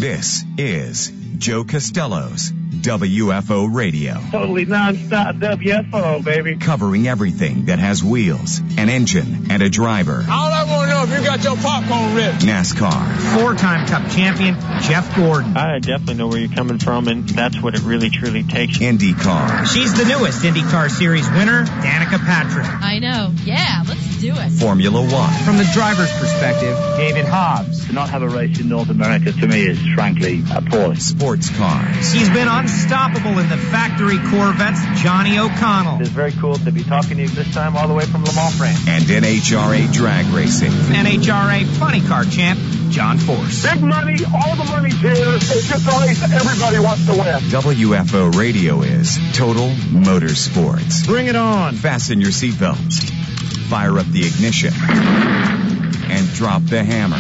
This is Joe Costello's WFO Radio. Totally non-stop WFO, baby. Covering everything that has wheels, an engine, and a driver. All I want to know if you got your popcorn ready. NASCAR. Four-time Cup champion Jeff Gordon. I definitely know where you're coming from, and that's what it really, truly takes. IndyCar. She's the newest IndyCar Series winner, Danica Patrick. I know. Yeah, let's do it. Formula One. From the driver's perspective, David Hobbs. To not have a race in North America, to me, is frankly appalling. Sports cars. He's been unstoppable in the factory Corvettes, Johnny O'Connell. It's very cool to be talking to you this time all the way from Le Mans, France. And NHRA drag racing. NHRA funny car champ, John Force. Big money, all the money's here. It's just a race everybody wants to win. WFO Radio is Total Motorsports. Bring it on. Fasten your seatbelts. Fire up the ignition. And drop the hammer.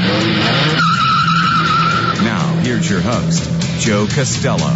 Now, here's your host, Joe Costello.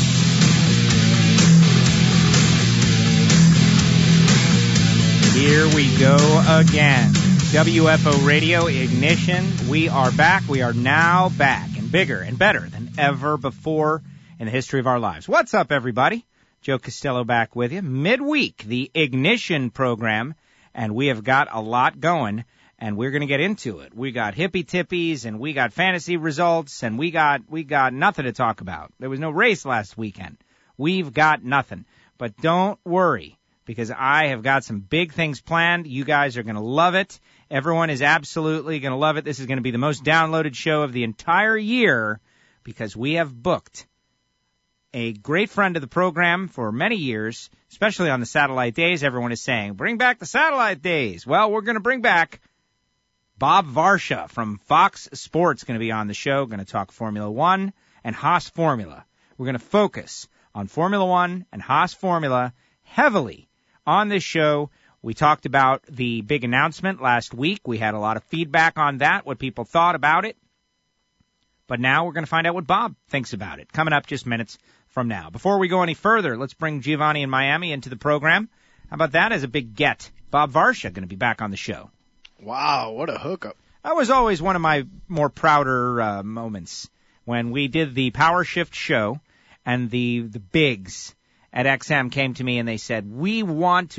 Here we go again. WFO Radio Ignition. We are back. We are now back and bigger and better than ever before in the history of our lives. What's up, everybody? Joe Costello back with you. Midweek, the Ignition program, and we have got a lot going, and we're going to get into it. We got hippie tippies, and we got fantasy results, and we got nothing to talk about. There was no race last weekend. We've got nothing. But don't worry, because I have got some big things planned. You guys are going to love it. Everyone is absolutely going to love it. This is going to be the most downloaded show of the entire year because we have booked a great friend of the program for many years, especially on the satellite days. Everyone is saying, bring back the satellite days. Well, we're going to bring back Bob Varsha from Fox Sports, going to be on the show, going to talk Formula One and Haas Formula. We're going to focus on Formula One and Haas Formula heavily on this show. We talked about the big announcement last week. We had a lot of feedback on that, what people thought about it. But now we're going to find out what Bob thinks about it, coming up just minutes from now. Before we go any further, let's bring Giovanni in Miami into the program. How about that as a big get? Bob Varsha going to be back on the show. Wow, what a hookup. That was always one of my more prouder moments when we did the Power Shift show and the bigs at XM came to me and they said, we want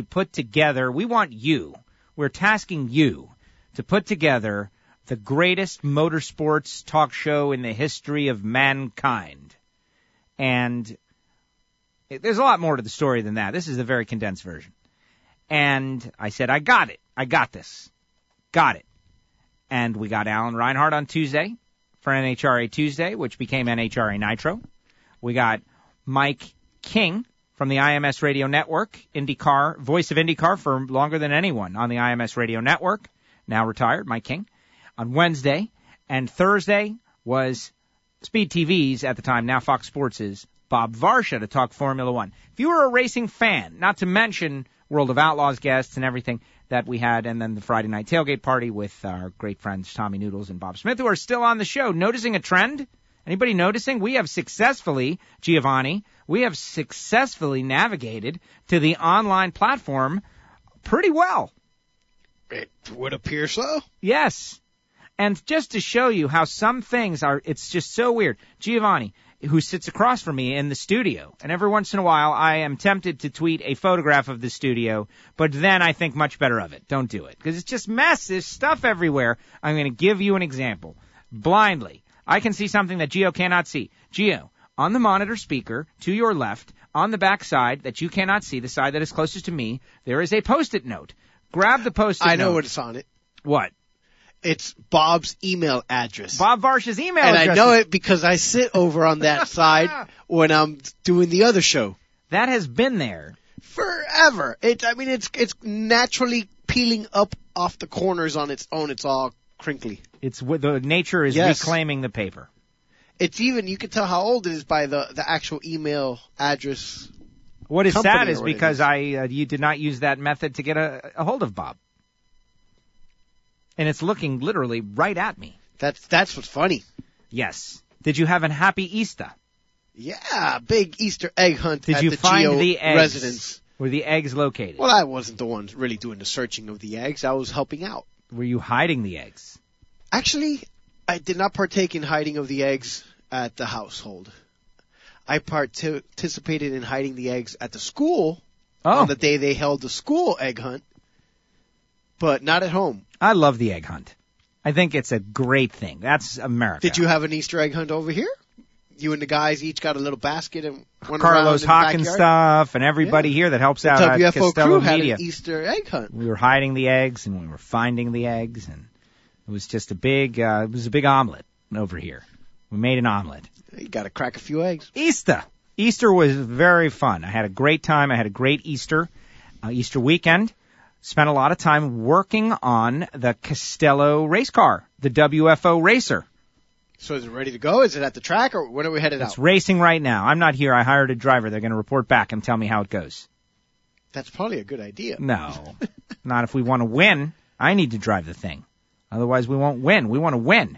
you, we're tasking you to put together the greatest motorsports talk show in the history of mankind. And there's a lot more to the story than that. This is a very condensed version. And I said, I got it. I got this. Got it. And we got Alan Reinhart on Tuesday for NHRA Tuesday, which became NHRA Nitro. We got Mike King from the IMS Radio Network, IndyCar, voice of IndyCar for longer than anyone on the IMS Radio Network, now retired, Mike King, on Wednesday. And Thursday was Speed TV's, at the time, now Fox Sports' Bob Varsha to talk Formula One. If you were a racing fan, not to mention World of Outlaws guests and everything that we had, and then the Friday night tailgate party with our great friends Tommy Noodles and Bob Smith, who are still on the show. Noticing a trend? Anybody noticing? We have successfully, Giovanni, navigated to the online platform pretty well. It would appear so. Yes. And just to show you how some things are, it's just so weird. Giovanni, who sits across from me in the studio, and every once in a while I am tempted to tweet a photograph of the studio, but then I think much better of it. Don't do it, because it's just mess. There's stuff everywhere. I'm going to give you an example. Blindly, I can see something that Gio cannot see. Gio, on the monitor speaker, to your left, on the back side that you cannot see, the side that is closest to me, there is a Post-it note. Grab the Post-it note. I know what's on it. What? It's Bob's email address. Bob Varsha's email address. And I know it because I sit over on that side when I'm doing the other show. That has been there forever. It's naturally peeling up off the corners on its own. It's all crinkly. It's the nature is reclaiming the paper. It's even, you can tell how old it is by the actual email address. What is sad is because you did not use that method to get a hold of Bob. And it's looking literally right at me. That's what's funny. Yes. Did you have a happy Easter? Yeah, big Easter egg hunt Did at you the find Geo the eggs? residence. Were the eggs located? Well, I wasn't the one really doing the searching of the eggs. I was helping out. Were you hiding the eggs? Actually, I did not partake in hiding of the eggs. at the household. I participated in hiding the eggs at the school on the day they held the school egg hunt, but not at home. I love the egg hunt. I think it's a great thing. That's America. Did you have an Easter egg hunt over here? You and the guys each got a little basket and went Carlos around Hawkins in the backyard? stuff and everybody here that helps out at WFO Costello crew had Media. an Easter egg hunt. We were hiding the eggs and we were finding the eggs, and it was just a big omelet over here. We made an omelet. You got to crack a few eggs. Easter was very fun. I had a great time. I had a great Easter weekend. Spent a lot of time working on the Costello race car, the WFO Racer. So is it ready to go? Is it at the track, or when are we headed out? It's racing right now. I'm not here. I hired a driver. They're going to report back and tell me how it goes. That's probably a good idea. No, not if we want to win. I need to drive the thing. Otherwise, we won't win. We want to win.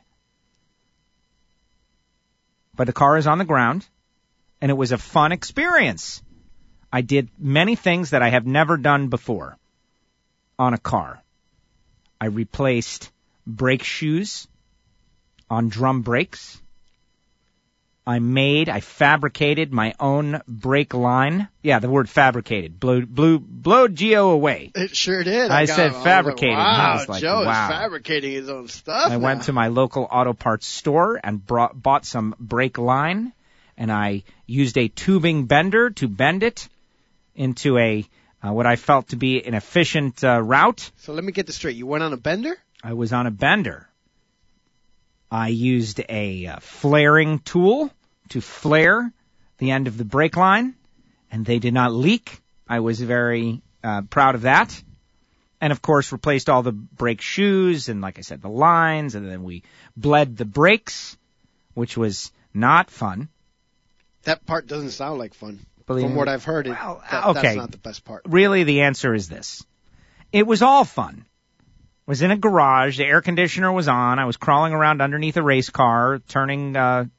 But the car is on the ground, and it was a fun experience. I did many things that I have never done before on a car. I replaced brake shoes on drum brakes. I fabricated my own brake line. Yeah, the word fabricated. Blow Geo away. It sure did. I said fabricated. Wow, I was like, Joe wow. is fabricating his own stuff. I went to my local auto parts store and bought some brake line, and I used a tubing bender to bend it into a what I felt to be an efficient route. So let me get this straight. You went on a bender? I was on a bender. I used a flaring tool to flare the end of the brake line, and they did not leak. I was very proud of that. And, of course, replaced all the brake shoes and, like I said, the lines, and then we bled the brakes, which was not fun. That part doesn't sound like fun. Believe From me. what I've heard, Well, okay. that's not the best part. Really, the answer is this. It was all fun. I was in a garage. The air conditioner was on. I was crawling around underneath a race car, turning,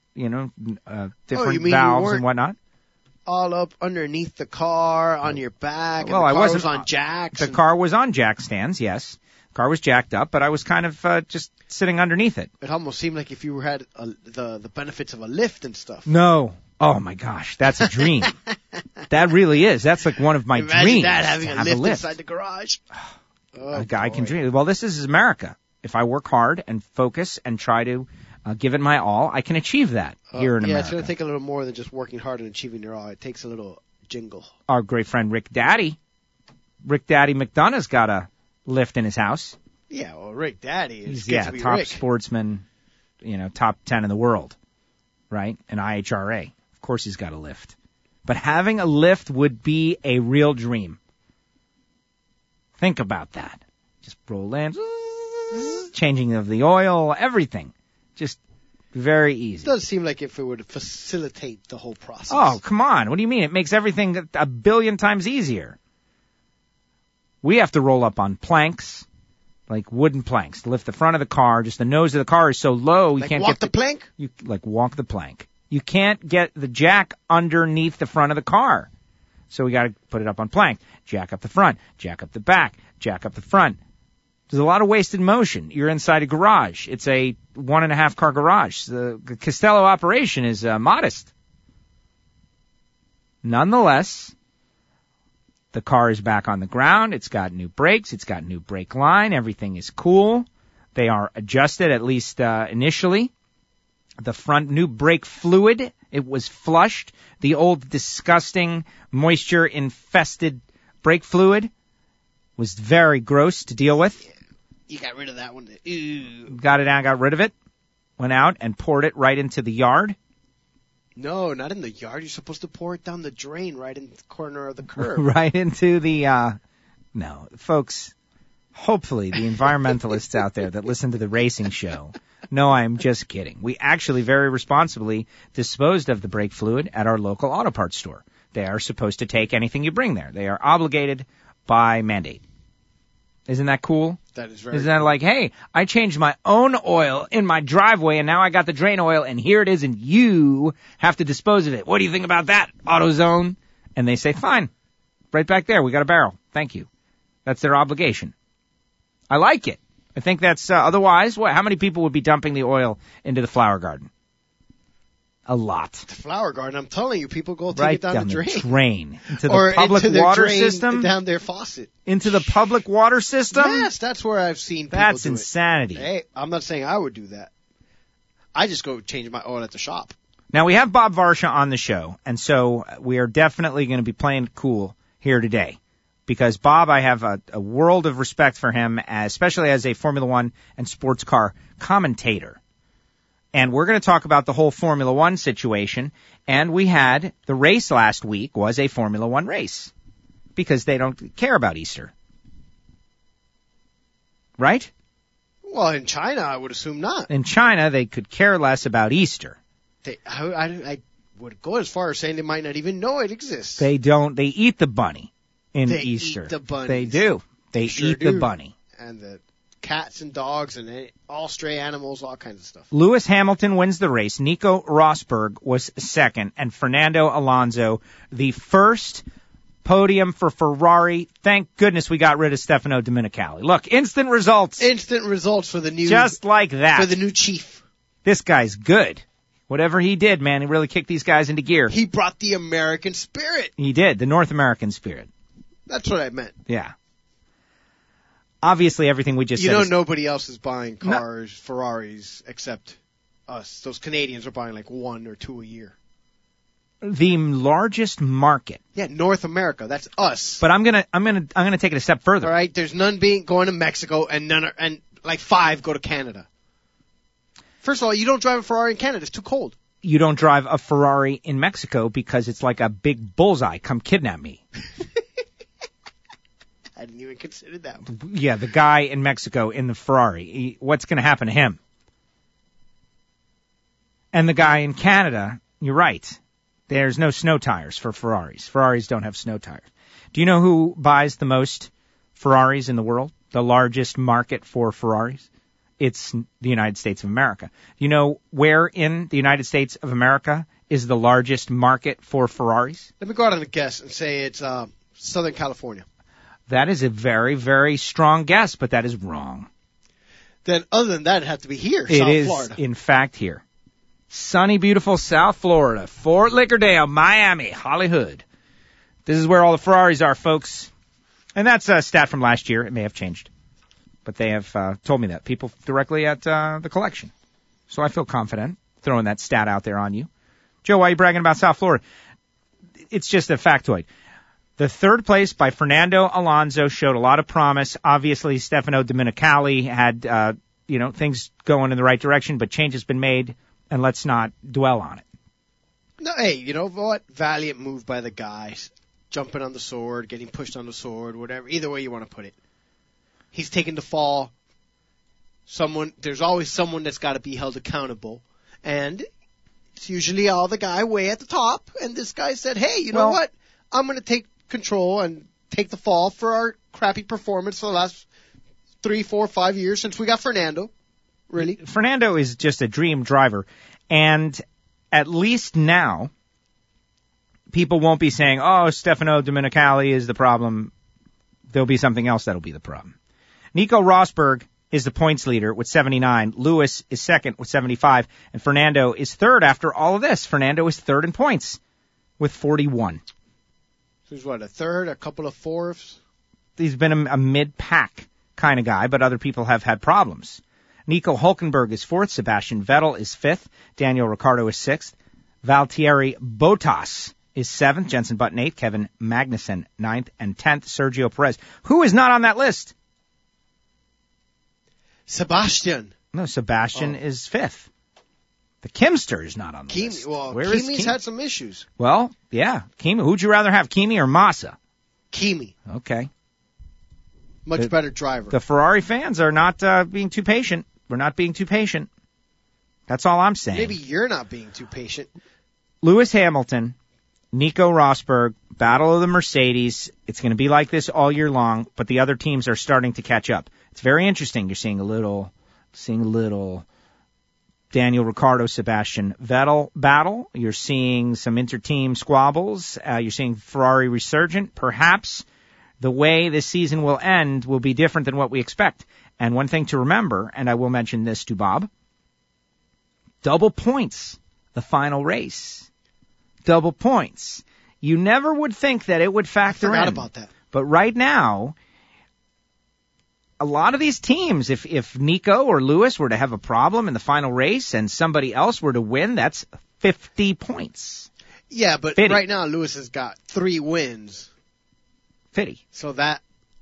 different valves and whatnot. All up underneath the car, on your back. Well, and the I car wasn't was on jacks. The car was on jack stands, yes. The car was jacked up, but I was kind of just sitting underneath it. It almost seemed like if you had the benefits of a lift and stuff. No. Oh, my gosh. That's a dream. That really is. That's like one of my Imagine dreams. that, having to a have lift a lift inside the garage. A guy can dream. Well, this is America. If I work hard and focus and try to give it my all, I can achieve that here in America. Yeah, it's going to take a little more than just working hard and achieving your all. It takes a little jingle. Our great friend Rick Daddy McDonough's got a lift in his house. Yeah, well, Rick Daddy is He's top Rick. sportsman, top 10 in the world, right? An IHRA. Of course he's got a lift. But having a lift would be a real dream. Think about that. Just roll in, changing of the oil, everything. Just very easy. It does seem like if it would facilitate the whole process. Oh, come on. What do you mean? It makes everything a billion times easier. We have to roll up on planks, like wooden planks, to lift the front of the car. Just the nose of the car is so low, you can't walk get the plank? You walk the plank. You can't get the jack underneath the front of the car. So we got to put it up on plank. Jack up the front, jack up the back, jack up the front. There's a lot of wasted motion. You're inside a garage. It's a 1.5 car garage. The Costello operation is modest. Nonetheless, the car is back on the ground. It's got new brakes. It's got new brake line. Everything is cool. They are adjusted, at least initially. The front new brake fluid, it was flushed. The old disgusting moisture-infested brake fluid was very gross to deal with. You got rid of that one. Ew. Got it out, got rid of it. Went out and poured it right into the yard. No, not in the yard. You're supposed to pour it down the drain right in the corner of the curb. Right into the, no, folks, hopefully the environmentalists out there that listen to the racing show know I'm just kidding. We actually very responsibly disposed of the brake fluid at our local auto parts store. They are supposed to take anything you bring there. They are obligated by mandate. Isn't that cool? That is very Isn't that cool. like, hey, I changed my own oil in my driveway and now I got the drain oil and here it is and you have to dispose of it. What do you think about that, AutoZone? And they say, fine. Right back there. We got a barrel. Thank you. That's their obligation. I like it. I think that's, otherwise, how many people would be dumping the oil into the flower garden? A lot. The Flower Garden, I'm telling you, people go take Right it down the drain. Into the or public into their water drain, system? down their faucet. Into the public water system? Yes, that's where I've seen people That's do insanity. it. Hey, I'm not saying I would do that. I just go change my oil at the shop. Now, we have Bob Varsha on the show, and so we are definitely going to be playing cool here today. Because Bob, I have a world of respect for him, especially as a Formula One and sports car commentator. And we're going to talk about the whole Formula One situation. And we had the race last week was a Formula One race because they don't care about Easter. Right? Well, in China, I would assume not. In China, they could care less about Easter. I would go as far as saying they might not even know it exists. They don't. They eat the bunny in they Easter. Eat the bunnies. They do. They sure eat do. the bunny. And the cats and dogs and all stray animals, all kinds of stuff. Lewis Hamilton wins the race. Nico Rosberg was second, and Fernando Alonso the first podium for Ferrari. Thank goodness we got rid of Stefano Domenicali. Look, instant results. Instant results for the new, just like that. For the new chief. This guy's good. Whatever he did, man, he really kicked these guys into gear. He brought the American spirit. He did, the North American spirit. That's what I meant. Yeah. Obviously, everything we just said. You know, nobody else is buying cars, Ferraris, except us. Those Canadians are buying like 1 or 2 a year. The largest market. Yeah, North America. That's us. But I'm gonna take it a step further. All right. There's none going to Mexico, and like 5 go to Canada. First of all, you don't drive a Ferrari in Canada. It's too cold. You don't drive a Ferrari in Mexico because it's like a big bullseye. Come kidnap me. I didn't even consider that one. Yeah, the guy in Mexico in the Ferrari. What's going to happen to him? And the guy in Canada, you're right. There's no snow tires for Ferraris. Ferraris don't have snow tires. Do you know who buys the most Ferraris in the world? The largest market for Ferraris? It's the United States of America. Do you know where in the United States of America is the largest market for Ferraris? Let me go out on a guess and say it's Southern California. That is a very, very strong guess, but that is wrong. Then other than that, it'd have to be here, It South is, Florida. in fact, here. Sunny, beautiful South Florida, Fort Lauderdale, Miami, Hollywood. This is where all the Ferraris are, folks. And that's a stat from last year. It may have changed. But they have told me that. People directly at the collection. So I feel confident throwing that stat out there on you. Joe, why are you bragging about South Florida? It's just a factoid. The third place by Fernando Alonso showed a lot of promise. Obviously, Stefano Domenicali had, things going in the right direction, but change has been made, and let's not dwell on it. No, hey, you know what? Valiant move by the guys. Jumping on the sword, getting pushed on the sword, whatever. Either way you want to put it. He's taken the fall. There's always someone that's got to be held accountable. And it's usually all the guy way at the top. And this guy said, hey, you know what? I'm going to take control and take the fall for our crappy performance for the last 3, 4, 5 years since we got Fernando. Really? Fernando is just a dream driver. And at least now, people won't be saying, oh, Stefano Domenicali is the problem. There'll be something else that'll be the problem. Nico Rosberg is the points leader with 79. Lewis is second with 75. And Fernando is third after all of this. Fernando is third in points with 41. So he's what, a third, a couple of fourths? He's been a mid-pack kind of guy, but other people have had problems. Nico Hülkenberg is fourth. Sebastian Vettel is fifth. Daniel Ricciardo is sixth. Valtteri Bottas is seventh. Jenson Button eighth. Kevin Magnussen ninth. And 10th, Sergio Perez. Who is not on that list? Sebastian. No, Sebastian is fifth. The Kimster is not on the list. Well, Where is Kimi's had some issues. Well, yeah. Kimi. Who'd you rather have, Kimi or Massa? Kimi. Okay. Much better driver. The Ferrari fans are not being too patient. We're not being too patient. That's all I'm saying. Maybe you're not being too patient. Lewis Hamilton, Nico Rosberg, Battle of the Mercedes. It's going to be like this all year long, but the other teams are starting to catch up. It's very interesting. You're seeing a little Daniel Ricciardo, Sebastian Vettel battle. You're seeing some inter-team squabbles. You're seeing Ferrari resurgent. Perhaps the way this season will end will be different than what we expect. And one thing to remember, and I will mention this to Bob, double points the final race. Double points. You never would think that it would factor in. I forgot about that. But right now, a lot of these teams, if Nico or Lewis were to have a problem in the final race and somebody else were to win, that's 50 points. Yeah, but 50. Right now Lewis has got 3 wins. 50. So that...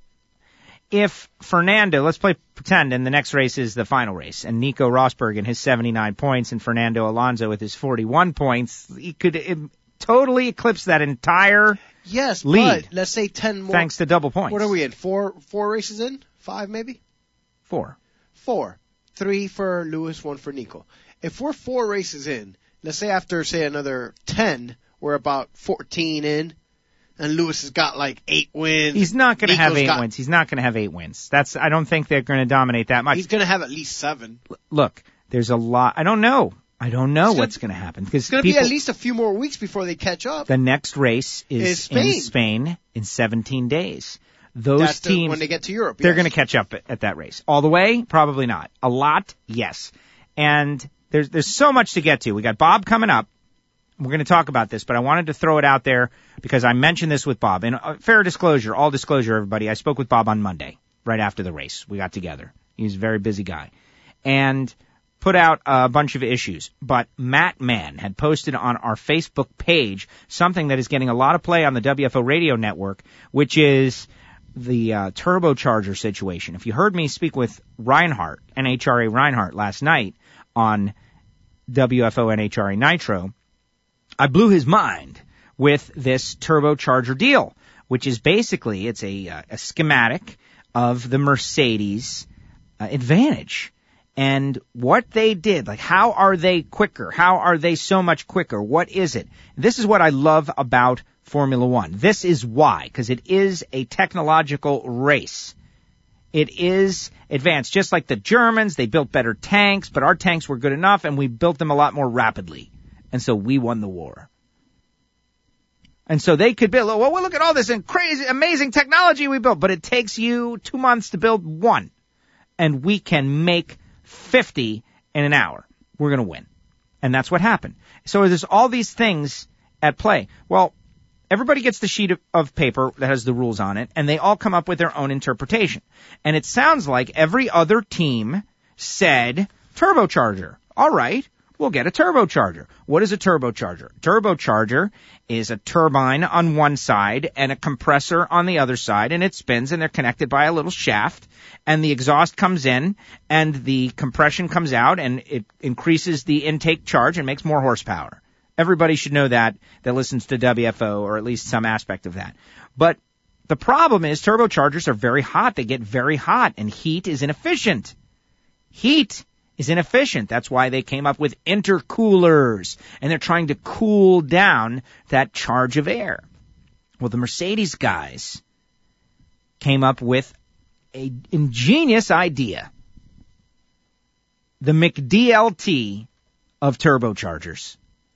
If Fernando, let's pretend, and the next race is the final race, and Nico Rosberg and his 79 points and Fernando Alonso with his 41 points, he could totally eclipse that entire lead. But let's say 10 more. Thanks to double points. What are we in? 4 races in? 5 maybe? 4. 3 for Lewis, 1 for Nico. If we're 4 races in, let's say after, say, another 10, we're about 14 in, and Lewis has got like 8 wins. He's not going to have 8 wins. He's not going to have 8 wins. I don't think they're going to dominate that much. He's going to have at least 7. Look, there's a lot. I don't know what's going to happen. It's going to be at least a few more weeks before they catch up. The next race is in Spain in 17 days. Those teams, when they get to Europe, they're going to catch up at that race. All the way? Probably not. A lot? Yes. And there's so much to get to. We got Bob coming up. We're going to talk about this, but I wanted to throw it out there because I mentioned this with Bob. And fair disclosure, all disclosure, everybody, I spoke with Bob on Monday, right after the race. We got together. He's a very busy guy. And put out a bunch of issues. But Matt Mann had posted on our Facebook page something that is getting a lot of play on the WFO radio network, which is the turbocharger situation. If you heard me speak with Reinhardt, NHRA Reinhardt, last night on WFO NHRA Nitro, I blew his mind with this turbocharger deal, which is basically, it's a schematic of the Mercedes Advantage. And what they did, like how are they quicker? How are they so much quicker? What is it? This is what I love about Formula One. This is why, because it is a technological race. It is advanced. Just like the Germans, they built better tanks, but our tanks were good enough and we built them a lot more rapidly. And so we won the war. And so they could build, well, look at all this crazy, amazing technology we built, but it takes you 2 months to build one. And we can make 50 in an hour. We're going to win. And that's what happened. So there's all these things at play. Well, everybody gets the sheet of paper that has the rules on it, and they all come up with their own interpretation. And it sounds like every other team said turbocharger. All right. We'll get a turbocharger. What is a turbocharger? Turbocharger is a turbine on one side and a compressor on the other side, and it spins, and they're connected by a little shaft, and the exhaust comes in, and the compression comes out, and it increases the intake charge and makes more horsepower. Everybody should know that listens to WFO, or at least some aspect of that. But the problem is turbochargers are very hot. They get very hot, and heat is inefficient. Heat is inefficient. That's why they came up with intercoolers, and they're trying to cool down that charge of air. Well, the Mercedes guys came up with an ingenious idea. The McDLT of turbochargers.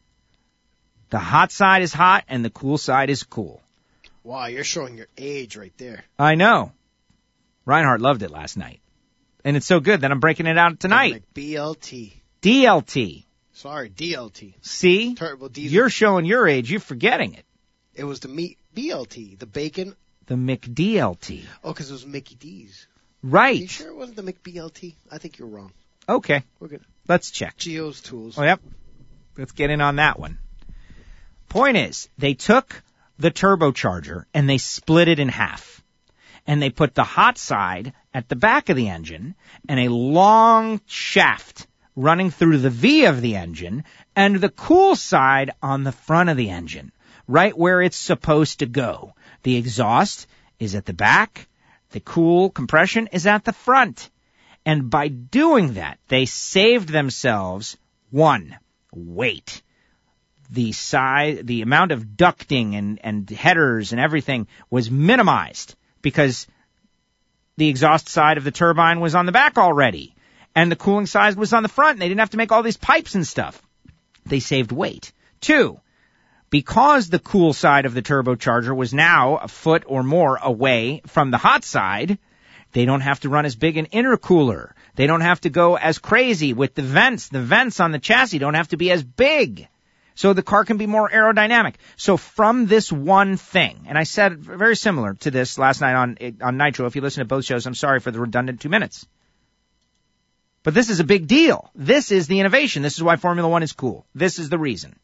The hot side is hot, and the cool side is cool. Wow, you're showing your age right there. I know. Reinhardt loved it last night. And it's so good that I'm breaking it out tonight. BLT. DLT. Sorry, DLT. See? Turbo diesel. You're showing your age. You're forgetting it. It was the meat BLT, the bacon. The McDLT. Oh, because it was Mickey D's. Right. Are you sure it wasn't the McBLT? I think you're wrong. Okay. We're good. Let's check. Geo's Tools. Oh, yep. Let's get in on that one. Point is, they took the turbocharger and they split it in half. And they put the hot side at the back of the engine and a long shaft running through the V of the engine and the cool side on the front of the engine, right where it's supposed to go. The exhaust is at the back. The cool compression is at the front. And by doing that, they saved themselves, one, weight. The size, the amount of ducting and headers and everything was minimized because the exhaust side of the turbine was on the back already, and the cooling side was on the front, and they didn't have to make all these pipes and stuff. They saved weight. Two, because the cool side of the turbocharger was now a foot or more away from the hot side, they don't have to run as big an intercooler. They don't have to go as crazy with the vents. The vents on the chassis don't have to be as big. So the car can be more aerodynamic. So from this one thing, and I said very similar to this last night on Nitro. If you listen to both shows, I'm sorry for the redundant 2 minutes. But this is a big deal. This is the innovation. This is why Formula One is cool. This is the reason.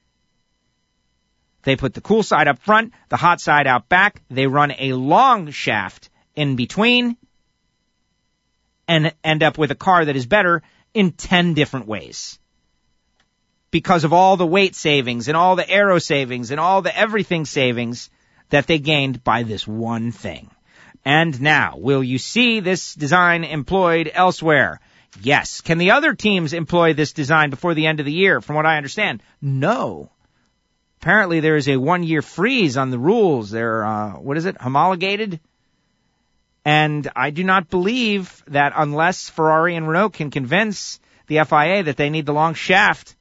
They put the cool side up front, the hot side out back. They run a long shaft in between and end up with a car that is better in 10 different ways. Because of all the weight savings and all the aero savings and all the everything savings that they gained by this one thing. And now, will you see this design employed elsewhere? Yes. Can the other teams employ this design before the end of the year? From what I understand, no. Apparently there is a 1-year freeze on the rules. They're, homologated? And I do not believe that unless Ferrari and Renault can convince the FIA that they need the long shaft,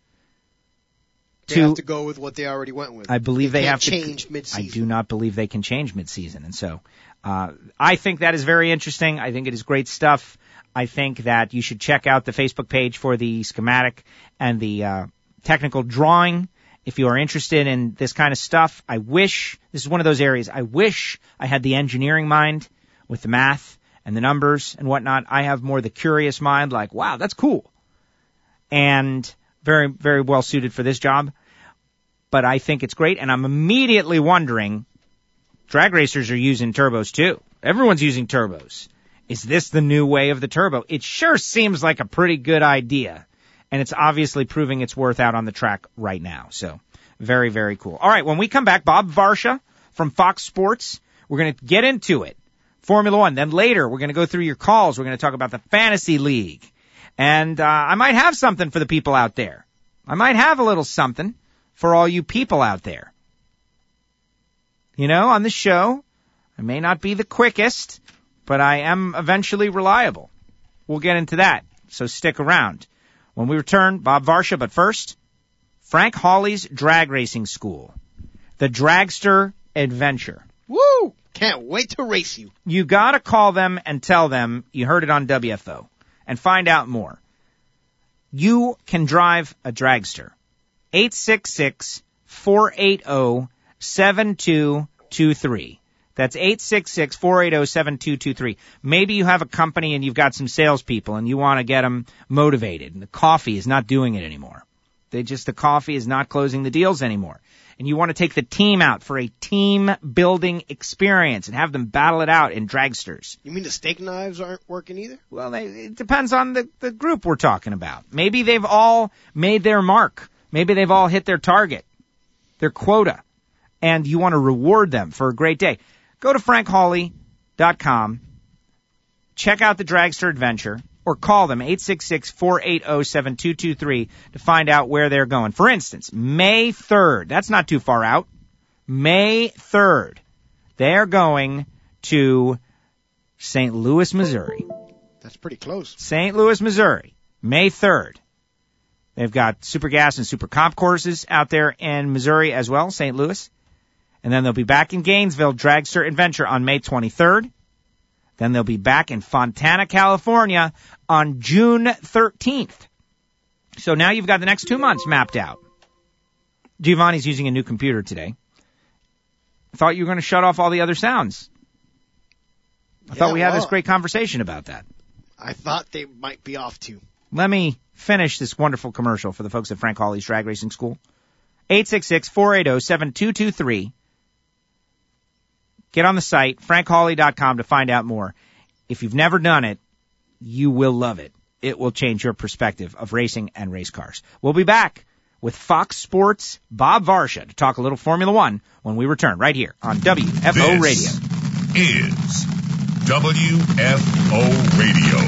they have to go with what they already went with. I believe they have to change mid-season. I do not believe they can change mid-season. And so, I think that is very interesting. I think it is great stuff. I think that you should check out the Facebook page for the schematic and the technical drawing. If you are interested in this kind of stuff, this is one of those areas, I wish I had the engineering mind with the math and the numbers and whatnot. I have more the curious mind, like, wow, that's cool. And very, very well suited for this job. But I think it's great, and I'm immediately wondering, drag racers are using turbos too. Everyone's using turbos. Is this the new way of the turbo? It sure seems like a pretty good idea. And it's obviously proving its worth out on the track right now. So, very, very cool. All right, when we come back, Bob Varsha from Fox Sports, we're going to get into it. Formula One. Then later, we're going to go through your calls. We're going to talk about the Fantasy League. And I might have something for the people out there. I might have a little something for all you people out there. You know, on the show, I may not be the quickest, but I am eventually reliable. We'll get into that, so stick around. When we return, Bob Varsha, but first, Frank Hawley's Drag Racing School, the Dragster Adventure. Woo! Can't wait to race you. You gotta call them and tell them you heard it on WFO and find out more. You can drive a dragster. 866-480-7223. That's 866-480-7223. Maybe you have a company and you've got some salespeople and you want to get them motivated, and the coffee is not doing it anymore. The coffee is not closing the deals anymore. And you want to take the team out for a team-building experience and have them battle it out in dragsters. You mean the steak knives aren't working either? Well, it depends on the group we're talking about. Maybe they've all made their mark. Maybe they've all hit their target, their quota, and you want to reward them for a great day. Go to frankhawley.com, check out the Dragster Adventure, or call them, 866-480-7223, to find out where they're going. For instance, May 3rd, that's not too far out, May 3rd, they're going to St. Louis, Missouri. That's pretty close. St. Louis, Missouri, May 3rd. They've got Super Gas and Super Comp courses out there in Missouri as well, St. Louis. And then they'll be back in Gainesville, Dragster Adventure, on May 23rd. Then they'll be back in Fontana, California on June 13th. So now you've got the next 2 months mapped out. Giovanni's using a new computer today. I thought you were going to shut off all the other sounds. I thought we had this great conversation about that. I thought they might be off too. Let me finish this wonderful commercial for the folks at Frank Hawley's Drag Racing School. 866-480-7223. Get on the site, frankhawley.com, to find out more. If you've never done it, you will love it. It will change your perspective of racing and race cars. We'll be back with Fox Sports' Bob Varsha to talk a little Formula One when we return right here on WFO Radio. This is WFO Radio.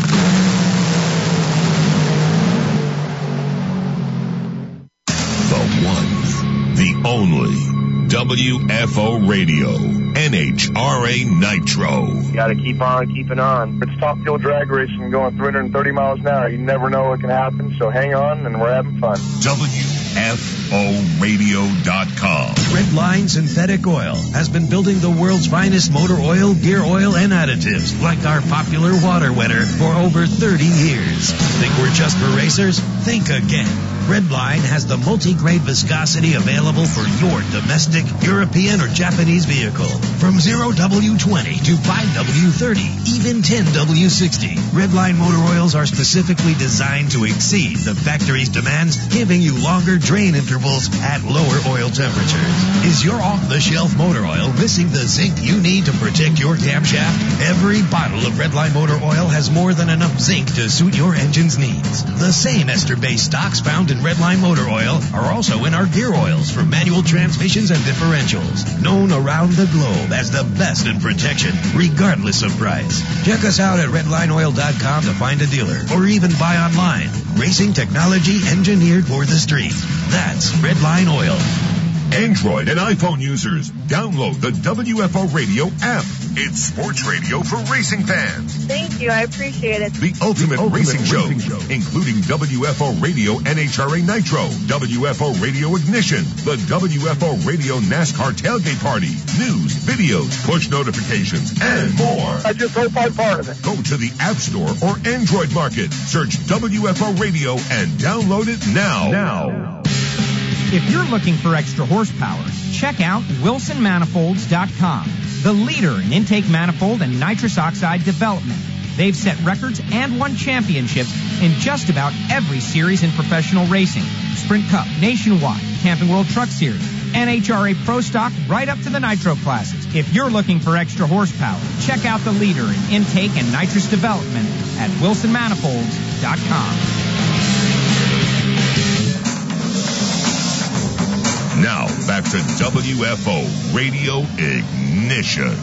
The one, the only WFO Radio, NHRA Nitro. You gotta keep on keeping on. It's top fuel drag racing going 330 miles an hour. You never know what can happen, so hang on, and we're having fun. WFO. WFOradio.com. Redline Synthetic Oil has been building the world's finest motor oil, gear oil, and additives, like our popular water wetter, for over 30 years. Think we're just for racers? Think again. Redline has the multi-grade viscosity available for your domestic, European, or Japanese vehicle. From 0W20 to 5W30, even 10W60. Redline motor oils are specifically designed to exceed the factory's demands, giving you longer drain intervals at lower oil temperatures. Is your off-the-shelf motor oil missing the zinc you need to protect your camshaft? Every bottle of Redline motor oil has more than enough zinc to suit your engine's needs. The same ester-based stocks found in Redline motor oil are also in our gear oils for manual transmissions and differentials, known around the globe as the best in protection, regardless of price. Check us out at redlineoil.com to find a dealer, or even buy online. Racing technology engineered for the street. That's Redline Oil. Android and iPhone users, download the WFO Radio app. It's sports radio for racing fans. Thank you. I appreciate it. The ultimate racing show, including WFO Radio NHRA Nitro, WFO Radio Ignition, the WFO Radio NASCAR Tailgate Party, news, videos, push notifications, and more. I just hope I'm part of it. Go to the App Store or Android Market, search WFO Radio, and download it now. If you're looking for extra horsepower, check out WilsonManifolds.com, the leader in intake manifold and nitrous oxide development. They've set records and won championships in just about every series in professional racing. Sprint Cup, Nationwide, Camping World Truck Series, NHRA Pro Stock, right up to the Nitro classes. If you're looking for extra horsepower, check out the leader in intake and nitrous development at WilsonManifolds.com. Now, back to WFO Radio Ignition.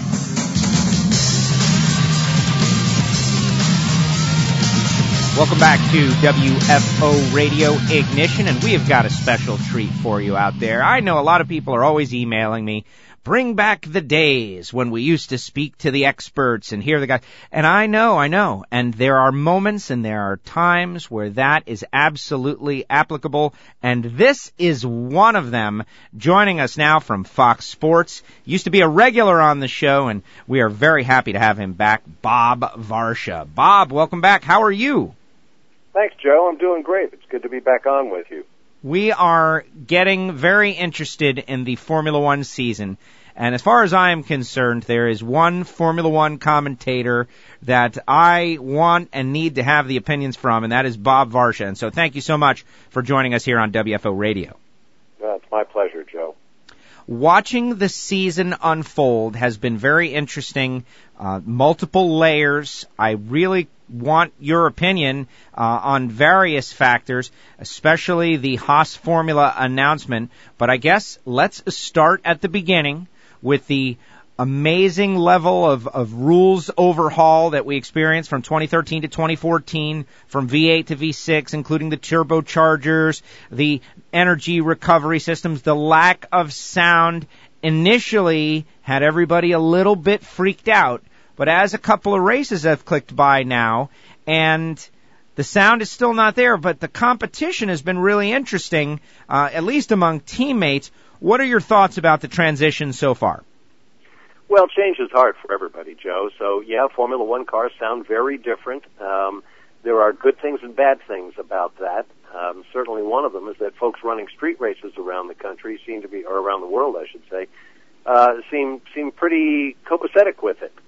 Welcome back to WFO Radio Ignition, and we have got a special treat for you out there. I know a lot of people are always emailing me, bring back the days when we used to speak to the experts and hear the guys. And I know. And there are moments and there are times where that is absolutely applicable. And this is one of them. Joining us now from Fox Sports. Used to be a regular on the show, and we are very happy to have him back, Bob Varsha. Bob, welcome back. How are you? Thanks, Joe. I'm doing great. It's good to be back on with you. We are getting very interested in the Formula One season. And as far as I am concerned, there is one Formula One commentator that I want and need to have the opinions from, and that is Bob Varsha. And so thank you so much for joining us here on WFO Radio. It's my pleasure, Joe. Watching the season unfold has been very interesting. Multiple layers. I really want your opinion on various factors, especially the Haas Formula announcement. But I guess let's start at the beginning with the amazing level of rules overhaul that we experienced from 2013 to 2014, from V8 to V6, including the turbochargers, the energy recovery systems, the lack of sound initially had everybody a little bit freaked out. But as a couple of races have clicked by now, and the sound is still not there, but the competition has been really interesting, at least among teammates. What are your thoughts about the transition so far? Well, change is hard for everybody, Joe. So, yeah, Formula One cars sound very different. There are good things and bad things about that. Certainly one of them is that folks running street races around the country or around the world, I should say, seem pretty copacetic with it.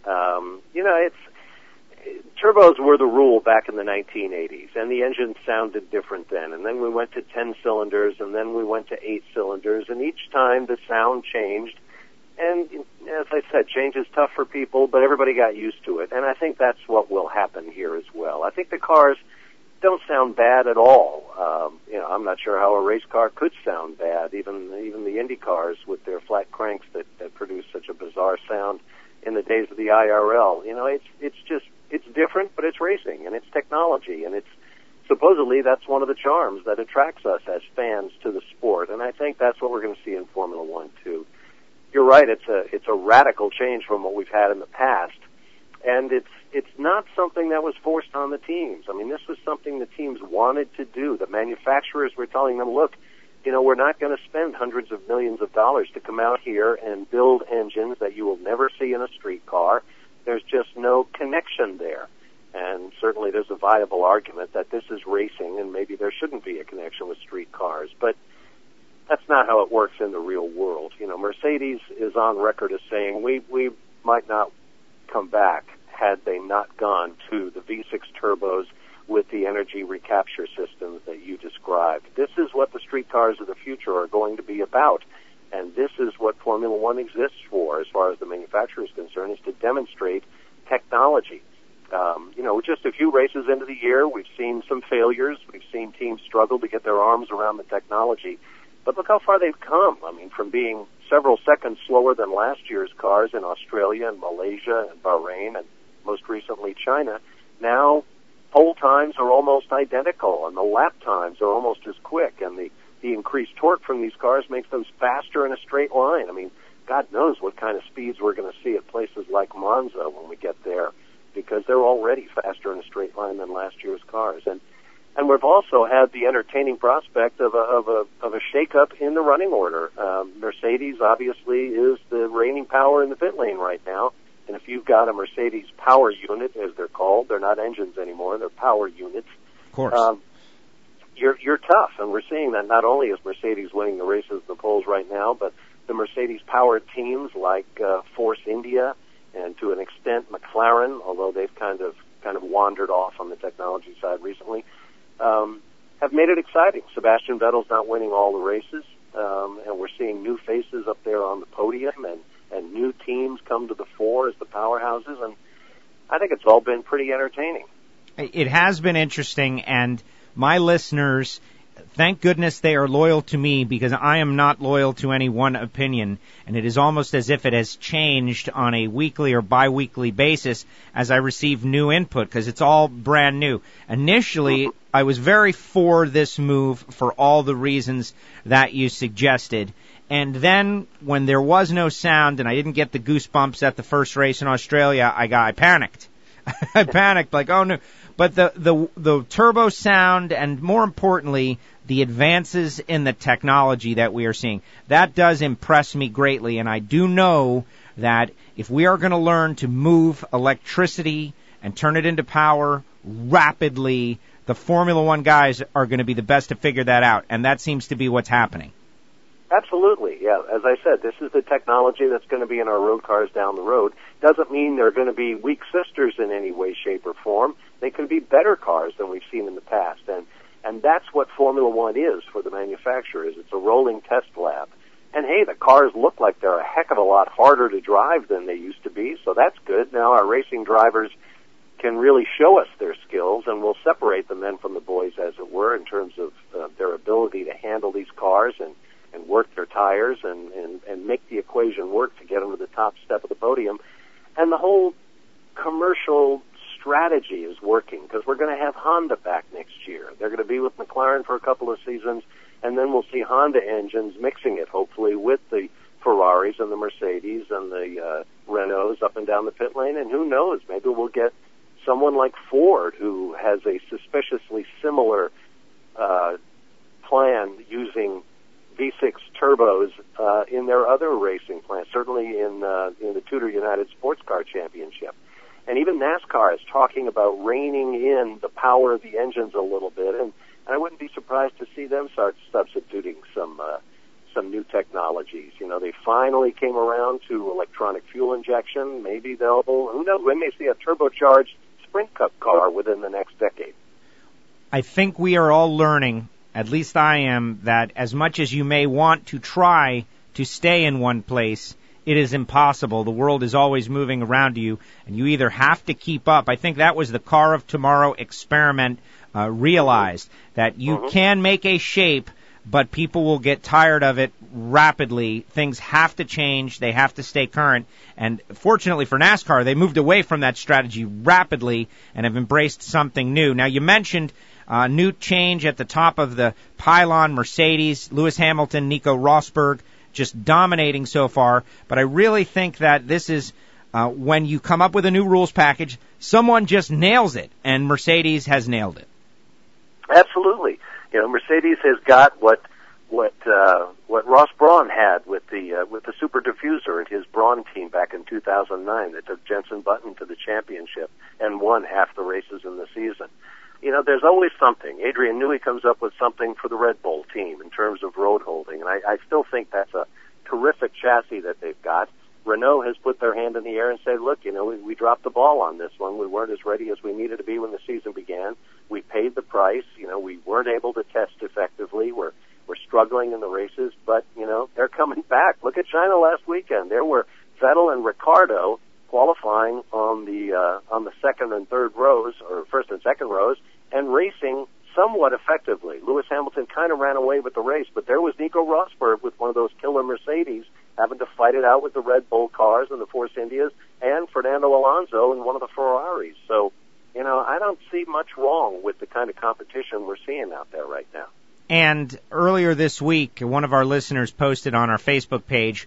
Turbos were the rule back in the 1980s, and the engine sounded different then. And then we went to 10 cylinders, and then we went to 8 cylinders, and each time the sound changed. And as I said, change is tough for people, but everybody got used to it. And I think that's what will happen here as well. I think the cars don't sound bad at all. I'm not sure how a race car could sound bad, even the Indy cars with their flat cranks that produce such a bizarre sound in the days of the IRL. It's different, but it's racing, and it's technology, and it's supposedly that's one of the charms that attracts us as fans to the sport, and I think that's what we're going to see in Formula One too. You're right; it's a radical change from what we've had in the past, and it's not something that was forced on the teams. I mean, this was something the teams wanted to do. The manufacturers were telling them, look, we're not going to spend hundreds of millions of dollars to come out here and build engines that you will never see in a street car. There's just no connection there. And certainly there's a viable argument that this is racing and maybe there shouldn't be a connection with street cars. But that's not how it works in the real world. Mercedes is on record as saying we might not come back had they not gone to the V6 turbos with the energy recapture systems that you described. This is what the street cars of the future are going to be about. And this is what Formula One exists for, as far as the manufacturer is concerned, is to demonstrate technology. Just a few races into the year, we've seen some failures. We've seen teams struggle to get their arms around the technology. But look how far they've come. From being several seconds slower than last year's cars in Australia and Malaysia and Bahrain and most recently China, now pole times are almost identical and the lap times are almost as quick, and the increased torque from these cars makes them faster in a straight line. God knows what kind of speeds we're going to see at places like Monza when we get there, because they're already faster in a straight line than last year's cars. And we've also had the entertaining prospect of a shakeup in the running order. Mercedes obviously is the reigning power in the pit lane right now. And if you've got a Mercedes power unit, as they're called, they're not engines anymore, they're power units. Of course. You're tough, and we're seeing that not only is Mercedes winning the races in the polls right now, but the Mercedes-powered teams like Force India and to an extent McLaren, although they've kind of wandered off on the technology side recently, have made it exciting. Sebastian Vettel's not winning all the races, and we're seeing new faces up there on the podium, and new teams come to the fore as the powerhouses, and I think it's all been pretty entertaining. It has been interesting, and my listeners, thank goodness they are loyal to me, because I am not loyal to any one opinion, and it is almost as if it has changed on a weekly or bi-weekly basis as I receive new input, because it's all brand new. Initially, I was very for this move for all the reasons that you suggested. And then when there was no sound and I didn't get the goosebumps at the first race in Australia, I panicked. I panicked, like, oh no. But the turbo sound, and more importantly, the advances in the technology that we are seeing, that does impress me greatly. And I do know that if we are going to learn to move electricity and turn it into power rapidly, the Formula One guys are going to be the best to figure that out. And that seems to be what's happening. Absolutely, yeah. As I said, this is the technology that's going to be in our road cars down the road. Doesn't mean they're going to be weak sisters in any way, shape, or form. They can be better cars than we've seen in the past. And that's what Formula One is for the manufacturers. It's a rolling test lab. And hey, the cars look like they're a heck of a lot harder to drive than they used to be, so that's good. Now our racing drivers can really show us their skills, and we'll separate them then from the boys, as it were, in terms of their ability to handle these cars and work their tires and make the equation work to get them to the top step of the podium. And the whole commercial strategy is working, because we're going to have Honda back next year. They're going to be with McLaren for a couple of seasons, and then we'll see Honda engines mixing it, hopefully, with the Ferraris and the Mercedes and the Renaults up and down the pit lane. And who knows, maybe we'll get someone like Ford, who has a suspiciously similar plan using V6 turbos in their other racing plans, certainly in the Tudor United Sports Car Championship. And even NASCAR is talking about reining in the power of the engines a little bit, and I wouldn't be surprised to see them start substituting some new technologies. They finally came around to electronic fuel injection. Maybe who knows, we may see a turbocharged Sprint Cup car within the next decade. I think we are all learning, at least I am, that as much as you may want to try to stay in one place, it is impossible. The world is always moving around you, and you either have to keep up. I think that was the Car of Tomorrow experiment realized, that you can make a shape, but people will get tired of it rapidly. Things have to change. They have to stay current. And fortunately for NASCAR, they moved away from that strategy rapidly and have embraced something new. Now, you mentioned new change at the top of the pylon, Mercedes, Lewis Hamilton, Nico Rosberg, just dominating so far. But I really think that this is when you come up with a new rules package, someone just nails it, and Mercedes has nailed it. Absolutely. Mercedes has got what what Ross Braun had with the Super Diffuser and his Braun team back in 2009 that took Jenson Button to the championship and won half the races in the season. You know, there's always something. Adrian Newey comes up with something for the Red Bull team in terms of road holding, and I still think that's a terrific chassis that they've got. Renault has put their hand in the air and said, look, you know, we dropped the ball on this one. We weren't as ready as we needed to be when the season began. We paid the price. You know, we weren't able to test effectively. We're struggling in the races, but, you know, they're coming back. Look at China last weekend. There were Vettel and Ricciardo qualifying on the second and third rows, or first and second rows, and racing somewhat effectively. Lewis Hamilton kind of ran away with the race, but there was Nico Rosberg with one of those killer Mercedes having to fight it out with the Red Bull cars and the Force Indias, and Fernando Alonso in one of the Ferraris. So, you know, I don't see much wrong with the kind of competition we're seeing out there right now. And earlier this week, one of our listeners posted on our Facebook page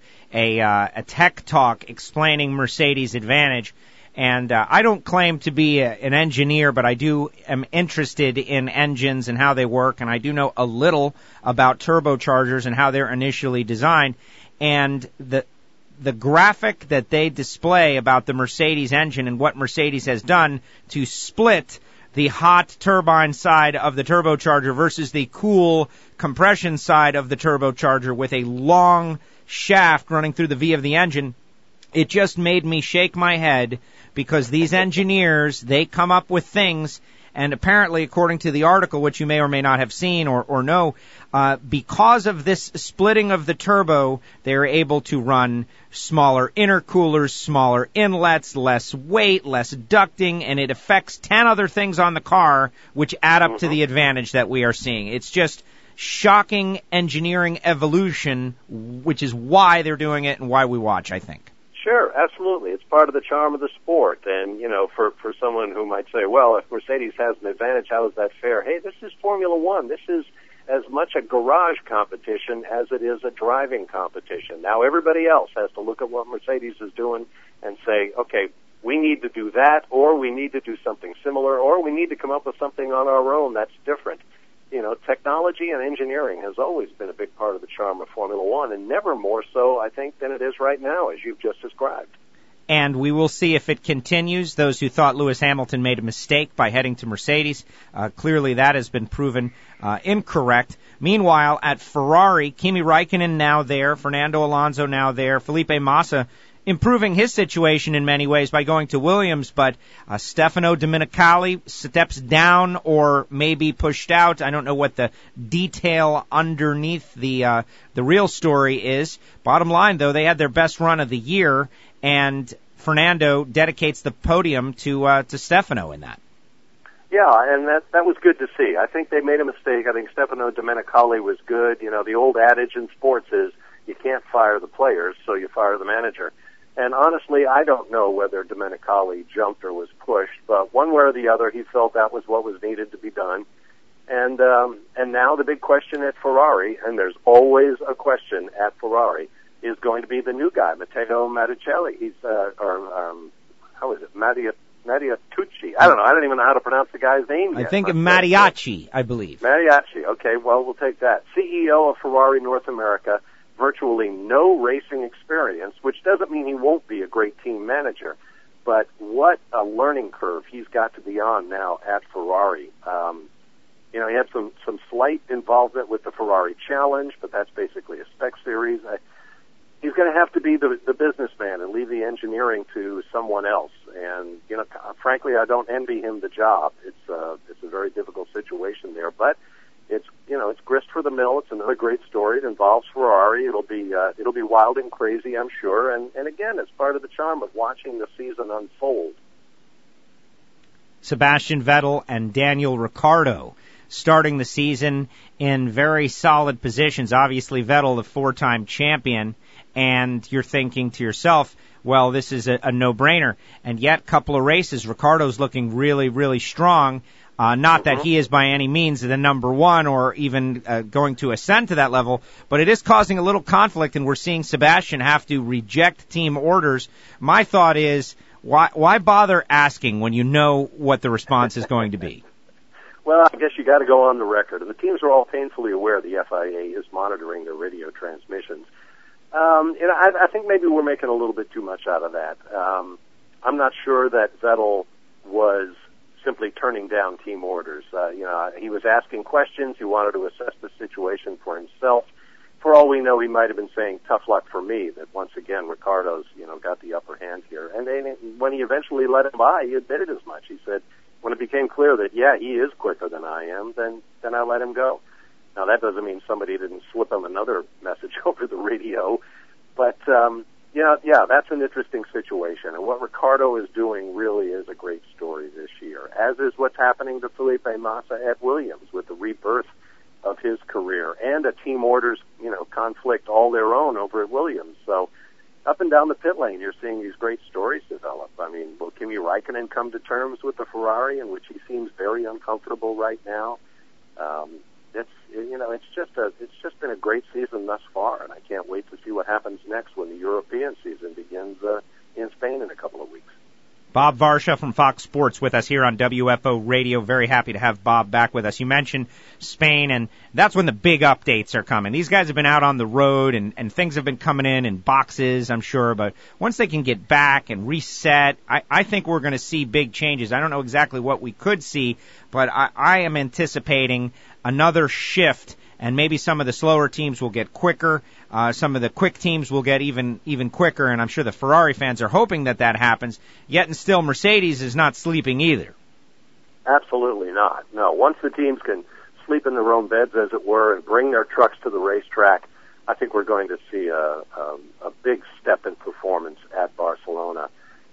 a tech talk explaining Mercedes' advantage. And I don't claim to be an engineer, but I am interested in engines and how they work, and I do know a little about turbochargers and how they're initially designed. And the graphic that they display about the Mercedes engine and what Mercedes has done to split the hot turbine side of the turbocharger versus the cool compression side of the turbocharger with a long shaft running through the V of the engine, it just made me shake my head, because these engineers, they come up with things, and apparently, according to the article, which you may or may not have seen or know, because of this splitting of the turbo, they're able to run smaller intercoolers, smaller inlets, less weight, less ducting, and it affects 10 other things on the car, which add up to the advantage that we are seeing. It's just shocking engineering evolution, which is why they're doing it and why we watch, I think. Sure, absolutely. It's part of the charm of the sport. And, you know, for someone who might say, well, if Mercedes has an advantage, how is that fair? Hey, this is Formula One. This is as much a garage competition as it is a driving competition. Now, everybody else has to look at what Mercedes is doing and say, okay, we need to do that, or we need to do something similar, or we need to come up with something on our own that's different. You know, technology and engineering has always been a big part of the charm of Formula One, and never more so, I think, than it is right now, as you've just described. And we will see if it continues. Those who thought Lewis Hamilton made a mistake by heading to Mercedes, clearly that has been proven incorrect. Meanwhile, at Ferrari, Kimi Räikkönen now there, Fernando Alonso now there, Felipe Massa improving his situation in many ways by going to Williams, but Stefano Domenicali steps down or may be pushed out. I don't know what the detail underneath the real story is. Bottom line, though, they had their best run of the year, and Fernando dedicates the podium to Stefano in that. Yeah, and that was good to see. I think they made a mistake. I think Stefano Domenicali was good. You know, the old adage in sports is you can't fire the players, so you fire the manager. And honestly, I don't know whether Domenicali jumped or was pushed, but one way or the other, he felt that was what was needed to be done. And now the big question at Ferrari, and there's always a question at Ferrari, is going to be the new guy, Matteo Matticelli. He's, how is it? Mattiatucci. I don't know. I don't even know how to pronounce the guy's name yet. I think Mattiacci, I believe. Mattiacci. Okay, well, we'll take that. CEO of Ferrari North America. Virtually no racing experience, which doesn't mean he won't be a great team manager, but what a learning curve he's got to be on now at Ferrari. You know, he had some slight involvement with the Ferrari Challenge, but that's basically a spec series. He's going to have to be the businessman and leave the engineering to someone else. And, you know, frankly, I don't envy him the job. It's a very difficult situation there, but it's, you know, it's grist for the mill. It's another great story. It involves Ferrari. It'll be wild and crazy, I'm sure. And again, it's part of the charm of watching the season unfold. Sebastian Vettel and Daniel Ricciardo starting the season in very solid positions. Obviously, Vettel, the four-time champion, and you're thinking to yourself, well, this is a no-brainer. And yet, couple of races, Ricciardo's looking really, really strong. Not that he is by any means the number one or even going to ascend to that level, but it is causing a little conflict, and we're seeing Sebastian have to reject team orders. My thought is, why bother asking when you know what the response is going to be? Well, I guess you got to go on the record, and the teams are all painfully aware the FIA is monitoring their radio transmissions. I think maybe we're making a little bit too much out of that. I'm not sure that Vettel was simply turning down team orders. He was asking questions. He wanted to assess the situation for himself. For all we know, he might have been saying, tough luck for me, that once again, Ricardo's, got the upper hand here. And then when he eventually let him by, he admitted as much. He said, when it became clear that, yeah, he is quicker than I am, then I let him go. Now, that doesn't mean somebody didn't slip him another message over the radio. But, that's an interesting situation. And what Ricardo is doing really is a great story this year, as is what's happening to Felipe Massa at Williams with the rebirth of his career and a team orders, conflict all their own over at Williams. So up and down the pit lane, you're seeing these great stories develop. I mean, will Kimi Räikkönen come to terms with the Ferrari, in which he seems very uncomfortable right now? It's just been a great season thus far, and I can't wait to see what happens next when the European season begins in Spain in a couple of weeks. Bob Varsha from Fox Sports with us here on WFO Radio. Very happy to have Bob back with us. You mentioned Spain, and that's when the big updates are coming. These guys have been out on the road, and things have been coming in boxes, I'm sure. But once they can get back and reset, I think we're going to see big changes. I don't know exactly what we could see, but I am anticipating another shift, and maybe some of the slower teams will get quicker. Some of the quick teams will get even quicker, and I'm sure the Ferrari fans are hoping that happens. Yet and still, Mercedes is not sleeping either. Absolutely not. No, once the teams can sleep in their own beds, as it were, and bring their trucks to the racetrack, I think we're going to see a big step in performance at Barcelona.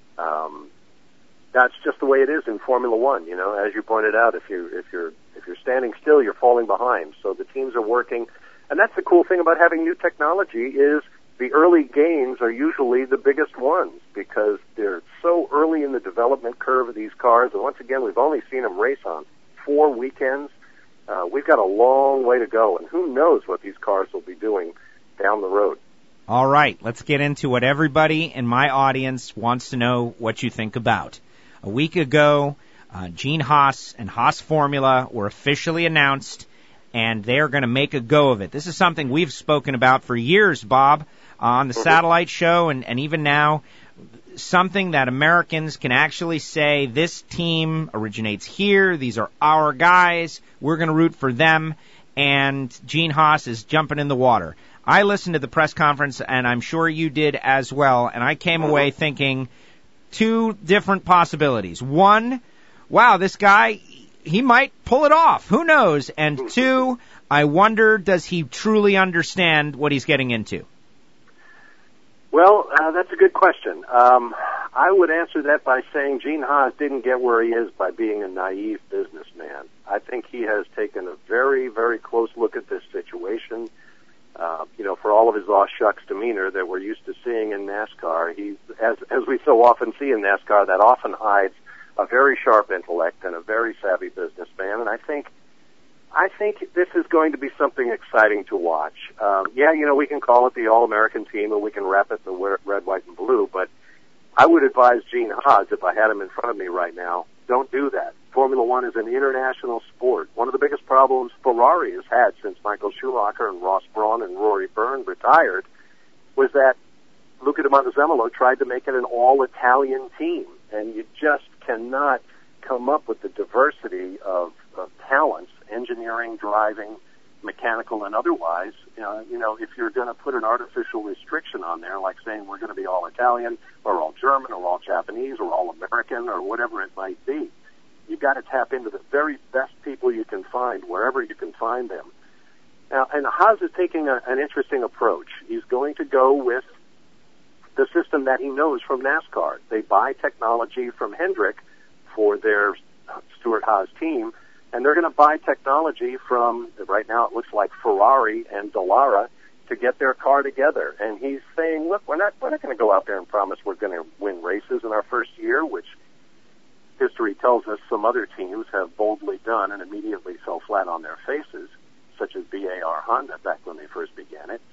That's just the way it is in Formula One. As you pointed out, if you're standing still, you're falling behind. So the teams are working. And that's the cool thing about having new technology is the early gains are usually the biggest ones because they're so early in the development curve of these cars. And once again, we've only seen them race on 4 weekends. We've got a long way to go, and who knows what these cars will be doing down the road. All right, let's get into what everybody in my audience wants to know what you think about. A week ago, Gene Haas and Haas Formula were officially announced, and they're going to make a go of it. This is something we've spoken about for years, Bob, on the satellite show and even now, something that Americans can actually say, this team originates here, these are our guys, we're going to root for them, and Gene Haas is jumping in the water. I listened to the press conference, and I'm sure you did as well, and I came away thinking two different possibilities. One, wow, this guy, he might pull it off. Who knows? And two, I wonder, does he truly understand what he's getting into? Well, that's a good question. I would answer that by saying Gene Haas didn't get where he is by being a naive businessman. I think he has taken a very, very close look at this situation. For all of his aw shucks demeanor that we're used to seeing in NASCAR, he, as we so often see in NASCAR, that often hides a very sharp intellect and a very savvy businessman. And I think this is going to be something exciting to watch. We can call it the All-American team and we can wrap it in the red, white, and blue, but I would advise Gene Haas, if I had him in front of me right now, don't do that. Formula One is an international sport. One of the biggest problems Ferrari has had since Michael Schumacher and Ross Brawn and Rory Byrne retired was that Luca Di Montezemolo tried to make it an all-Italian team, and you just cannot come up with the diversity of talents, engineering, driving, mechanical, and otherwise. If you're going to put an artificial restriction on there, like saying we're going to be all Italian or all German or all Japanese or all American or whatever it might be, you've got to tap into the very best people you can find wherever you can find them. Now, and Haas is taking an interesting approach. He's going to go with the system that he knows from NASCAR. They buy technology from Hendrick for their Stuart Haas team, and they're going to buy technology from, right now it looks like Ferrari and Dallara, to get their car together. And he's saying, look, we're not going to go out there and promise we're going to win races in our first year, which history tells us some other teams have boldly done and immediately fell flat on their faces, such as BAR Honda back when they first began it.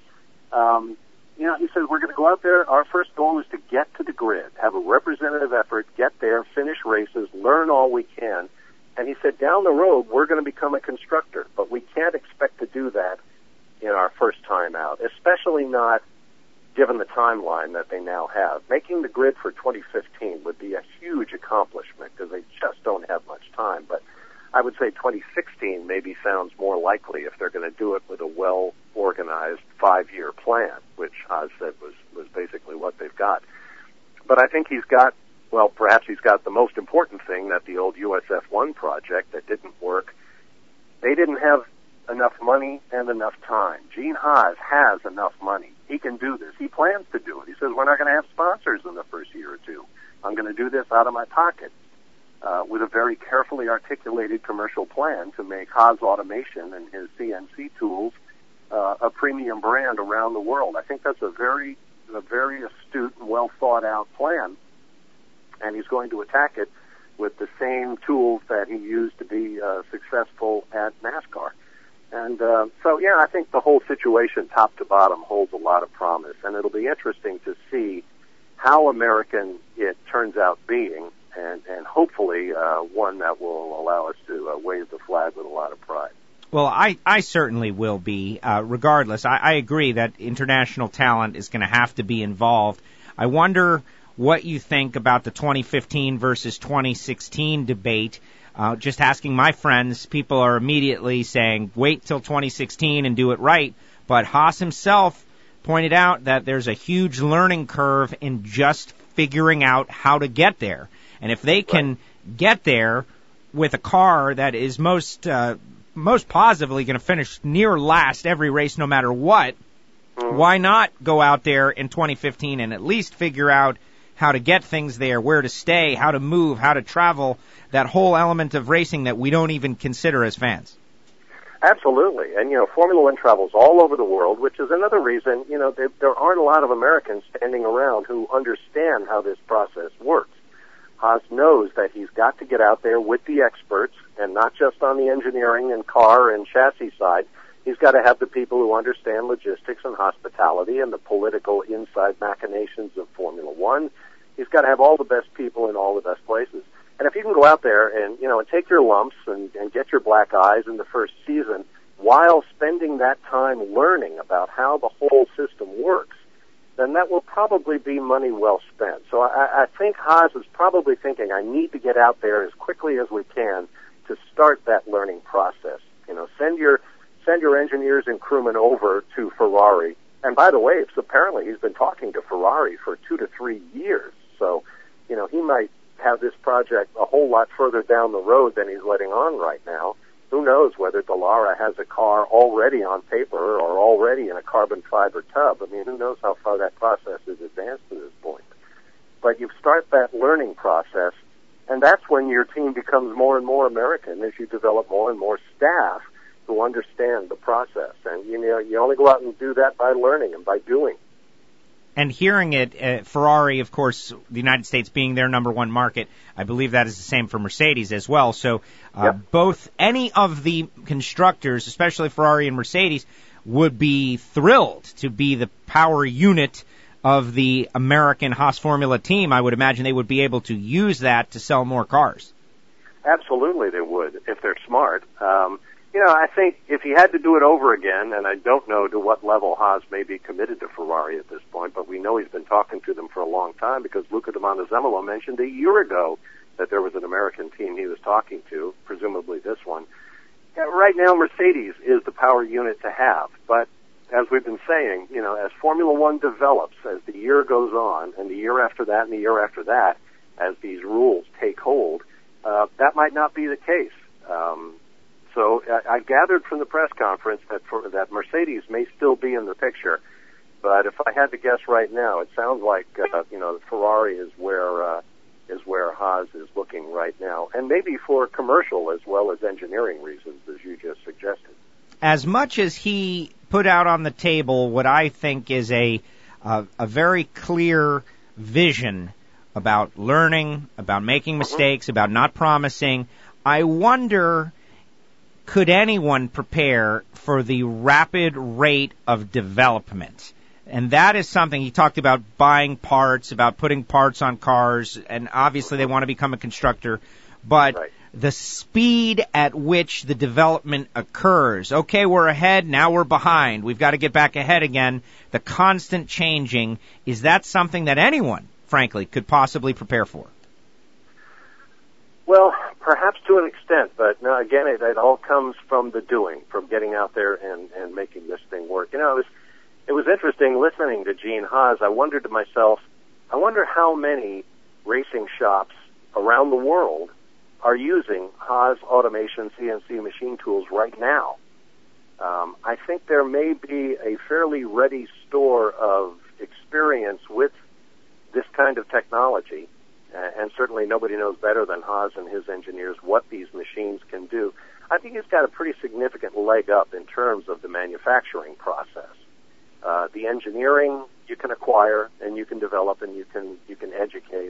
He says we're going to go out there. Our first goal is to get to the grid, have a representative effort, get there, finish races, learn all we can, And he said, down the road, we're going to become a constructor, but we can't expect to do that in our first time out, especially not given the timeline that they now have. Making the grid for 2015 would be a huge accomplishment because they just don't have much time. But I would say 2016 maybe sounds more likely if they're going to do it with a well-organized 5-year plan, which Haas said was basically what they've got. But I think he's got, well, perhaps he's got the most important thing, that the old USF-1 project that didn't work. They didn't have enough money and enough time. Gene Haas has enough money. He can do this. He plans to do it. He says, we're not going to have sponsors in the first year or two. I'm going to do this out of my pocket with a very carefully articulated commercial plan to make Haas Automation and his CNC tools a premium brand around the world. I think that's a very astute and well thought out plan, and he's going to attack it with the same tools that he used to be successful at NASCAR. And so, yeah, I think the whole situation, top to bottom, holds a lot of promise, and it'll be interesting to see how American it turns out being, and hopefully one that will allow us to wave the flag with a lot of pride. Well, I certainly will be. Regardless, I agree that international talent is going to have to be involved. I wonder what you think about the 2015 versus 2016 debate. Just asking my friends, people are immediately saying, wait till 2016 and do it right. But Haas himself pointed out that there's a huge learning curve in just figuring out how to get there. And if they can get there with a car that is most positively going to finish near last every race no matter what, why not go out there in 2015 and at least figure out how to get things there, where to stay, how to move, how to travel, that whole element of racing that we don't even consider as fans. Absolutely. And, Formula One travels all over the world, which is another reason, there aren't a lot of Americans standing around who understand how this process works. Haas knows that he's got to get out there with the experts, and not just on the engineering and car and chassis side. He's got to have the people who understand logistics and hospitality and the political inside machinations of Formula One. He's got to have all the best people in all the best places. And if you can go out there and, and take your lumps and get your black eyes in the first season while spending that time learning about how the whole system works, then that will probably be money well spent. So I think Haas is probably thinking, I need to get out there as quickly as we can to start that learning process. Send your engineers and crewmen over to Ferrari. And by the way, apparently he's been talking to Ferrari for 2 to 3 years. So, he might have this project a whole lot further down the road than he's letting on right now. Who knows whether Dallara has a car already on paper or already in a carbon fiber tub. I mean, who knows how far that process is advanced to this point. But you start that learning process, and that's when your team becomes more and more American as you develop more and more staff who understand the process. And, you only go out and do that by learning and by doing. And hearing it, Ferrari, of course, the United States being their number one market, I believe that is the same for Mercedes as well. So both any of the constructors, especially Ferrari and Mercedes, would be thrilled to be the power unit of the American Haas Formula team. I would imagine they would be able to use that to sell more cars. Absolutely they would, if they're smart. I think if he had to do it over again, and I don't know to what level Haas may be committed to Ferrari at this point, but we know he's been talking to them for a long time because Luca Di Montezemolo mentioned a year ago that there was an American team he was talking to, presumably this one. Right now, Mercedes is the power unit to have, but as we've been saying, as Formula One develops, as the year goes on, and the year after that, and the year after that, as these rules take hold, that might not be the case. So I gathered from the press conference that Mercedes may still be in the picture, but if I had to guess right now, it sounds like Ferrari is where Haas is looking right now, and maybe for commercial as well as engineering reasons, as you just suggested. As much as he put out on the table what I think is a very clear vision about learning, about making mistakes, about not promising, I wonder, could anyone prepare for the rapid rate of development? And that is something he talked about, buying parts, about putting parts on cars, and obviously they want to become a constructor. But the speed at which the development occurs. Okay, we're ahead, now we're behind. We've got to get back ahead again. The constant changing, is that something that anyone, frankly, could possibly prepare for? Well, perhaps to an extent, but no, again, it all comes from the doing, from getting out there and making this thing work. You know, it was interesting listening to Gene Haas. I wondered to myself, I wonder how many racing shops around the world are using Haas automation CNC machine tools right now. I think there may be a fairly ready store of experience with this kind of technology, and certainly nobody knows better than Haas and his engineers what these machines can do. I think he's got a pretty significant leg up in terms of the manufacturing process. The engineering you can acquire and you can develop and you can educate.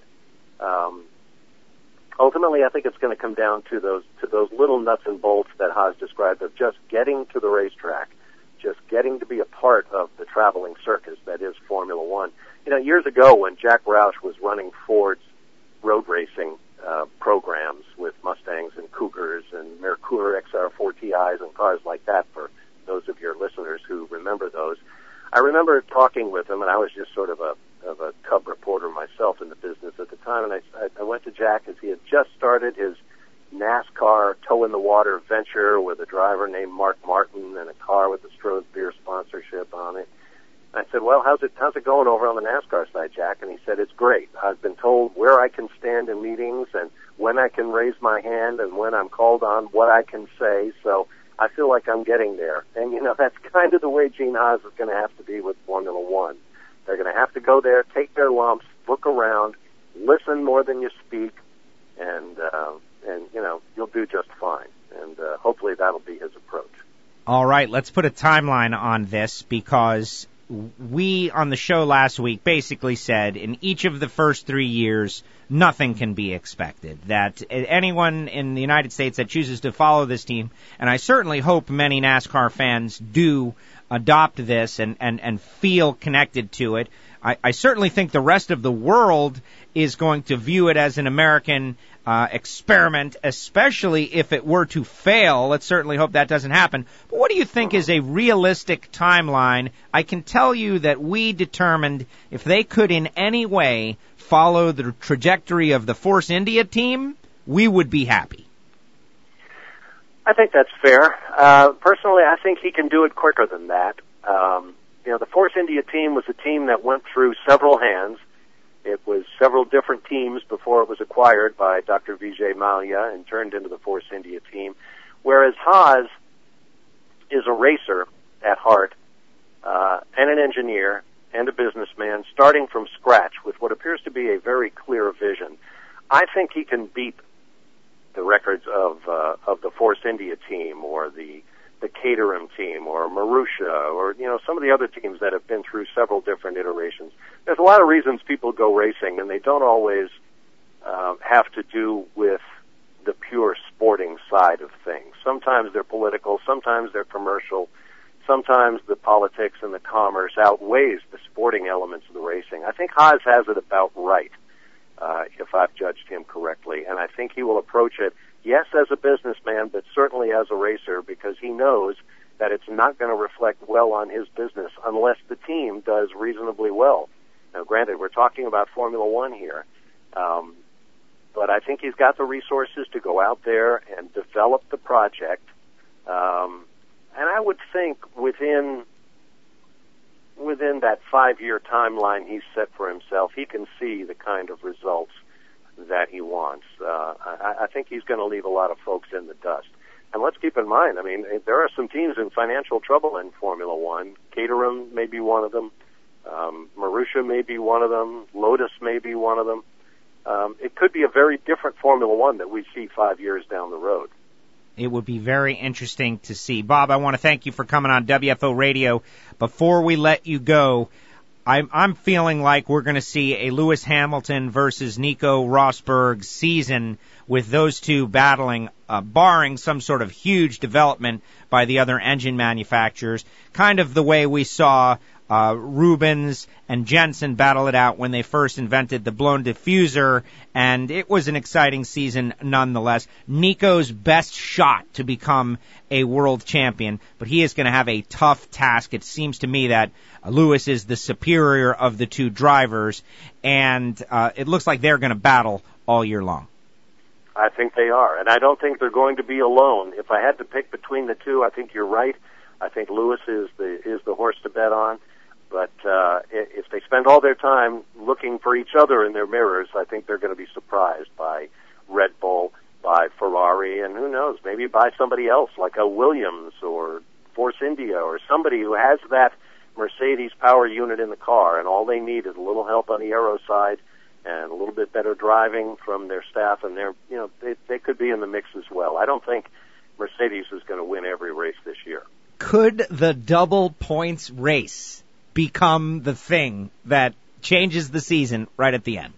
Ultimately, I think it's going to come down to those little nuts and bolts that Haas described of just getting to the racetrack, just getting to be a part of the traveling circus that is Formula One. You know, years ago when Jack Roush was running Ford's road racing programs with Mustangs and Cougars and Mercury XR4 TIs and cars like that, for those of your listeners who remember those, I remember talking with him, and I was just sort of a cub reporter myself in the business at the time, and I went to Jack as he had just started his NASCAR toe-in-the-water venture with a driver named Mark Martin and a car with the Stroh's beer sponsorship on it. And I said, well, how's it going over on the NASCAR side, Jack? And he said, it's great. I've been told where I can stand in meetings and when I can raise my hand and when I'm called on, what I can say, so I feel like I'm getting there. And, you know, that's kind of the way Gene Haas is going to have to be with Formula One. They're going to have to go there, take their lumps, look around, listen more than you speak, and you know, you'll do just fine. And hopefully that'll be his approach. All right, let's put a timeline on this, because we on the show last week basically said in each of the first 3 years, nothing can be expected. That anyone in the United States that chooses to follow this team, and I certainly hope many NASCAR fans do adopt this and feel connected to it. I certainly think the rest of the world is going to view it as an American experiment, especially if it were to fail. Let's certainly hope that doesn't happen. But what do you think is a realistic timeline? I can tell you that we determined if they could in any way follow the trajectory of the Force India team, we would be happy. I think that's fair. Personally, I think he can do it quicker than that. You know, the Force India team was a team that went through several hands. It was several different teams before it was acquired by Dr. Vijay Mallya and turned into the Force India team, whereas Haas is a racer at heart and an engineer and a businessman starting from scratch with what appears to be a very clear vision. I think he can beat the records of the Force India team or the Caterham team or Marussia or, you know, some of the other teams that have been through several different iterations. There's a lot of reasons people go racing, and they don't always have to do with the pure sporting side of things. Sometimes they're political, sometimes they're commercial, sometimes the politics and the commerce outweighs the sporting elements of the racing. I think Haas has it about right, if I've judged him correctly, and I think he will approach it, yes, as a businessman, but certainly as a racer, because he knows that it's not going to reflect well on his business unless the team does reasonably well. Now, granted, we're talking about Formula One here, but I think he's got the resources to go out there and develop the project, and I would think within that 5-year timeline he's set for himself, he can see the kind of results that he wants. I think he's going to leave a lot of folks in the dust. And let's keep in mind, I mean, there are some teams in financial trouble in Formula One. Caterham may be one of them. Marussia may be one of them. Lotus may be one of them. It could be a very different Formula One that we see 5 years down the road. It would be very interesting to see. Bob, I want to thank you for coming on WFO Radio. Before we let you go, I'm feeling like we're going to see a Lewis Hamilton versus Nico Rosberg season with those two battling, barring some sort of huge development by the other engine manufacturers, kind of the way we saw Rubens and Jensen battle it out when they first invented the blown diffuser, and it was an exciting season nonetheless. Nico's best shot to become a world champion, but he is going to have a tough task. It seems to me that Lewis is the superior of the two drivers, and it looks like they're going to battle all year long. I think they are, and I don't think they're going to be alone. If I had to pick between the two, I think you're right. I think Lewis is the horse to bet on. But if they spend all their time looking for each other in their mirrors, I think they're going to be surprised by Red Bull, by Ferrari, and who knows, maybe by somebody else like a Williams or Force India or somebody who has that Mercedes power unit in the car, and all they need is a little help on the aero side and a little bit better driving from their staff, and they could be in the mix as well. I don't think Mercedes is going to win every race this year. Could the double points race become the thing that changes the season right at the end?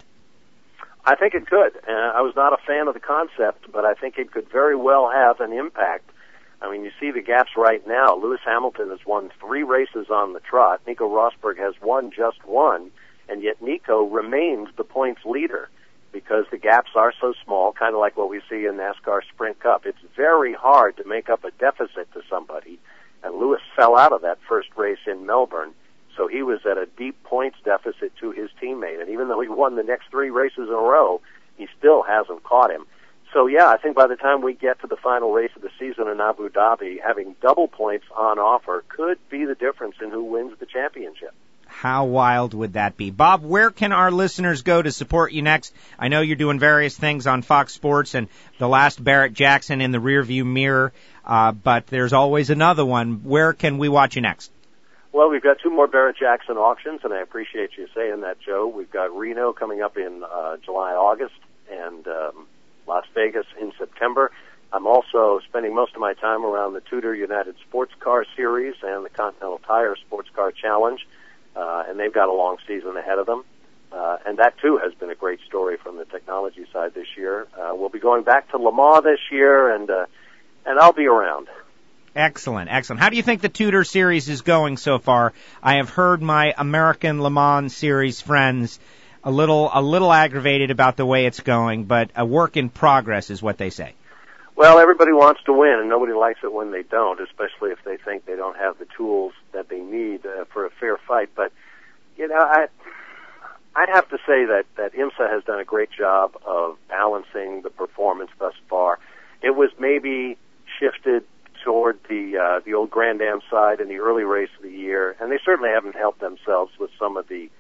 I think it could. I was not a fan of the concept, but I think it could very well have an impact. I mean, you see the gaps right now. Lewis Hamilton has won 3 races on the trot. Nico Rosberg has won just 1, and yet Nico remains the points leader because the gaps are so small, kind of like what we see in NASCAR Sprint Cup. It's very hard to make up a deficit to somebody, and Lewis fell out of that first race in Melbourne. So he was at a deep points deficit to his teammate. And even though he won the next 3 races in a row, he still hasn't caught him. So, yeah, I think by the time we get to the final race of the season in Abu Dhabi, having double points on offer could be the difference in who wins the championship. How wild would that be? Bob, where can our listeners go to support you next? I know you're doing various things on Fox Sports and the last Barrett Jackson in the rearview mirror, but there's always another one. Where can we watch you next? Well, we've got 2 more Barrett Jackson auctions, and I appreciate you saying that, Joe. We've got Reno coming up in July, August, and Las Vegas in September. I'm also spending most of my time around the Tudor United Sports Car Series and the Continental Tire Sports Car Challenge, and they've got a long season ahead of them. And that, too, has been a great story from the technology side this year. We'll be going back to Le Mans this year, and I'll be around. Excellent, excellent. How do you think the Tudor Series is going so far? I have heard my American Le Mans Series friends a little aggravated about the way it's going, but a work in progress is what they say. Well, everybody wants to win, and nobody likes it when they don't, especially if they think they don't have the tools that they need for a fair fight. But, I'd have to say that IMSA has done a great job of balancing the performance thus far. It was maybe shifted toward the old Grand Am side in the early race of the year, and they certainly haven't helped themselves with some of the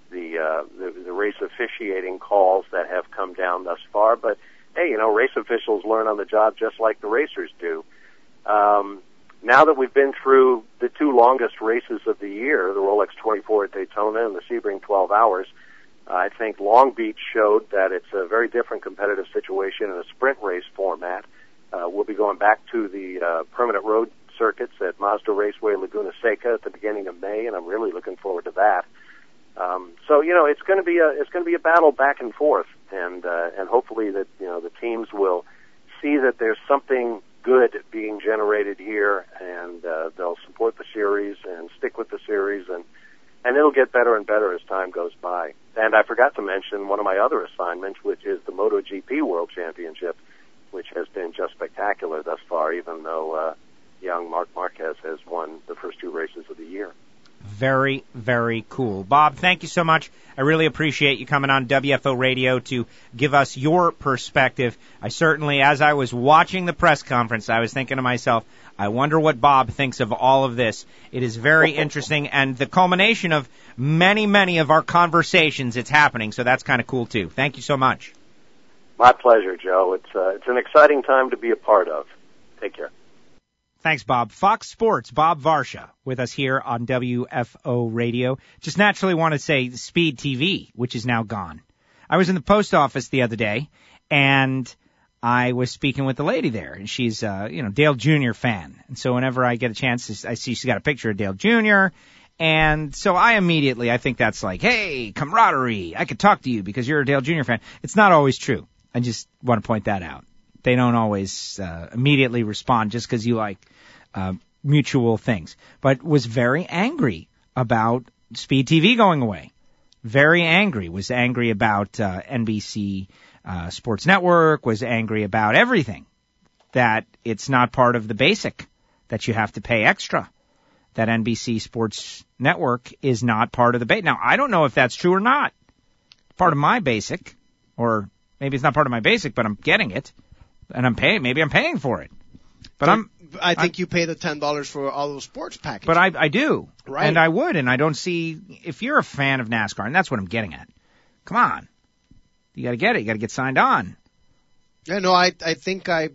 race officiating calls that have come down thus far. But hey, race officials learn on the job just like the racers do. Now that we've been through the 2 longest races of the year, the Rolex 24 at Daytona and the Sebring 12 Hours, I think Long Beach showed that it's a very different competitive situation in a sprint race format. We'll be going back to the permanent road circuits at Mazda Raceway Laguna Seca at the beginning of May, and I'm really looking forward to that. So it's going to be a battle back and forth, and hopefully that the teams will see that there's something good being generated here, and they'll support the series and stick with the series, and it'll get better and better as time goes by. And I forgot to mention one of my other assignments, which is the MotoGP World Championship, which has been just spectacular thus far, even though young Marc Marquez has won the first 2 races of the year. Very, very cool. Bob, thank you so much. I really appreciate you coming on WFO Radio to give us your perspective. I certainly, as I was watching the press conference, I was thinking to myself, I wonder what Bob thinks of all of this. It is very interesting, and the culmination of many, many of our conversations, it's happening, so that's kind of cool, too. Thank you so much. My pleasure, Joe. It's an exciting time to be a part of. Take care. Thanks, Bob. Fox Sports, Bob Varsha, with us here on WFO Radio. Just naturally want to say Speed TV, which is now gone. I was in the post office the other day, and I was speaking with the lady there, and she's Dale Jr. fan. And so whenever I get a chance, I see she's got a picture of Dale Jr., and so I think that's like, hey, camaraderie, I could talk to you because you're a Dale Jr. fan. It's not always true. I just want to point that out. They don't always immediately respond just because you like mutual things. But was very angry about Speed TV going away. Very angry. Was angry about NBC Sports Network. Was angry about everything. That it's not part of the basic. That you have to pay extra. That NBC Sports Network is not part of the basic. Now, I don't know if that's true or not. Part of my basic, or maybe it's not part of my basic, but I'm getting it, and I'm paying. Maybe I'm paying for it. But I think you pay the $10 for all those sports packages. But I do. Right. And I would, and I don't see, if you're a fan of NASCAR, and that's what I'm getting at, come on. You gotta get it. You gotta get signed on. Yeah, no, I think I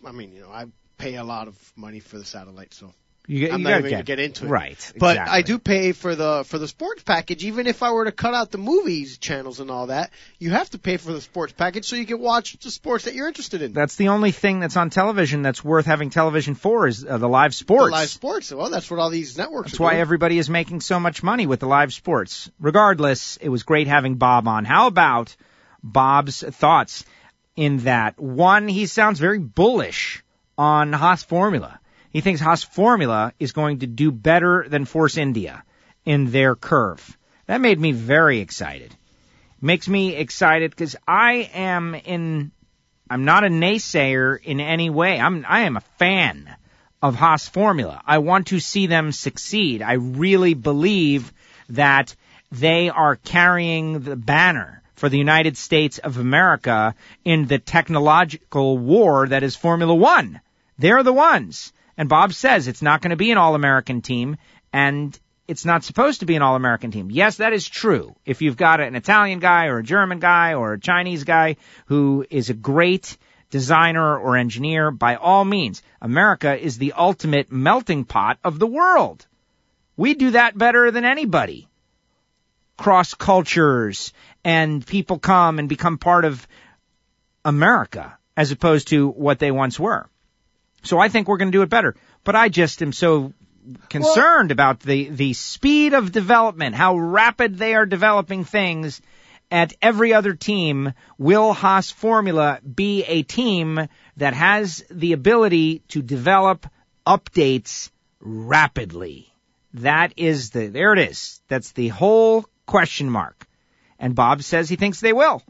pay a lot of money for the satellite, so I'm not even going to get into it. Right. But exactly. I do pay for the sports package. Even if I were to cut out the movies channels and all that, you have to pay for the sports package so you can watch the sports that you're interested in. That's the only thing that's on television that's worth having television for is the live sports. The live sports. Well, that's what all these networks That's are why doing. everybody is making so much money with the live sports. Regardless, it was great having Bob on. How about Bob's thoughts in that? One, he sounds very bullish on Haas Formula. He thinks Haas Formula is going to do better than Force India in their curve. That made me very excited. Makes me excited because I'm not a naysayer in any way. I am a fan of Haas Formula. I want to see them succeed. I really believe that they are carrying the banner for the United States of America in the technological war that is Formula One. They're the ones. And Bob says it's not going to be an All-American team, and it's not supposed to be an All-American team. Yes, that is true. If you've got an Italian guy or a German guy or a Chinese guy who is a great designer or engineer, by all means, America is the ultimate melting pot of the world. We do that better than anybody. Cross cultures, and people come and become part of America as opposed to what they once were. So I think we're going to do it better. But I just am so concerned about the speed of development, how rapid they are developing things at every other team. Will Haas Formula be a team that has the ability to develop updates rapidly? There it is. That's the whole question mark. And Bob says he thinks they will.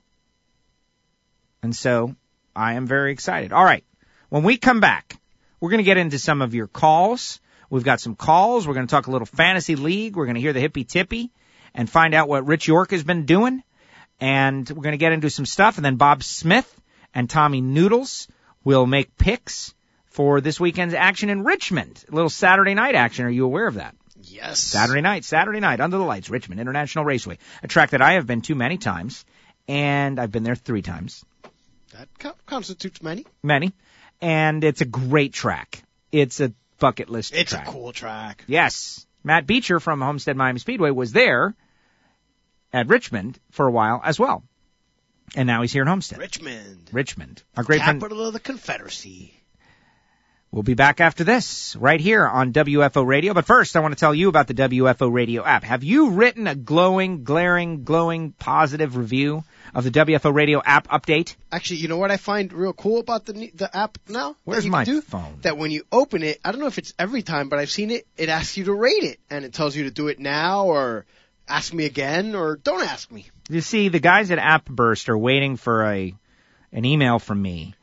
And so I am very excited. All right. When we come back, we're going to get into some of your calls. We've got some calls. We're going to talk a little fantasy league. We're going to hear the hippy tippy and find out what Rich York has been doing. And we're going to get into some stuff. And then Bob Smith and Tommy Noodles will make picks for this weekend's action in Richmond. A little Saturday night action. Are you aware of that? Yes. Saturday night, under the lights, Richmond International Raceway. A track that I have been to many times. And I've been there 3 times. That constitutes many. Many. And it's a great track. It's a bucket list track. It's a cool track. Yes. Matt Beecher from Homestead Miami Speedway was there at Richmond for a while as well. And now he's here in Homestead. Richmond. Our great friend. Capital of the Confederacy. We'll be back after this, right here on WFO Radio. But first, I want to tell you about the WFO Radio app. Have you written a glowing, positive review of the WFO Radio app update? Actually, you know what I find real cool about the app now? Where's my phone? That when you open it, I don't know if it's every time, but I've seen it, it asks you to rate it. And it tells you to do it now or ask me again or don't ask me. You see, the guys at AppBurst are waiting for an email from me.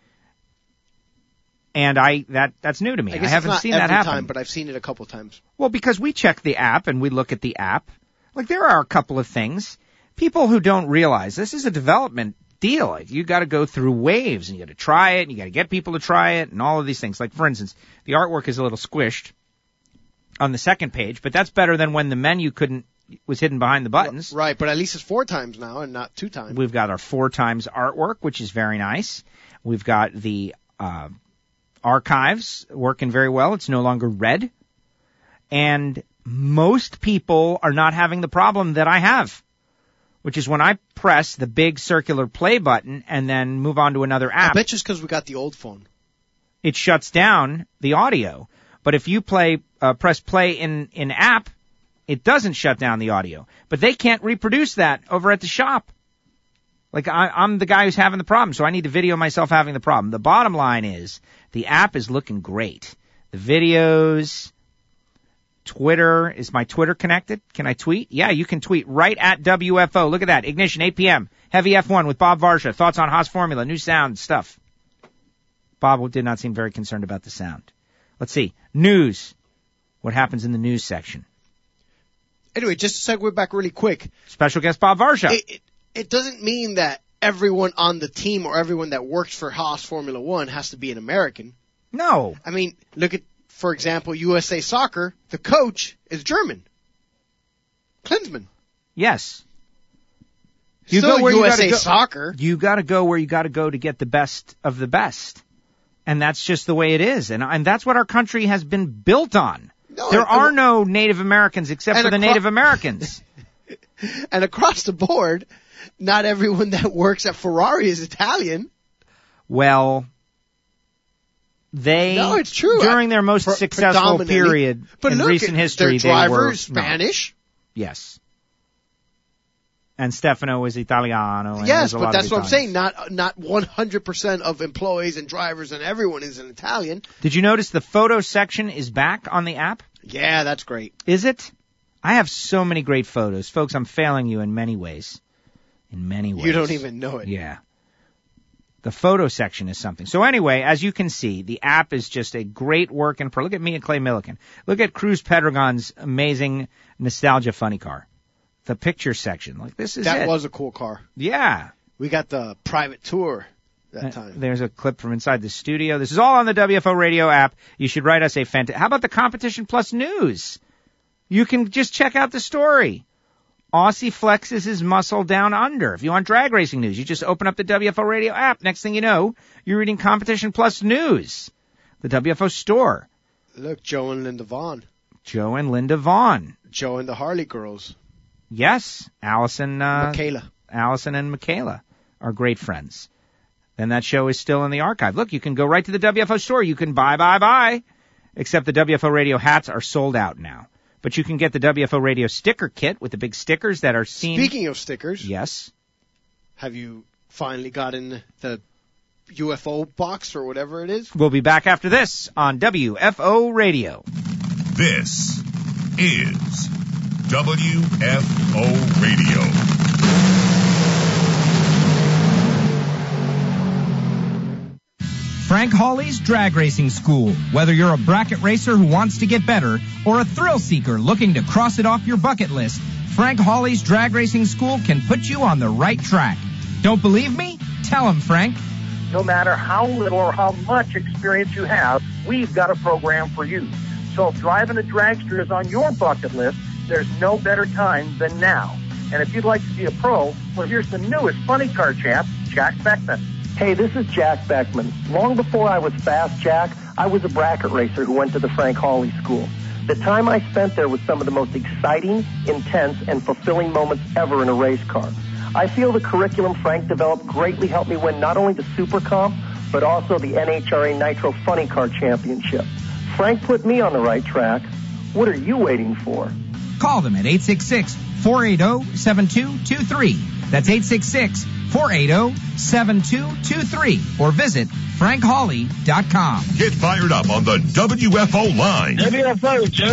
And that's new to me. I haven't seen that happen. Every time, but I've seen it a couple times. Well, because we check the app and we look at the app. Like, there are a couple of things. People who don't realize this is a development deal. Like, you got to go through waves and you got to try it and you got to get people to try it and all of these things. Like, for instance, the artwork is a little squished on the second page, but that's better than when the menu was hidden behind the buttons. Right, but at least it's 4 times now and not 2 times. We've got our 4 times artwork, which is very nice. We've got the archives working very well. It's no longer red. And most people are not having the problem that I have, which is when I press the big circular play button and then move on to another app. I bet you it's because we got the old phone. It shuts down the audio. But if you press play in app, it doesn't shut down the audio. But they can't reproduce that over at the shop. Like, I'm the guy who's having the problem, so I need to video myself having the problem. The bottom line is, the app is looking great. The videos, Twitter. Is my Twitter connected? Can I tweet? Yeah, you can tweet right at WFO. Look at that. Ignition, 8 p.m. Heavy F1 with Bob Varsha. Thoughts on Haas Formula, new sound stuff. Bob did not seem very concerned about the sound. Let's see. News. What happens in the news section? Anyway, just to segue back really quick. Special guest Bob Varsha. It doesn't mean that everyone on the team or everyone that works for Haas Formula One has to be an American. No. I mean, look at, for example, USA Soccer. The coach is German. Klinsmann. Yes. You go where USA Soccer. You got to go where you got to go to get the best of the best. And that's just the way it is. And that's what our country has been built on. No, there are no Native Americans except for the Native Americans. And across the board, not everyone that works at Ferrari is Italian. Well, no, it's true. During their most successful period in recent history, their driver is Spanish. Yes. And Stefano is Italiano. And yes, but that's what I'm saying. Not 100% of employees and drivers and everyone is an Italian. Did you notice the photo section is back on the app? Yeah, that's great. Is it? I have so many great photos. Folks, I'm failing you in many ways. In many ways. You don't even know it. Yeah. The photo section is something. So anyway, as you can see, the app is just a great work in pro. Look at me and Clay Millican. Look at Cruz Pedregon's amazing nostalgia funny car. The picture section. Like, this is That was a cool car. Yeah. We got the private tour that time. There's a clip from inside the studio. This is all on the WFO radio app. You should write us a How about the Competition Plus news? You can just check out the story. Aussie flexes his muscle down under. If you want drag racing news, you just open up the WFO radio app. Next thing you know, you're reading Competition Plus news. The WFO store. Look, Joe and Linda Vaughn. Joe and Linda Vaughn. Joe and the Harley girls. Yes, Michaela. Allison and Michaela are great friends. Then that show is still in the archive. Look, you can go right to the WFO store. You can buy. Except the WFO radio hats are sold out now. But you can get the WFO radio sticker kit with the big stickers that are seen. Speaking of stickers. Yes. Have you finally gotten the UFO box or whatever it is? We'll be back after this on WFO radio. This is WFO Radio. Frank Hawley's Drag Racing School. Whether you're a bracket racer who wants to get better or a thrill seeker looking to cross it off your bucket list, Frank Hawley's Drag Racing School can put you on the right track. Don't believe me? Tell him, Frank. No matter how little or how much experience you have, we've got a program for you. So if driving a dragster is on your bucket list, there's no better time than now. And if you'd like to be a pro, well, here's the newest funny car champ, Jack Beckman. Hey, this is Jack Beckman. Long before I was Fast Jack, I was a bracket racer who went to the Frank Hawley School. The time I spent there was some of the most exciting, intense, and fulfilling moments ever in a race car. I feel the curriculum Frank developed greatly helped me win not only the Super Comp, but also the NHRA Nitro Funny Car Championship. Frank put me on the right track. What are you waiting for? Call them at 866-480-7223. That's 866-480-7223. Or visit frankhawley.com. Get fired up on the WFO line. WFO, Joe.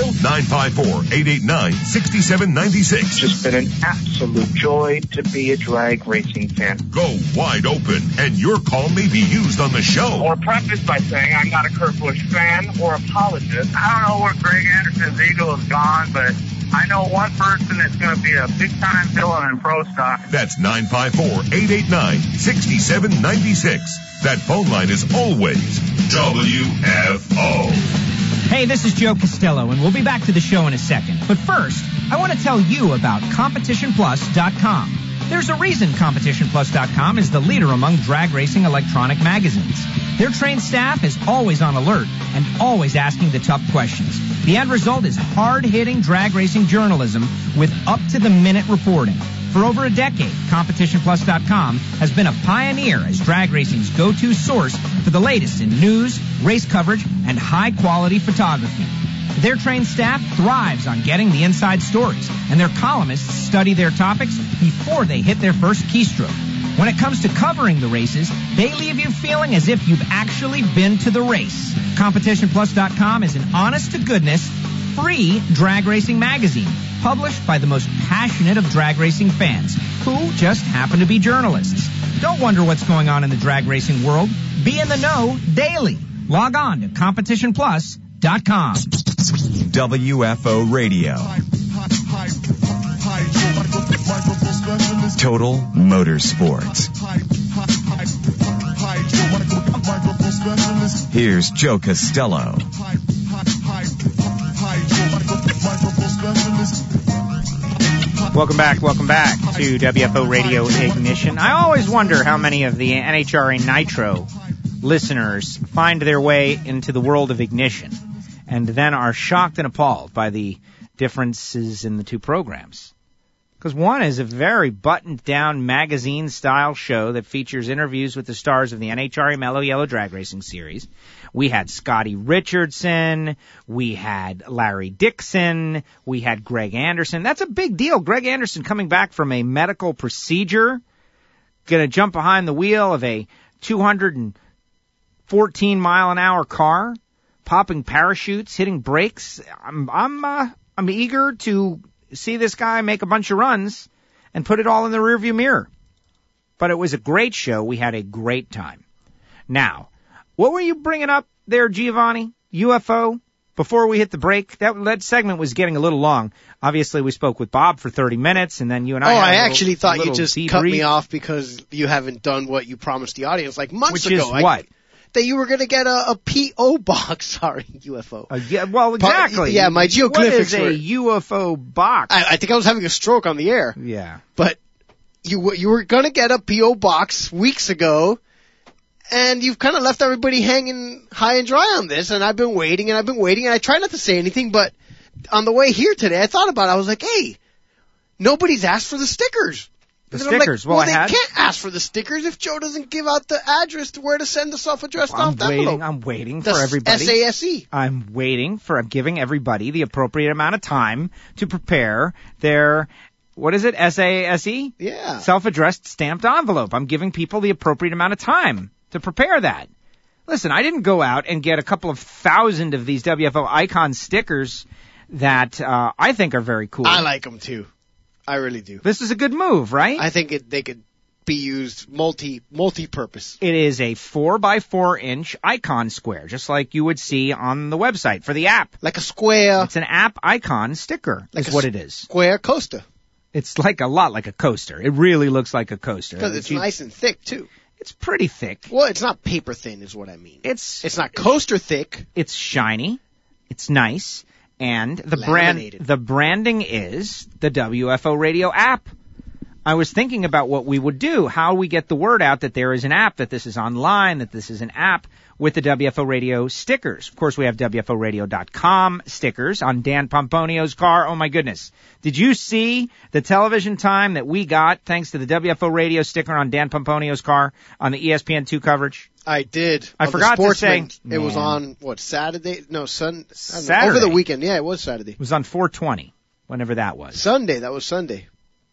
954-889-6796. It's been an absolute joy to be a drag racing fan. Go wide open, and your call may be used on the show. Or preface by saying I'm not a Kurt Busch fan or apologist. I don't know where Greg Anderson's ego is gone, but I know one person that's going to be a big-time villain in pro stock. That's 954-889-6796. That phone line is always WFO. Hey, this is Joe Costello, and we'll be back to the show in a second. But first, I want to tell you about CompetitionPlus.com. There's a reason CompetitionPlus.com is the leader among drag racing electronic magazines. Their trained staff is always on alert and always asking the tough questions. The end result is hard-hitting drag racing journalism with up-to-the-minute reporting. For over a decade, CompetitionPlus.com has been a pioneer as drag racing's go-to source for the latest in news, race coverage, and high-quality photography. Their trained staff thrives on getting the inside stories, and their columnists study their topics before they hit their first keystroke. When it comes to covering the races, they leave you feeling as if you've actually been to the race. CompetitionPlus.com is an honest-to-goodness, free drag racing magazine, published by the most passionate of drag racing fans, who just happen to be journalists. Don't wonder what's going on in the drag racing world. Be in the know daily. Log on to CompetitionPlus.com. WFO Radio. Total Motorsports. Here's Joe Costello. Welcome back to WFO Radio Ignition. I always wonder how many of the NHRA Nitro listeners find their way into the world of Ignition and then are shocked and appalled by the differences in the two programs. Because one is a very buttoned-down magazine-style show that features interviews with the stars of the NHRA Mellow Yellow Drag Racing Series. We had Scotty Richardson, we had Larry Dixon, we had Greg Anderson. That's a big deal. Greg Anderson coming back from a medical procedure, going to jump behind the wheel of a 214-mile-an-hour car, popping parachutes, hitting brakes. I'm eager to see this guy make a bunch of runs and put it all in the rearview mirror. But it was a great show. We had a great time. Now, what were you bringing up there, Giovanni? UFO? Before we hit the break, that segment was getting a little long. Obviously, we spoke with Bob for 30 minutes, and then you and I I actually thought you just debrief. cut me off because you haven't done what you promised the audience like months ago. Which is what? That you were going to get a P.O. box. Sorry, UFO. Yeah, well, exactly. Yeah, my geoglyphics What is a UFO box? I think I was having a stroke on the air. Yeah. But you were going to get a P.O. box weeks ago, and you've kind of left everybody hanging high and dry on this, and I've been waiting, and I try not to say anything, but on the way here today, I thought about it. I was like, hey, nobody's asked for the stickers. The stickers. Like, they can't ask for the stickers if Joe doesn't give out the address to where to send the self-addressed envelope. I'm waiting for everybody. SASE. I'm giving everybody the appropriate amount of time to prepare their, what is it, SASE? Yeah. Self-addressed stamped envelope. I'm giving people the appropriate amount of time to prepare that. Listen, I didn't go out and get a couple of thousand of these WFO icon stickers that I think are very cool. I like them too. I really do. This is a good move, right? I think they could be used multi-purpose. It is a 4x4-inch icon square, just like you would see on the website for the app. Like a square. It's an app icon sticker, is what it is. Square coaster. It's like a lot like a coaster. It really looks like a coaster. Because it's nice and thick, too. It's pretty thick. Well, it's not paper thin is what I mean. It's not coaster thick. It's shiny. It's nice. And the branding is the WFO Radio app. I was thinking about what we would do, how we get the word out that there is an app, that this is online, that this is an app with the WFO Radio stickers. Of course, we have WFOradio.com stickers on Dan Pomponio's car. Oh, my goodness. Did you see the television time that we got thanks to the WFO Radio sticker on Dan Pomponio's car on the ESPN2 coverage? I did. I forgot to say. It was on, Saturday? No, Saturday. Over the weekend. Yeah, it was Saturday. It was on 420, whenever that was. Sunday. That was Sunday.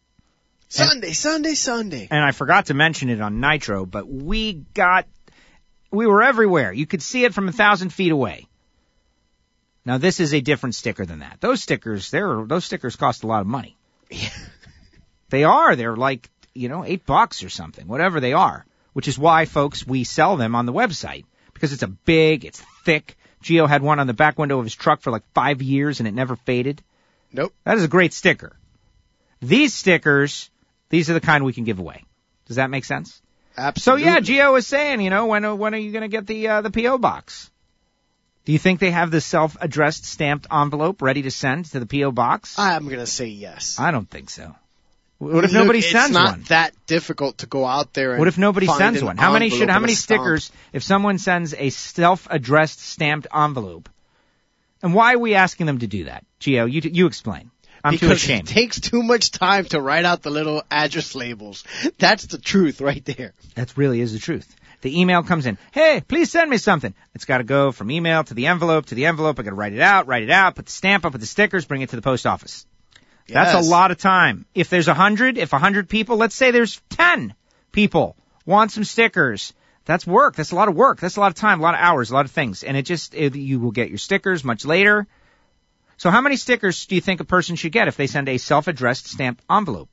Sunday. And I forgot to mention it on Nitro, but we were everywhere. You could see it from 1,000 feet away. Now, this is a different sticker than that. Those stickers cost a lot of money. Yeah. They are. They're like, $8 or something, whatever they are. Which is why, folks, we sell them on the website. Because it's it's thick. Gio had one on the back window of his truck for like 5 years and it never faded. Nope. That is a great sticker. These stickers, these are the kind we can give away. Does that make sense? Absolutely. So yeah, Gio was saying, when are you going to get the P.O. box? Do you think they have the self-addressed stamped envelope ready to send to the P.O. box? I'm going to say yes. I don't think so. What if nobody sends one? It's not that difficult to go out there and what if nobody sends one? How many stickers, stomp? if someone sends a self-addressed stamped envelope? And why are we asking them to do that? Gio, you explain. I'm too ashamed. It takes too much time to write out the little address labels. That's the truth right there. That really is the truth. The email comes in. Hey, please send me something. It's got to go from email to the envelope. I got to write it out, put the stamp up with the stickers, bring it to the post office. Yes. That's a lot of time. If there's 100 people, let's say there's 10 people want some stickers. That's work. That's a lot of work. That's a lot of time, a lot of hours, a lot of things. And you will get your stickers much later. So how many stickers do you think a person should get if they send a self-addressed stamped envelope?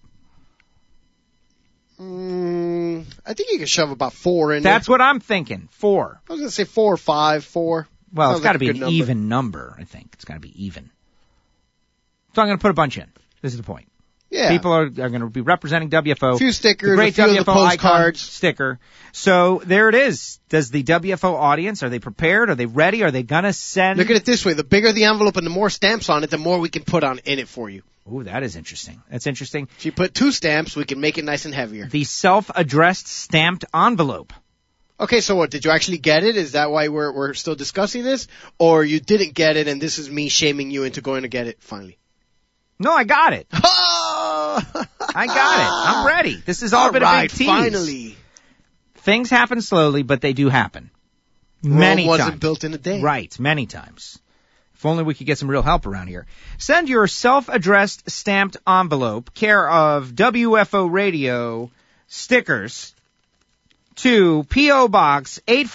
I think you can shove about 4 in That's there. what I'm thinking. 4. I was going to say 4 or 5, 4. Well, Sounds it's got to like a be good an even number, I think. It's got to be even. So I'm going to put a bunch in. This is the point. Yeah. People are going to be representing WFO. A few stickers, the great a few WFO of the postcards. icon sticker. So there it is. Does the WFO audience, are they prepared? Are they ready? Are they going to send? Look at it this way. The bigger the envelope and the more stamps on it, the more we can put in it for you. Ooh, that is interesting. That's interesting. If you put 2 stamps, we can make it nice and heavier. The self-addressed stamped envelope. Okay, so what? Did you actually get it? Is that why we're still discussing this? Or you didn't get it and this is me shaming you into going to get it finally? No, I got it. Oh! I got it. I'm ready. This has all been a big tease. Finally. Things happen slowly, but they do happen. Many Rome wasn't times. built in a day. Right, many times. If only we could get some real help around here. Send your self-addressed stamped envelope, care of WFO Radio stickers, to P.O. Box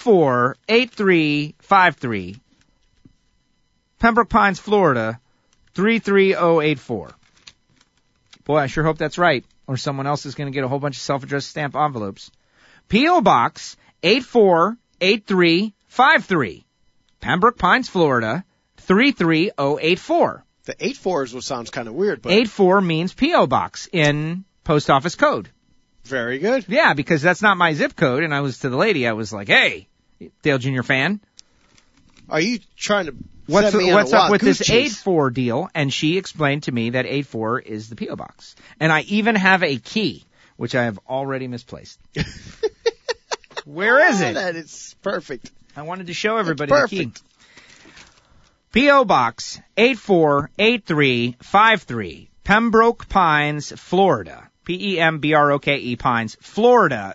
848353, Pembroke Pines, Florida, 33084. Boy, I sure hope that's right, or someone else is going to get a whole bunch of self-addressed stamp envelopes. P.O. Box 848353, Pembroke Pines, Florida, 33084. The 84 is what sounds kind of weird, but 84 means P.O. Box in post office code. Very good. Yeah, because that's not my zip code, and I was to the lady, I was like, hey, Dale Jr. fan. Are you trying to What's set me on a up with goose this chase? 84 deal? And she explained to me that 84 is the P.O. Box. And I even have a key, which I have already misplaced. Where is it? That is perfect. I wanted to show everybody the key. Perfect. P.O. Box 848353, Pembroke Pines, Florida. Pembroke Pines, Florida,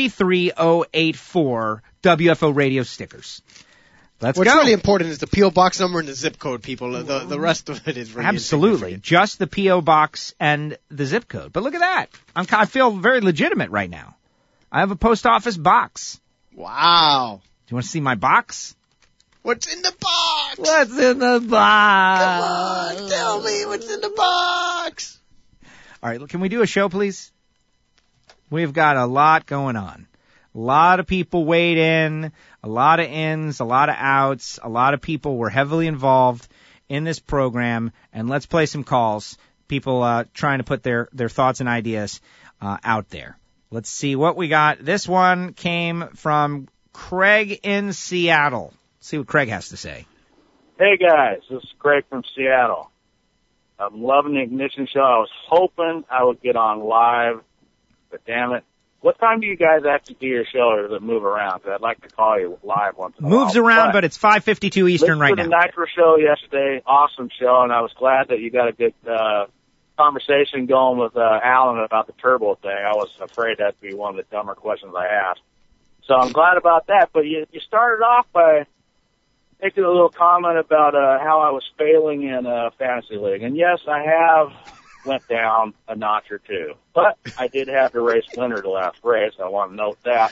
33084, WFO Radio stickers. Let's What's go. really important is the P.O. Box number and the zip code, people. The rest of it is really Absolutely. insignificant. Just the P.O. Box and the zip code. But look at that. I feel very legitimate right now. I have a post office box. Wow. Do you want to see my box? What's in the box? What's in the box? Come on, tell me what's in the box. All right, can we do a show, please? We've got a lot going on. A lot of people weighed in, a lot of ins, a lot of outs. A lot of people were heavily involved in this program. And let's play some calls. People trying to put their thoughts and ideas out there. Let's see what we got. This one came from Craig in Seattle. Let's see what Craig has to say. Hey, guys. This is Craig from Seattle. I'm loving the Ignition Show. I was hoping I would get on live, but damn it. What time do you guys actually do your show, or does it move around? 'Cause I'd like to call you live once in a while. Moves around, but it's 5:52 Eastern right now. Listened to the Nitro show yesterday. Awesome show, and I was glad that you got a good conversation going with Alan about the turbo thing. I was afraid that'd be one of the dumber questions I asked. So I'm glad about that. But you started off by making a little comment about how I was failing in Fantasy League. And yes, I have went down a notch or two. But I did have to race winner the last race. I want to note that.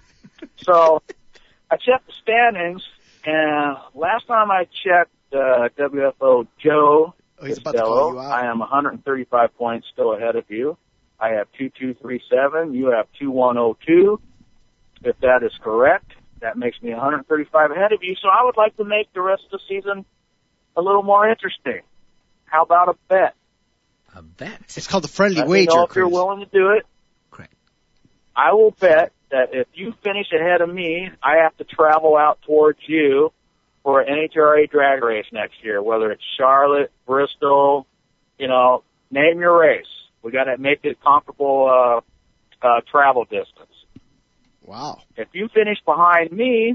So I checked the standings, and last time I checked WFO Joe Costello, I am 135 points still ahead of you. I have 2237. You have 2102. If that is correct, that makes me 135 ahead of you. So I would like to make the rest of the season a little more interesting. How about a bet? A bet? It's called the friendly Let wager. me know if you're willing to do it. Correct. I will bet that if you finish ahead of me, I have to travel out towards you for an NHRA drag race next year, whether it's Charlotte, Bristol, name your race. We got to make it comparable travel distance. Wow. If you finish behind me,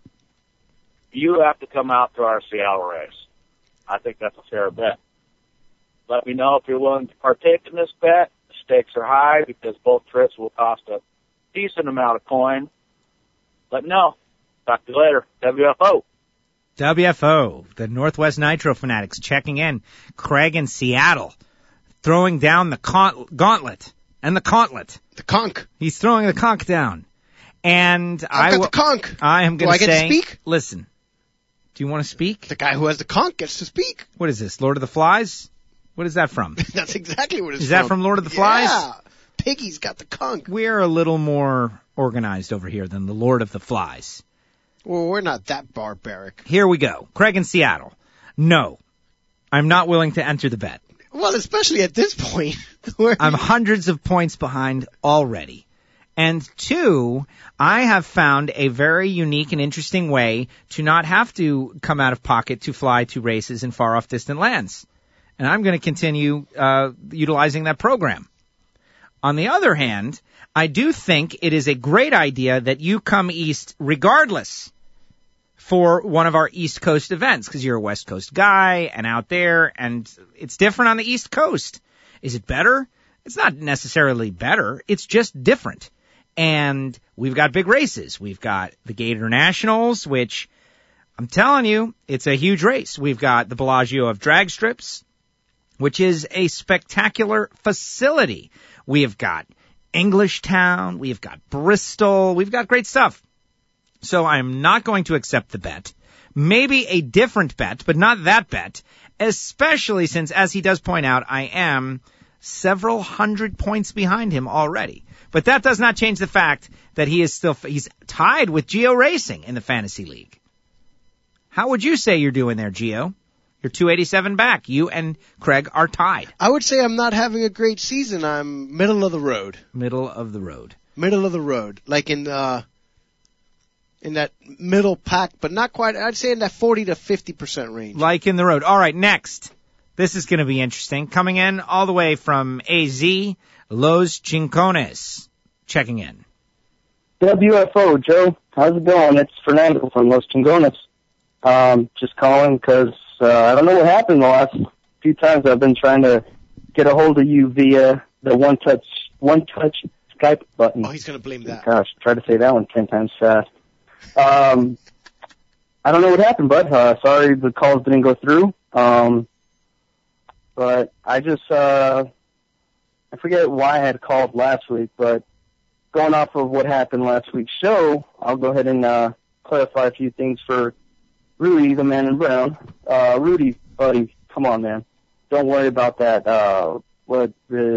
you have to come out to our Seattle race. I think that's a fair bet. Let me know if you're willing to partake in this bet. The stakes are high because both trips will cost a decent amount of coin. Let me know. Talk to you later. WFO. WFO, the Northwest Nitro Fanatics checking in. Craig in Seattle, throwing down the gauntlet. And the gauntlet. The conch. He's throwing the conch down. And I've got the conch. I am going to say, speak? Listen, Do you want to speak? The guy who has the conch gets to speak. What is this, Lord of the Flies? What is that from? That's exactly what it's Is that from Lord of the Flies? Yeah. Piggy's got the conch. We're a little more organized over here than the Lord of the Flies. Well, we're not that barbaric. Here we go. Craig in Seattle. No, I'm not willing to enter the bet. Well, especially at this point. I'm hundreds of points behind already. And 2, I have found a very unique and interesting way to not have to come out of pocket to fly to races in far off distant lands. And I'm going to continue utilizing that program. On the other hand, I do think it is a great idea that you come east regardless for one of our East Coast events, because you're a West Coast guy and out there, and it's different on the East Coast. Is it better? It's not necessarily better. It's just different. And we've got big races. We've got the Gator Nationals, which I'm telling you, it's a huge race. We've got the Bellagio of drag strips, which is a spectacular facility. We've got Englishtown. We've got Bristol. We've got great stuff. So I'm not going to accept the bet. Maybe a different bet, but not that bet, especially since, as he does point out, I am several hundred points behind him already. But that does not change the fact that he's tied with Geo Racing in the Fantasy League. How would you say you're doing there, Geo? You're 287 back. You and Craig are tied. I would say I'm not having a great season. I'm middle of the road. Middle of the road. Middle of the road. Like in that middle pack, but not quite. I'd say in that 40 to 50% range. Like in the road. All right, next. This is going to be interesting. Coming in all the way from AZ, Los Chincones. Checking in. WFO, Joe. How's it going? It's Fernando from Los Chincones. Just calling because I don't know what happened the last few times I've been trying to get a hold of you via the one touch Skype button. Oh, he's going to blame that. Gosh, try to say that one 10 times fast. I don't know what happened, bud. Sorry the calls didn't go through. But I just, I forget why I had called last week, but going off of what happened last week's show, I'll go ahead and clarify a few things for Rudy, the man in brown. Rudy, buddy, come on, man. Don't worry about that. Well,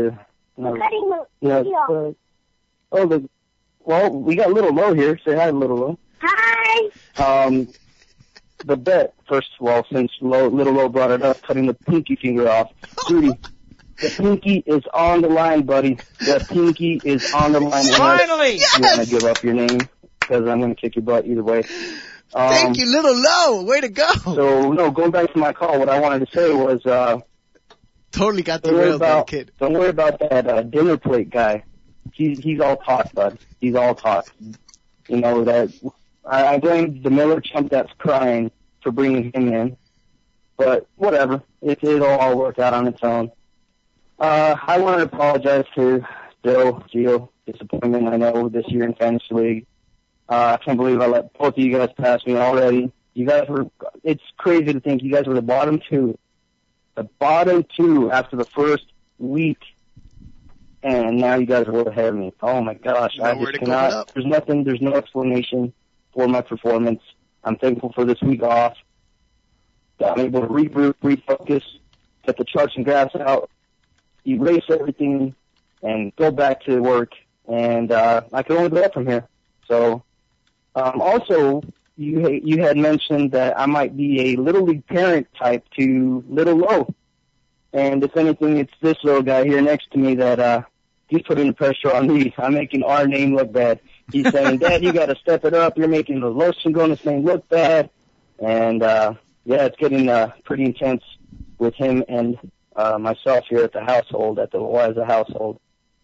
we got Little Low here. Say hi, Little Low. Hi. The bet, first of all, since Little Low brought it up, cutting the pinky finger off. Rudy, the pinky is on the line, buddy. The pinky is on the line. Finally! Yes! You want to give up your name, because I'm going to kick your butt either way. Thank you, Little Low. Way to go. So, no, going back to my call, what I wanted to say was, totally got derailed by the kid. Don't worry about that dinner plate guy. He's all talk, bud. He's all talk. You know, that I blame the Miller chump that's crying for bringing him in. But whatever. It'll all work out on its own. I want to apologize to Bill, Gio, disappointment, I know, this year in Fantasy League. I can't believe I let both of you guys pass me already. You guys it's crazy to think you guys were the bottom two. The bottom two after the first week. And now you guys are way ahead of me. Oh my gosh. I just cannot, there's no explanation for my performance. I'm thankful for this week off. I'm able to regroup, refocus, get the charts and graphs out, erase everything, and go back to work. And, I can only go up from here. So, also, you had mentioned that I might be a Little League parent type to Little Low. And if anything, it's this little guy here next to me that, he's putting the pressure on me. I'm making our name look bad. He's saying, Dad, you got to step it up. You're making the Los Chincones name look bad. And, yeah, it's getting pretty intense with him and myself here at the household, at the Loiza household.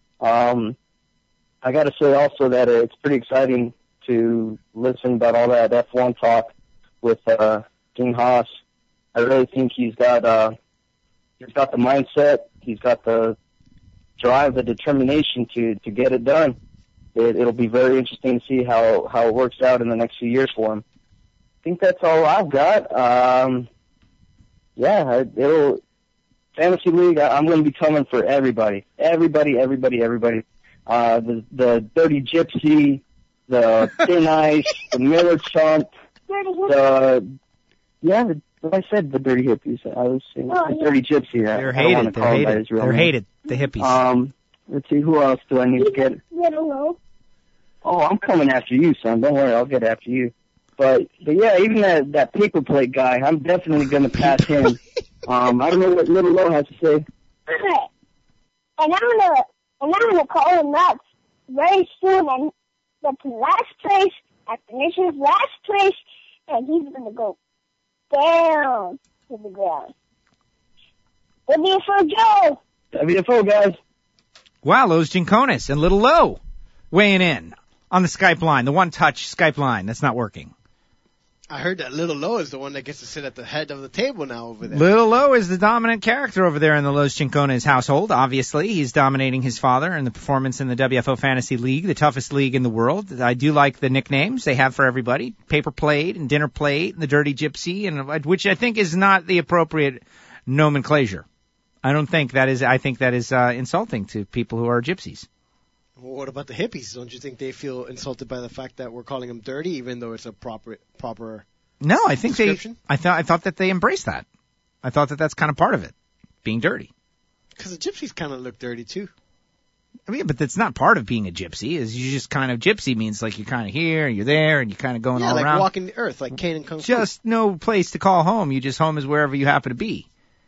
I got to say also that it's pretty exciting to listen about all that F1 talk with King Haas. I really think he's got the mindset. He's got the drive, the determination to get it done. It'll be very interesting to see how it works out in the next few years for him. I think that's all I've got. Fantasy League, I'm going to be coming for everybody. Everybody. The Dirty Gypsy, the Thin Ice, the Miller Chump, the Yeah, like I said, the Dirty Hippies. I was saying the Dirty Gypsy. They're hated. They're hated. They're hated. The hippies. Let's see, who else do I need to get? Hello. Oh, I'm coming after you, son. Don't worry, I'll get after you. But yeah, even that paper plate guy, I'm definitely going to pass him. I don't know what Little Low has to say. Okay. And I'm gonna call him up very soon and get to last place, at the nation's last place, and he's gonna go down to the ground. WFO Joe! WFO, guys. Wow, Los Gincones and Little Low weighing in on the Skype line, the one-touch Skype line that's not working. I heard that Little Low is the one that gets to sit at the head of the table now over there. Little Low is the dominant character over there in the Los Gincones household, obviously. He's dominating his father in the performance in the WFO Fantasy League, the toughest league in the world. I do like the nicknames they have for everybody. Paper Plate and Dinner Plate and the Dirty Gypsy, and which I think is not the appropriate nomenclature. I think that is insulting to people who are gypsies. Well, what about the hippies? Don't you think they feel insulted by the fact that we're calling them dirty, even though it's a proper No, I think description? I thought that they embraced that. I thought that that's kind of part of it, being dirty. Because the gypsies kind of look dirty too. I mean, but that's not part of being a gypsy. Is you just kind of gypsy means like you're kind of here and you're there and you're kind of going all like around. walking the earth, like Kane and Kung Fu. Just no place to call home. You just home is wherever you happen to be.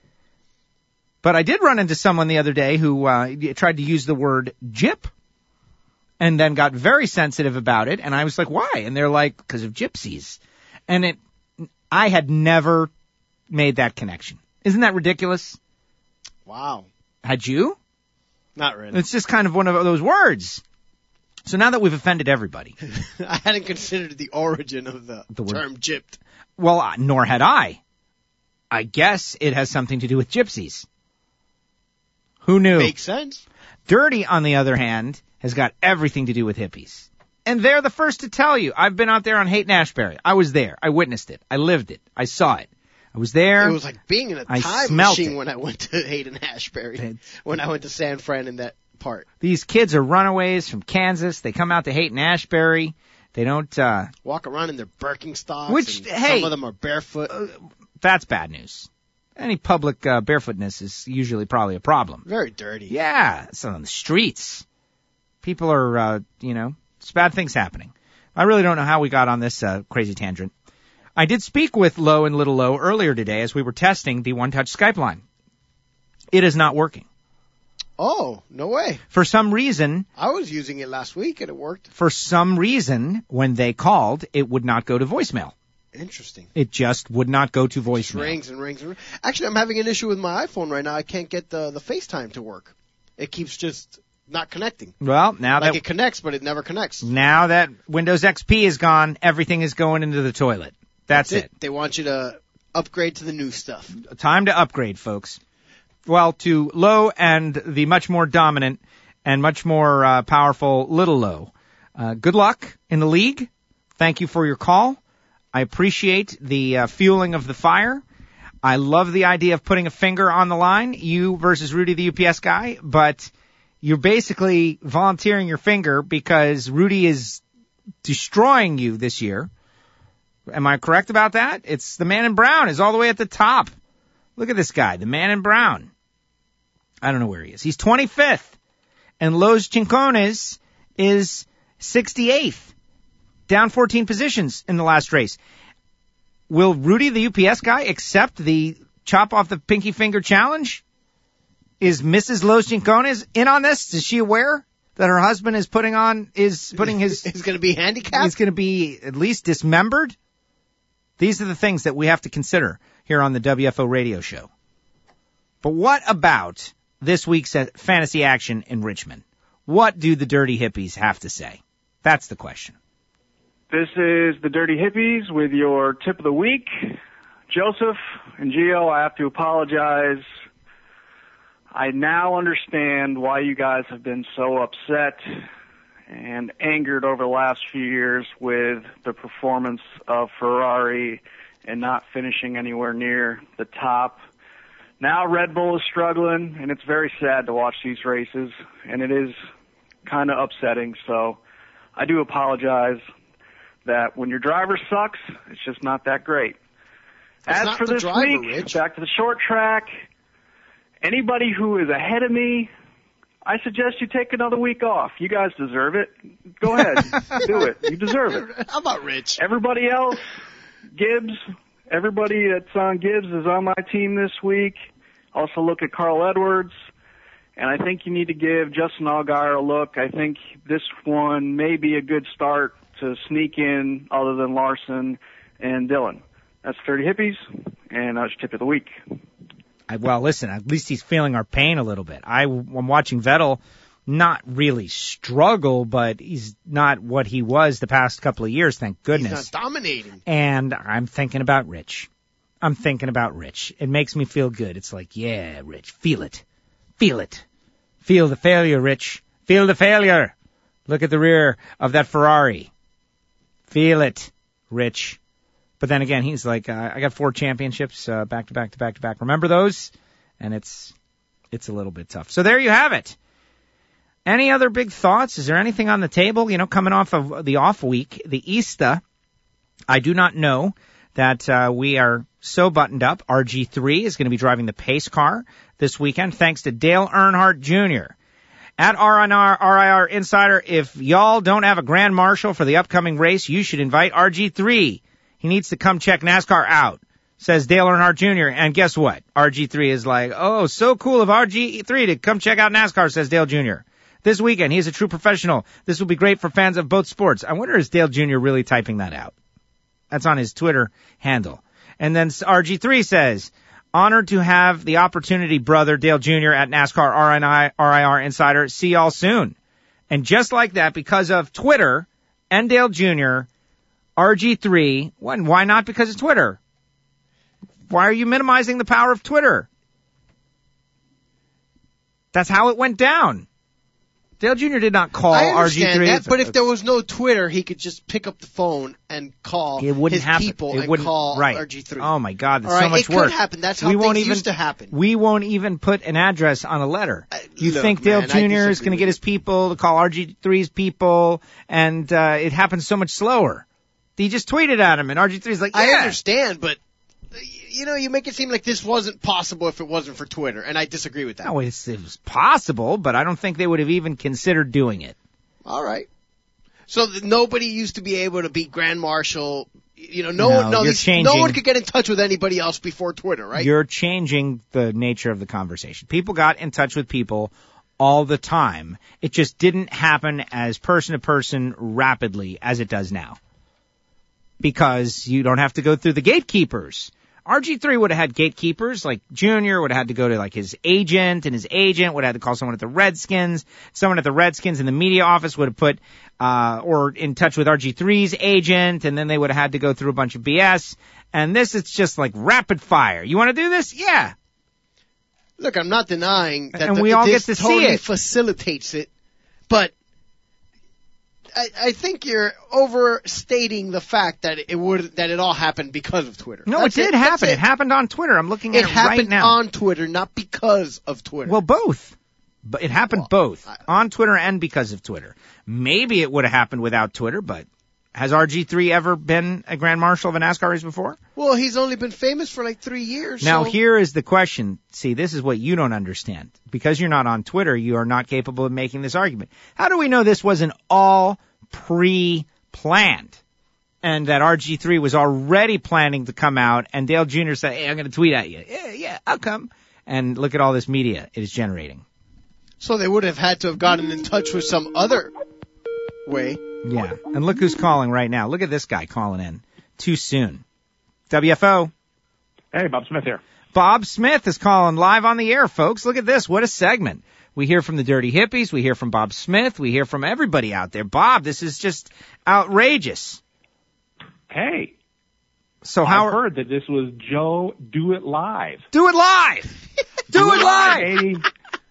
But I did run into someone the other day who tried to use the word gyp and then got very sensitive about it. And I was like, why? And they're like, because of gypsies. And I had never made that connection. Isn't that ridiculous? Wow. Had you? Not really. It's just kind of one of those words. So now that we've offended everybody. I hadn't considered the origin of the term gypped. Well, nor had I. I guess it has something to do with gypsies. Who knew? Makes sense. Dirty, on the other hand, has got everything to do with hippies. And they're the first to tell you. I've been out there on Haight-Ashbury. I was there. I witnessed it. I lived it. I saw it. I was there. It was like being in a time machine when I went to Haight-Ashbury. When I went to San Fran in that part. These kids are runaways from Kansas. They come out to Haight-Ashbury. They don't walk around in their Birkenstocks. Which, and hey, some of them are barefoot. That's bad news. Any public barefootness is usually probably a problem. Very dirty. Yeah, it's on the streets. People are, it's bad things happening. I really don't know how we got on this crazy tangent. I did speak with Low and Little Low earlier today as we were testing the one-touch Skype line. It is not working. Oh, no way. For some reason... I was using it last week and it worked. For some reason, when they called, it would not go to voicemail. Interesting. It just would not go to voicemail. It rings and rings and rings. Actually, I'm having an issue with my iPhone right now. I can't get the FaceTime to work. It keeps just not connecting. Well, now that it connects, but it never connects. Now that Windows XP is gone, everything is going into the toilet. That's it. They want you to upgrade to the new stuff. Time to upgrade, folks. Well, to Low and the much more dominant and much more powerful Little Low. Good luck in the league. Thank you for your call. I appreciate the fueling of the fire. I love the idea of putting a finger on the line, you versus Rudy the UPS guy, but you're basically volunteering your finger because Rudy is destroying you this year. Am I correct about that? It's the man in brown is all the way at the top. Look at this guy, the man in brown. I don't know where he is. He's 25th. And Los Gincones is 68th. Down 14 positions in the last race. Will Rudy, the UPS guy, accept the chop off the pinky finger challenge? Is Mrs. Los Gincones in on this? Is she aware that her husband is putting his... He's going to be handicapped? He's going to be at least dismembered? These are the things that we have to consider here on the WFO radio show. But what about this week's fantasy action in Richmond? What do the Dirty Hippies have to say? That's the question. This is the Dirty Hippies with your tip of the week. Joseph and Gio, I have to apologize. I now understand why you guys have been so upset and angered over the last few years with the performance of Ferrari and not finishing anywhere near the top. Now Red Bull is struggling, and it's very sad to watch these races, and it is kind of upsetting. So I do apologize that when your driver sucks, it's just not that great. As not for the this driver, week, Rich. back to the short track. Anybody who is ahead of me, I suggest you take another week off. You guys deserve it. Go ahead. Do it. You deserve it. How about Rich? Everybody else, Gibbs, everybody that's on Gibbs is on my team this week. Also look at Carl Edwards. And I think you need to give Justin Allgaier a look. I think this one may be a good start to sneak in other than Larson and Dillon. That's 30 Hippies, and that's tip of the week. Well, listen, at least he's feeling our pain a little bit. I'm watching Vettel not really struggle, but he's not what he was the past couple of years, thank goodness. He's not dominating. And I'm thinking about Rich. It makes me feel good. It's like, yeah, Rich, feel it. Feel it. Feel the failure, Rich. Feel the failure. Look at the rear of that Ferrari. Feel it, Rich. But then again, he's like, I got 4 championships back to back. Remember those? And it's a little bit tough. So there you have it. Any other big thoughts? Is there anything on the table? You know, coming off of the off week, the Easter, I do not know that we are so buttoned up. RG3 is going to be driving the pace car this weekend, thanks to Dale Earnhardt Jr. At RIR Insider, if y'all don't have a Grand Marshal for the upcoming race, you should invite RG3. He needs to come check NASCAR out, says Dale Earnhardt Jr. And guess what? RG3 is like, oh, so cool of RG3 to come check out NASCAR, says Dale Jr. This weekend, he's a true professional. This will be great for fans of both sports. I wonder, is Dale Jr. really typing that out? That's on his Twitter handle. And then RG3 says, honored to have the opportunity, brother Dale Jr. at NASCAR RIR Insider. See y'all soon. And just like that, because of Twitter and Dale Jr., RG3, why not because of Twitter? Why are you minimizing the power of Twitter? That's how it went down. Dale Jr. did not call RG3. That, but if there was no Twitter, he could just pick up the phone and call his people and call RG3. Oh, my God, that's so much work. It could happen. That's how things used to happen. We won't even put an address on a letter. You think Dale Jr. is going to get his people to call RG3's people, and it happens so much slower. He just tweeted at him, and RG3's like, yeah. I understand, but you make it seem like this wasn't possible if it wasn't for Twitter, and I disagree with that. No, it was possible, but I don't think they would have even considered doing it. All right. So nobody used to be able to be Grand Marshal. No one could get in touch with anybody else before Twitter, right? You're changing the nature of the conversation. People got in touch with people all the time. It just didn't happen as person to person rapidly as it does now. Because you don't have to go through the gatekeepers. RG3 would have had gatekeepers, like Junior would have had to go to like his agent, and his agent would have had to call someone at the Redskins. Someone at the Redskins in the media office would have put, or in touch with RG3's agent, and then they would have had to go through a bunch of BS. And this is just like rapid fire. You want to do this? Yeah. Look, I'm not denying that and we all get to totally see it. Facilitates it, but I think you're overstating the fact that it all happened because of Twitter. No, it did happen. It happened on Twitter. I'm looking at it right now. It happened on Twitter, not because of Twitter. Well, both. But it happened both. On Twitter and because of Twitter. Maybe it would have happened without Twitter, but has RG3 ever been a Grand Marshal of a NASCAR race before? Well, he's only been famous for like 3 years. Now, here is the question. See, this is what you don't understand. Because you're not on Twitter, you are not capable of making this argument. How do we know this wasn't all pre-planned? And that RG3 was already planning to come out, and Dale Jr. said, hey, I'm going to tweet at you. Yeah, I'll come. And look at all this media it is generating. So they would have had to have gotten in touch with some other way. Yeah, and look who's calling right now. Look at this guy calling in. Too soon. WFO. Hey, Bob Smith here. Bob Smith is calling live on the air, folks. Look at this. What a segment. We hear from the Dirty Hippies. We hear from Bob Smith. We hear from everybody out there. Bob, this is just outrageous. Hey. So I've heard that this was Joe Do It Live. Do it live! Do it live!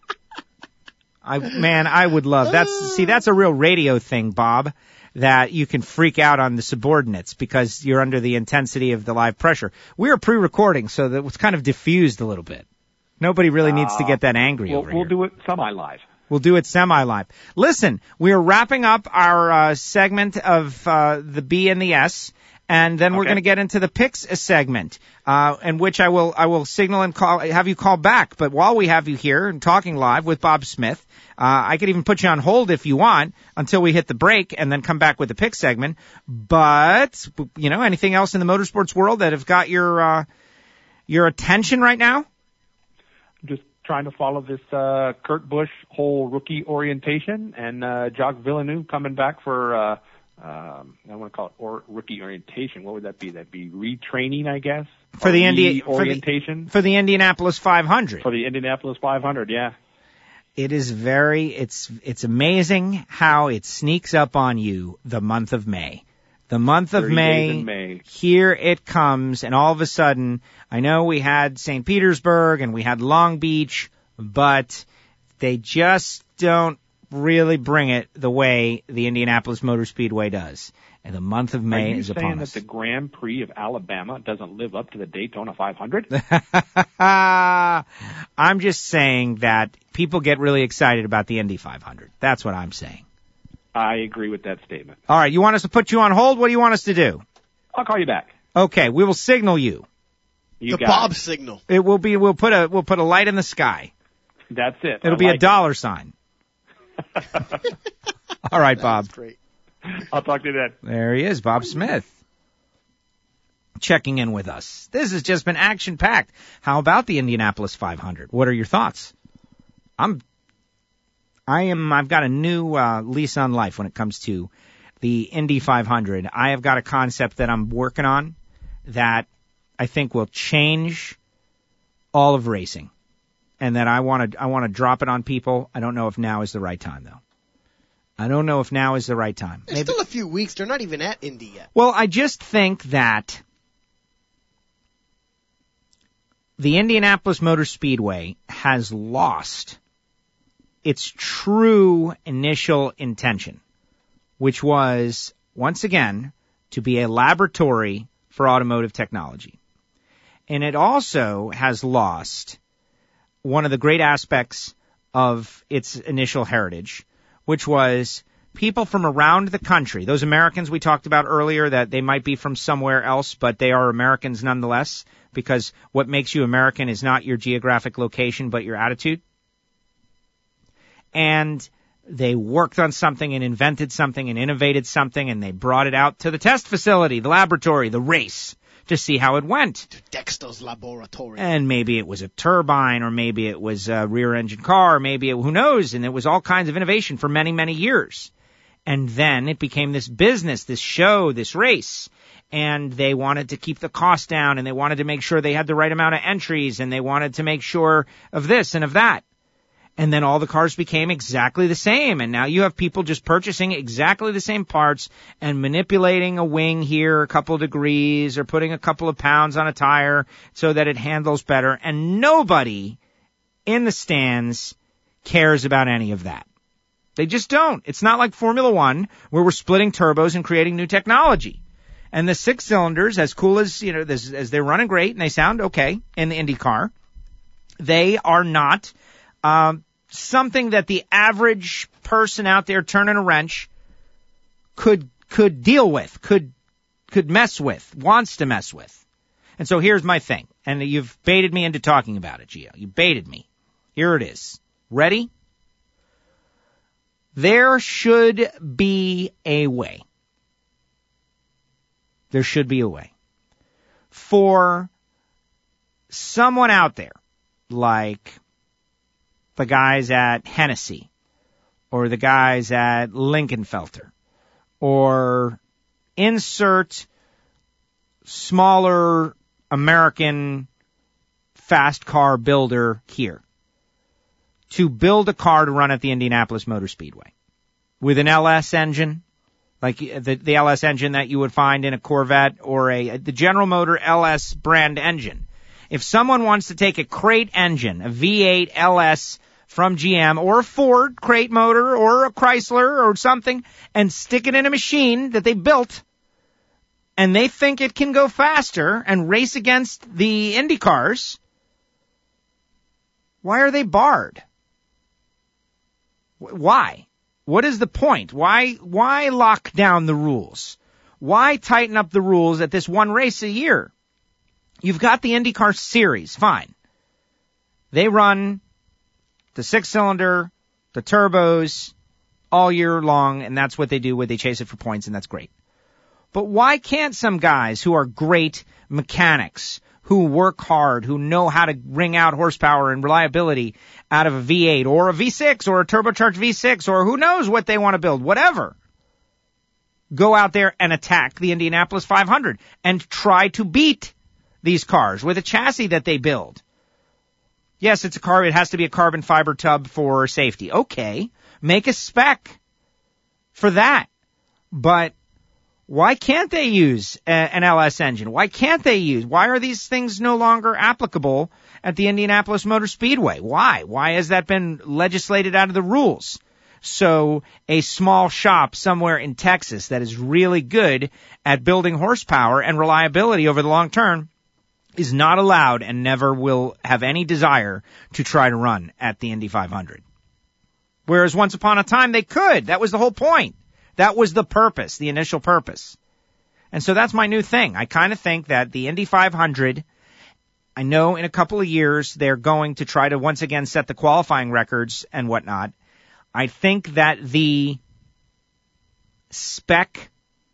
I would love that's a real radio thing, Bob, that you can freak out on the subordinates because you're under the intensity of the live pressure. We are pre-recording, so that it's kind of diffused a little bit. Nobody really needs to get that angry over here. We'll do it semi-live. We'll do it semi-live. Listen, we are wrapping up our segment of the B and the S, And then we're going to get into the picks segment, in which I will signal and have you call back. But while we have you here and talking live with Bob Smith, I could even put you on hold if you want until we hit the break and then come back with the pick segment. But, anything else in the motorsports world that have got your attention right now? Just trying to follow this Kurt Busch whole rookie orientation and Jacques Villeneuve coming back for I want to call it rookie orientation. What would that be? That'd be retraining, I guess. For the orientation for the Indianapolis 500. For the Indianapolis 500, yeah. It is it's amazing how it sneaks up on you the month of May. The month of May, here it comes, and all of a sudden, I know we had St. Petersburg and we had Long Beach, but they just don't really bring it the way the Indianapolis Motor Speedway does. And the month of May is upon us. Are you saying that the Grand Prix of Alabama doesn't live up to the Daytona 500? I'm just saying that people get really excited about the Indy 500. That's what I'm saying. I agree with that statement. All right, you want us to put you on hold? What do you want us to do? I'll call you back. Okay, we will signal you. The Bob signal. It will be. We'll put a light in the sky. That's it. It'll be a dollar sign. All right, Bob. That's great. I'll talk to you then. There he is, Bob Smith, checking in with us. This has just been action-packed. How about the Indianapolis 500? What are your thoughts? I've got a new lease on life when it comes to the Indy 500. I have got a concept that I'm working on that I think will change all of racing, and that I want to drop it on people. I don't know if now is the right time, though. I don't know if now is the right time. There's still a few weeks. They're not even at Indy yet. Well, I just think that the Indianapolis Motor Speedway has lost its true initial intention, which was, once again, to be a laboratory for automotive technology. And it also has lost one of the great aspects of its initial heritage, which was people from around the country, those Americans we talked about earlier, that they might be from somewhere else, but they are Americans nonetheless, because what makes you American is not your geographic location, but your attitude. And they worked on something and invented something and innovated something, and they brought it out to the test facility, the laboratory, the race, to see how it went. To Dexter's laboratory. And maybe it was a turbine, or maybe it was a rear-engine car, who knows, and it was all kinds of innovation for many, many years. And then it became this business, this show, this race. And they wanted to keep the cost down, and they wanted to make sure they had the right amount of entries, and they wanted to make sure of this and of that. And then all the cars became exactly the same. And now you have people just purchasing exactly the same parts and manipulating a wing here a couple of degrees or putting a couple of pounds on a tire so that it handles better. And nobody in the stands cares about any of that. They just don't. It's not like Formula One where we're splitting turbos and creating new technology. And the 6 cylinders, as cool as, as they're running great and they sound okay in the Indy car, they are not something that the average person out there turning a wrench could deal with, could mess with, wants to mess with. And so here's my thing. And you've baited me into talking about it, Gio. You baited me. Here it is. Ready? There should be a way. There should be a way for someone out there like the guys at Hennessy or the guys at Linkenfelter or insert smaller American fast car builder here to build a car to run at the Indianapolis Motor Speedway with an LS engine, like the LS engine that you would find in a Corvette or the General Motor LS brand engine. If someone wants to take a crate engine, a V8 LS from GM or a Ford crate motor or a Chrysler or something and stick it in a machine that they built and they think it can go faster and race against the Indy cars, why are they barred? Why? What is the point? Why lock down the rules? Why tighten up the rules at this one race a year? You've got the IndyCar Series, fine. They run the 6-cylinder, the turbos, all year long, and that's what they do when they chase it for points, and that's great. But why can't some guys who are great mechanics, who work hard, who know how to wring out horsepower and reliability out of a V8 or a V6 or a turbocharged V6 or who knows what they want to build, whatever, go out there and attack the Indianapolis 500 and try to beat these cars with a chassis that they build? Yes, it's a car. It has to be a carbon fiber tub for safety. Okay, make a spec for that. But why can't they use an LS engine? Why are these things no longer applicable at the Indianapolis Motor Speedway? Why? Why has that been legislated out of the rules? So a small shop somewhere in Texas that is really good at building horsepower and reliability over the long term is not allowed and never will have any desire to try to run at the Indy 500. Whereas once upon a time they could. That was the whole point. That was the purpose, the initial purpose. And so that's my new thing. I kind of think that the Indy 500, I know in a couple of years they're going to try to once again set the qualifying records and whatnot. I think that the spec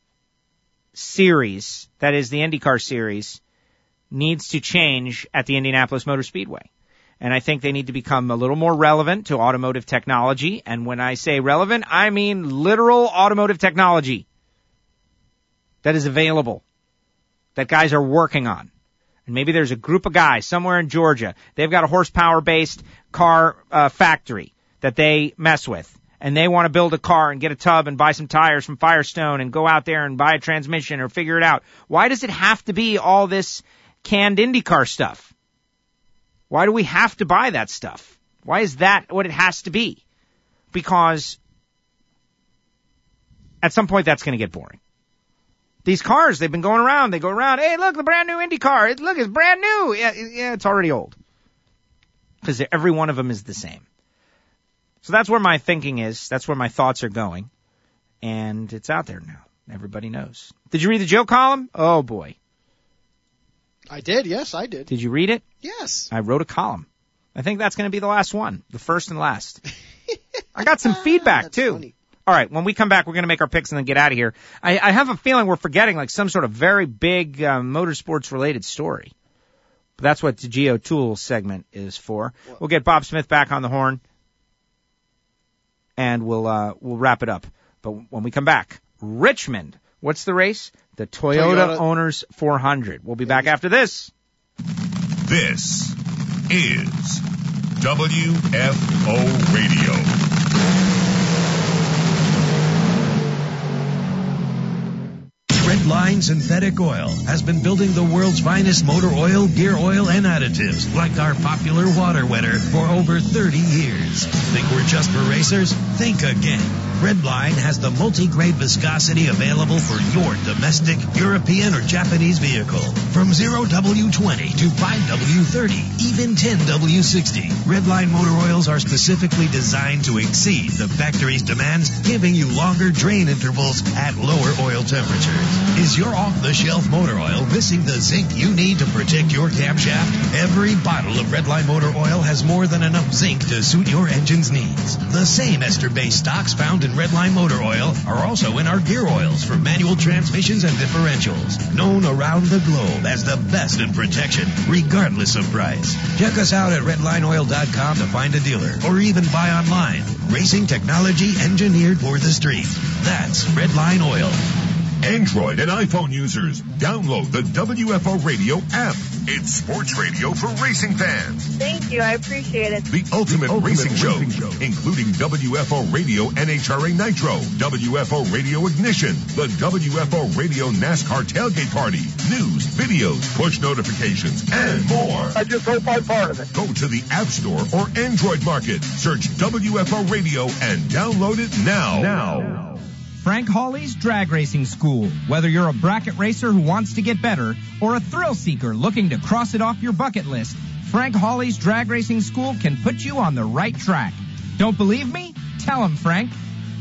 series, that is the IndyCar series, needs to change at the Indianapolis Motor Speedway. And I think they need to become a little more relevant to automotive technology. And when I say relevant, I mean literal automotive technology that is available, that guys are working on. And maybe there's a group of guys somewhere in Georgia. They've got a horsepower-based car factory that they mess with. And they want to build a car and get a tub and buy some tires from Firestone and go out there and buy a transmission or figure it out. Why does it have to be all this canned IndyCar stuff? Why do we have to buy that stuff? Why is that what it has to be? Because at some point that's going to get boring. These cars, they've been going around. They go around. Hey, look, the brand new IndyCar. Look, it's brand new. Yeah, it's already old. Because every one of them is the same. So that's where my thinking is. That's where my thoughts are going. And it's out there now. Everybody knows. Did you read the Joe column? Oh, boy. I did. Yes, I did. Did you read it? Yes. I wrote a column. I think that's going to be the last one. The first and last. I got some feedback, too. Funny. All right, when we come back, we're going to make our picks and then get out of here. I have a feeling we're forgetting like some sort of very big motorsports-related story. But that's what the Geo Tool segment is for. We'll get Bob Smith back on the horn, and we'll wrap it up. But when we come back, Richmond, what's the race? The Toyota Owners 400. We'll be back after this. This is WFO Radio. Redline Synthetic Oil has been building the world's finest motor oil, gear oil, and additives, like our popular water wetter, for over 30 years. Think we're just for racers? Think again. Redline has the multi-grade viscosity available for your domestic, European, or Japanese vehicle. From 0W20 to 5W30, even 10W60. Redline motor oils are specifically designed to exceed the factory's demands, giving you longer drain intervals at lower oil temperatures. Is your off-the-shelf motor oil missing the zinc you need to protect your camshaft? Every bottle of Redline motor oil has more than enough zinc to suit your engine's needs. The same ester-based stocks found in Redline motor oil are also in our gear oils for manual transmissions and differentials, known around the globe as the best in protection, regardless of price. Check us out at redlineoil.com to find a dealer, or even buy online. Racing technology engineered for the street. That's Redline Oil. Android and iPhone users, download the WFO Radio app. It's sports radio for racing fans. Thank you. I appreciate it. The ultimate racing show, including WFO Radio NHRA Nitro, WFO Radio Ignition, the WFO Radio NASCAR Tailgate Party, news, videos, push notifications, and more. I just hope I'm part of it. Go to the App Store or Android Market, search WFO Radio, and download it now. Frank Hawley's Drag Racing School. Whether you're a bracket racer who wants to get better or a thrill seeker looking to cross it off your bucket list, Frank Hawley's Drag Racing School can put you on the right track. Don't believe me? Tell him, Frank.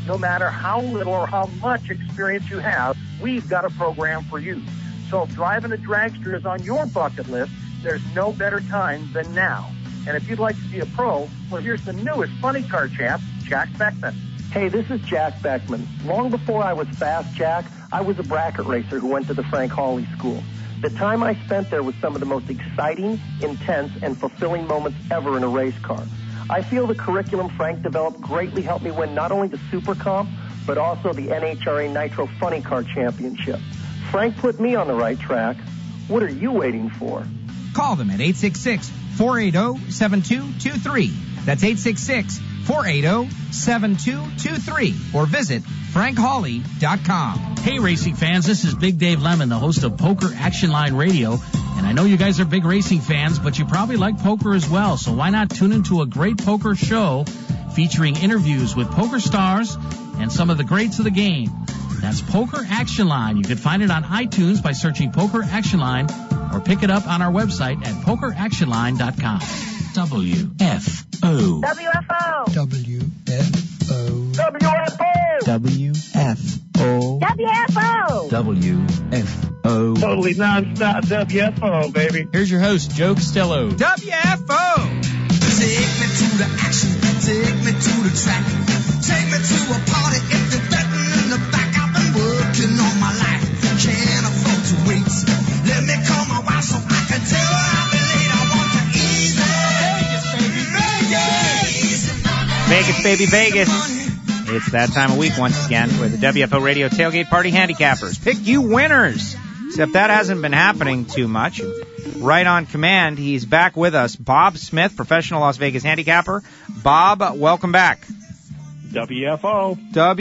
No matter how little or how much experience you have, we've got a program for you. So if driving a dragster is on your bucket list, there's no better time than now. And if you'd like to be a pro, well, here's the newest funny car champ, Jack Beckman. Hey, this is Jack Beckman. Long before I was Fast Jack, I was a bracket racer who went to the Frank Hawley School. The time I spent there was some of the most exciting, intense, and fulfilling moments ever in a race car. I feel the curriculum Frank developed greatly helped me win not only the Super Comp, but also the NHRA Nitro Funny Car Championship. Frank put me on the right track. What are you waiting for? Call them at 866-480-7223. That's 866-480-7223. Or visit FrankHawley.com. Hey, racing fans, this is Big Dave Lemon, the host of Poker Action Line Radio. And I know you guys are big racing fans, but you probably like poker as well. So why not tune into a great poker show featuring interviews with poker stars and some of the greats of the game. That's Poker Action Line. You can find it on iTunes by searching Poker Action Line or pick it up on our website at pokeractionline.com. WFO. WFO. WFO. WFO. WFO. WFO. Totally non-stop WFO, baby. Here's your host, Joe Costello. WFO. Take me to the action, take me to the track, take me to a party if you're betting in the back. I've been working all my life, can't afford to wait. Let me call my wife so I can tell her I'll be late. I want to easy. Vegas, baby, Vegas. It's that time of week once again where the WFO Radio Tailgate Party Handicappers pick you winners. Except that hasn't been happening too much. Right on command, he's back with us. Bob Smith, professional Las Vegas handicapper. Bob, welcome back. WFO.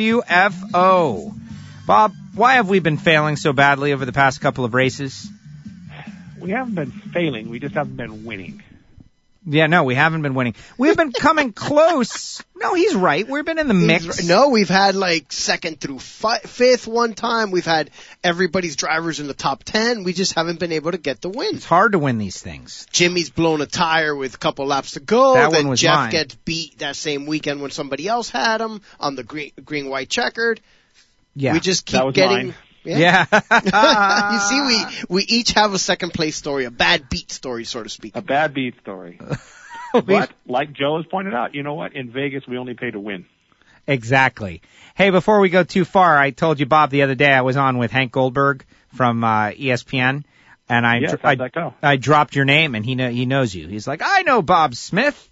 WFO. Bob, why have we been failing so badly over the past couple of races? We haven't been failing. We just haven't been winning. Yeah, no, we haven't been winning. We've been coming close. No, he's right. We've been in the mix. No, we've had like second through fifth one time. We've had everybody's drivers in the top 10. We just haven't been able to get the win. It's hard to win these things. Jimmy's blown a tire with a couple laps to go. That then one was Jeff mine. gets beat that same weekend when somebody else had him on the green-white checkered. Yeah. We just keep That was getting... mine. Yeah. You see, we each have a second place story, a bad beat story, so to speak. A bad beat story. But, like Joe has pointed out, you know what? In Vegas, we only pay to win. Exactly. Hey, before we go too far, I told you, Bob, the other day I was on with Hank Goldberg from ESPN, and Yes, how'd that go? I dropped your name, and he knows you. He's like, I know Bob Smith.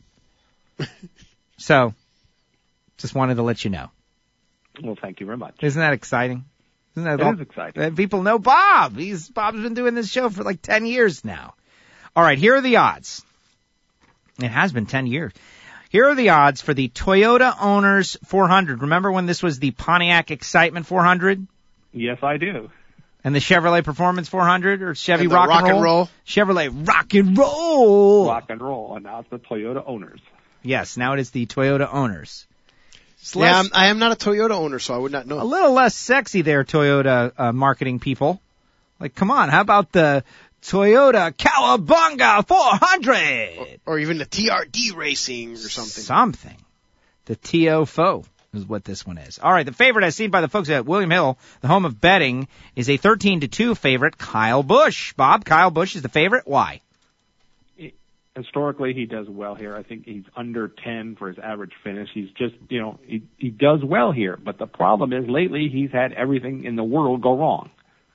So, just wanted to let you know. Well, thank you very much. Isn't that exciting? Isn't that It is exciting. People know Bob. Bob's been doing this show for like 10 years now. All right, here are the odds. It has been 10 years. Here are the odds for the Toyota Owners 400. Remember when this was the Pontiac Excitement 400? Yes, I do. And the Chevrolet Performance 400 or Chevy And the Rock and Roll? Chevrolet Rock and Roll. Rock and roll. And now it's the Toyota Owners. Yes, now it is the Toyota Owners. Yeah, I am not a Toyota owner, so I would not know. A little less sexy there, Toyota marketing people. Like, come on, how about the Toyota Cowabunga 400? Or even the TRD Racing or something. Something. The TO4 is what this one is. All right, the favorite as seen by the folks at William Hill, the home of betting, is a 13-2 favorite, Kyle Busch. Bob, Kyle Busch is the favorite. Why? Historically, he does well here. I think he's under 10 for his average finish. He's just, he does well here. But the problem is lately he's had everything in the world go wrong.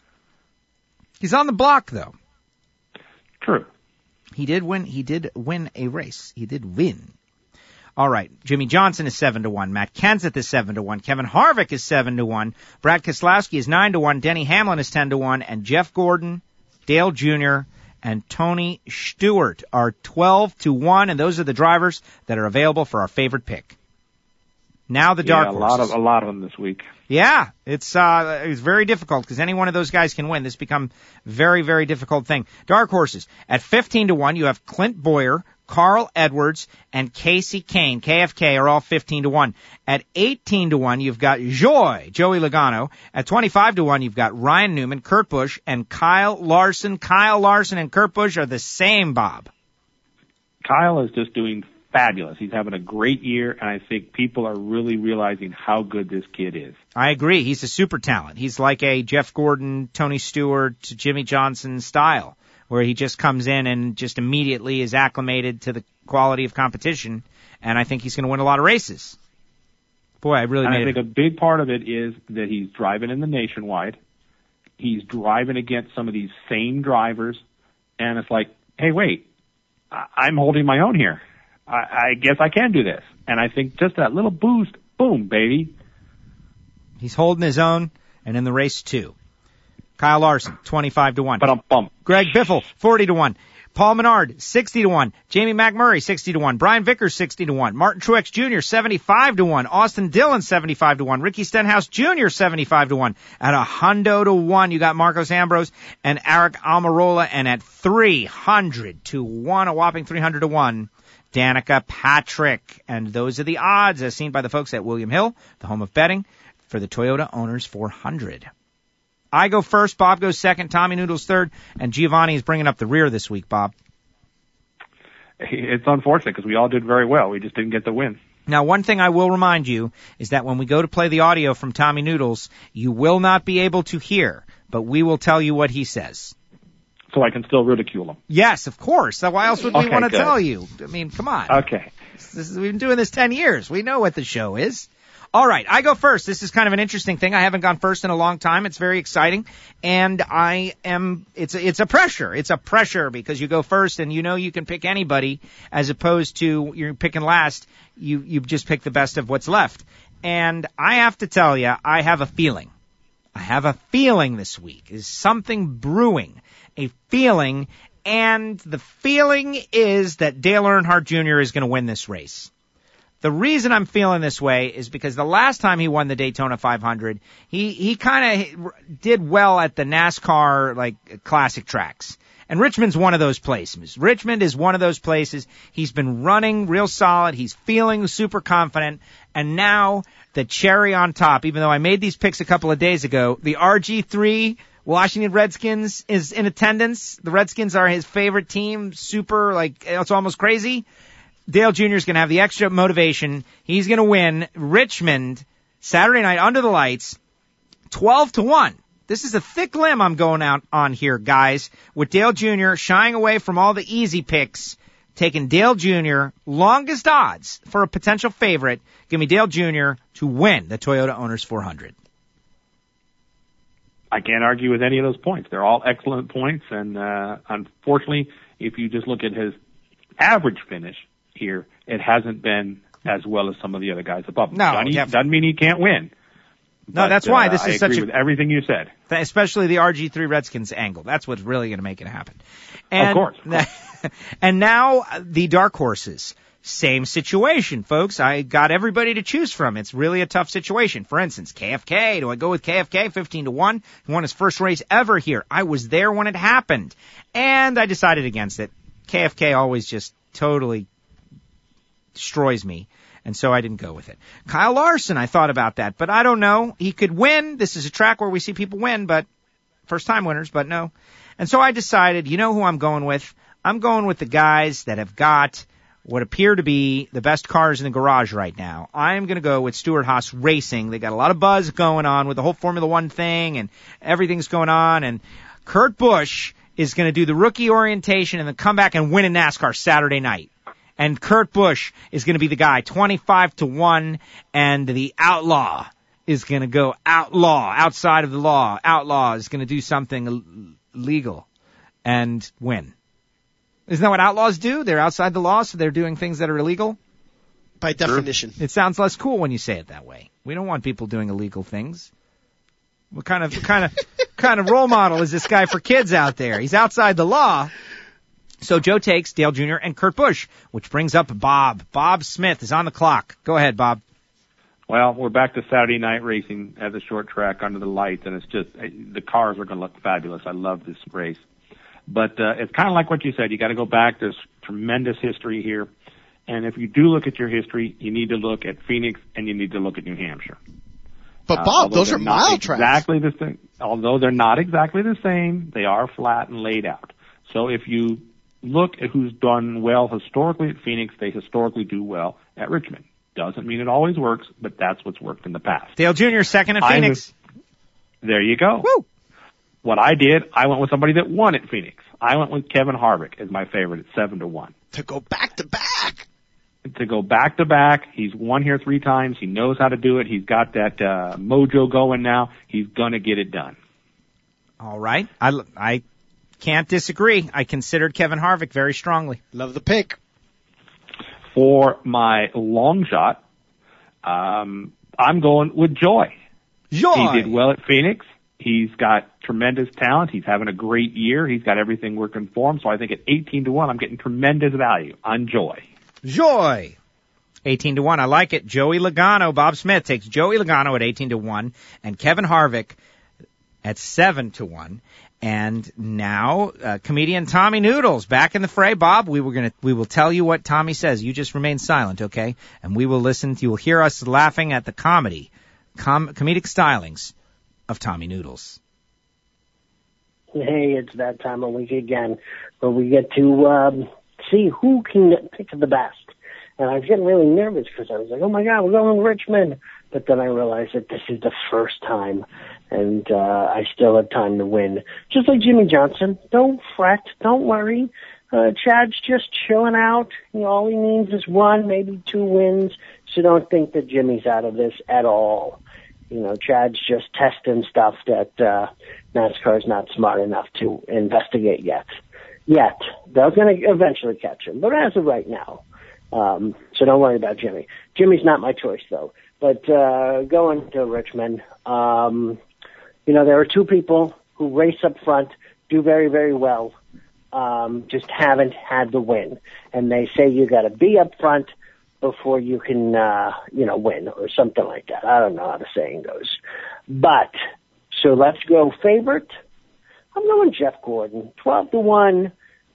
He's on the block, though. True. He did win a race. He did win. All right. Jimmy Johnson is 7-1. Matt Kenseth is 7-1. Kevin Harvick is 7-1. Brad Keselowski is 9-1. Denny Hamlin is 10-1. And Jeff Gordon, Dale Jr., and Tony Stewart are 12-1, and those are the drivers that are available for our favorite pick. Now the dark horses. A lot of them this week. Yeah, it's very difficult because any one of those guys can win. This become very, very difficult thing. Dark horses at 15-1. You have Clint Boyer, Carl Edwards, and Casey Kane. KFK are all 15-1. At 18-1, you've got Joey Logano. At 25-1, you've got Ryan Newman, Kurt Busch, and Kyle Larson. Kyle Larson and Kurt Busch are the same, Bob. Kyle is just doing fabulous. He's having a great year, and I think people are really realizing how good this kid is. I agree. He's a super talent. He's like a Jeff Gordon, Tony Stewart, Jimmy Johnson style, where he just comes in and just immediately is acclimated to the quality of competition, and I think he's going to win a lot of races. Boy, I really think a big part of it is that he's driving in the Nationwide. He's driving against some of these same drivers, and it's like, hey, wait, I'm holding my own here. I guess I can do this. And I think just that little boost, boom, baby. He's holding his own, and in the race, too. Kyle Larson, 25-1. Greg Biffle, 40-1. Paul Menard, 60-1. Jamie McMurray, 60-1. Brian Vickers, 60-1. Martin Truex Jr., 75-1. Austin Dillon, 75-1. Ricky Stenhouse Jr., 75-1. At $100-1, you got Marcos Ambrose and Eric Almirola, and at 300-1, a whopping 300-1, Danica Patrick. And those are the odds as seen by the folks at William Hill, the home of betting, for the Toyota Owners 400. I go first, Bob goes second, Tommy Noodles third, and Giovanni is bringing up the rear this week, Bob. It's unfortunate because we all did very well. We just didn't get the win. Now, one thing I will remind you is that when we go to play the audio from Tommy Noodles, you will not be able to hear, but we will tell you what he says. So I can still ridicule him. Yes, of course. Why else would we want to good. tell you? I mean, come on. Okay. We've been doing this 10 years. We know what the show is. All right, I go first. This is kind of an interesting thing. I haven't gone first in a long time. It's very exciting, and it's a pressure. It's a pressure because you go first, and you know you can pick anybody, as opposed to you're picking last. You just pick the best of what's left. And I have to tell you, I have a feeling. I have a feeling this week is something brewing. A feeling, and the feeling is that Dale Earnhardt Jr. is going to win this race. The reason I'm feeling this way is because the last time he won the Daytona 500, he kind of did well at the NASCAR, like, classic tracks. And Richmond's one of those places. Richmond is one of those places. He's been running real solid. He's feeling super confident. And now the cherry on top, even though I made these picks a couple of days ago, the RG3 Washington Redskins is in attendance. The Redskins are his favorite team. Super, like, it's almost crazy. Dale Jr. is going to have the extra motivation. He's going to win Richmond Saturday night under the lights, 12-1. This is a thick limb I'm going out on here, guys, with Dale Jr. shying away from all the easy picks, taking Dale Jr., longest odds for a potential favorite. Give me Dale Jr. to win the Toyota Owners 400. I can't argue with any of those points. They're all excellent points, and unfortunately, if you just look at his average finish here, it hasn't been as well as some of the other guys above him. No, doesn't mean he can't win. No, that's why this is such a... I agree with everything you said. Especially the RG3 Redskins angle. That's what's really going to make it happen. And, of course. And now the dark horses. Same situation, folks. I got everybody to choose from. It's really a tough situation. For instance, KFK. Do I go with KFK 15-1? He won his first race ever here. I was there when it happened. And I decided against it. KFK always just totally destroys me. And so I didn't go with it. Kyle Larson, I thought about that, but I don't know. He could win. This is a track where we see people win, but first-time winners, but no. And so I decided, you know who I'm going with? I'm going with the guys that have got what appear to be the best cars in the garage right now. I'm going to go with Stewart-Haas Racing. They got a lot of buzz going on with the whole Formula One thing, and everything's going on. And Kurt Busch is going to do the rookie orientation and then come back and win in NASCAR Saturday night. And Kurt Busch is going to be the guy, 25-1, and the outlaw is going to go outside of the law. Outlaw is going to do something illegal and win. Isn't that what outlaws do? They're outside the law, so they're doing things that are illegal? By definition. It sounds less cool when you say it that way. We don't want people doing illegal things. What kind of role model is this guy for kids out there? He's outside the law. So Joe takes Dale Jr. and Kurt Busch, which brings up Bob. Bob Smith is on the clock. Go ahead, Bob. Well, we're back to Saturday night racing at the short track under the lights, and it's just, the cars are going to look fabulous. I love this race. But it's kind of like what you said. You got to go back. There's tremendous history here. And if you do look at your history, you need to look at Phoenix and you need to look at New Hampshire. But Bob, those are mile tracks. Exactly the same. Although they're not exactly the same, they are flat and laid out. So if you look at who's done well historically at Phoenix, they historically do well at Richmond. Doesn't mean it always works, but that's what's worked in the past. Dale Jr. second at Phoenix. There you go. Woo! What I did, I went with somebody that won at Phoenix. I went with Kevin Harvick as my favorite at 7-1. To go back to back. To go back to back. He's won here 3 times. He knows how to do it. He's got that mojo going now. He's going to get it done. All right. I can't disagree. I considered Kevin Harvick very strongly. Love the pick. For my long shot, I'm going with Joy. Joy! He did well at Phoenix. He's got tremendous talent. He's having a great year. He's got everything working for him. So I think at 18-1, I'm getting tremendous value on Joy. Joy! 18-1. I like it. Joey Logano. Bob Smith takes Joey Logano at 18-1 and Kevin Harvick at 7-1. And now, comedian Tommy Noodles back in the fray. Bob, we will tell you what Tommy says. You just remain silent, okay? And we will listen. You will hear us laughing at the comedic stylings of Tommy Noodles. Hey, it's that time of week again where we get to see who can pick the best. And I was getting really nervous because I was like, oh my God, we're going to Richmond. But then I realized that this is the first time, and I still have time to win. Just like Jimmy Johnson, don't fret, don't worry. Chad's just chilling out. All he needs is 1, maybe 2 wins. So don't think that Jimmy's out of this at all. Chad's just testing stuff that NASCAR's not smart enough to investigate yet. They're going to eventually catch him, but as of right now. So don't worry about Jimmy. Jimmy's not my choice, though. But going to Richmond, there are 2 people who race up front, do very, very well, just haven't had the win. And they say you got to be up front before you can, win or something like that. I don't know how the saying goes. But, so let's go favorite. I'm going Jeff Gordon. 12-1,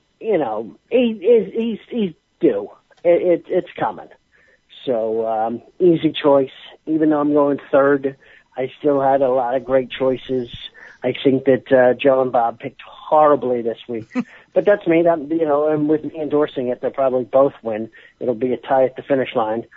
he's due. It's coming. So, easy choice. Even though I'm going third, I still had a lot of great choices. I think that Joe and Bob picked horribly this week. But that's me. And with me endorsing it, they'll probably both win. It'll be a tie at the finish line.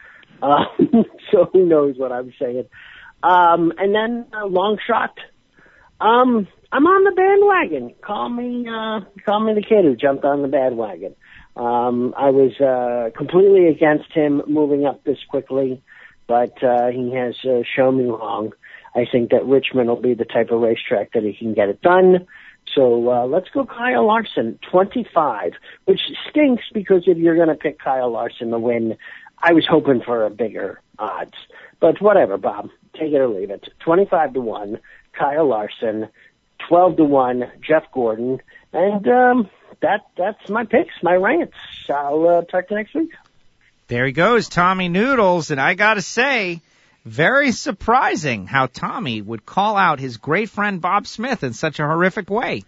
So who knows what I'm saying. And then long shot. I'm on the bandwagon. Call me the kid who jumped on the bandwagon. I was completely against him moving up this quickly, but he has shown me wrong. I think that Richmond will be the type of racetrack that he can get it done. So let's go Kyle Larson, 25, which stinks because if you're going to pick Kyle Larson to win, I was hoping for a bigger odds. But whatever, Bob. Take it or leave it. 25-1, Kyle Larson, 12-1, Jeff Gordon, and that's my picks, my rants. I'll talk to you next week. There he goes, Tommy Noodles, and I gotta say, very surprising how Tommy would call out his great friend Bob Smith in such a horrific way.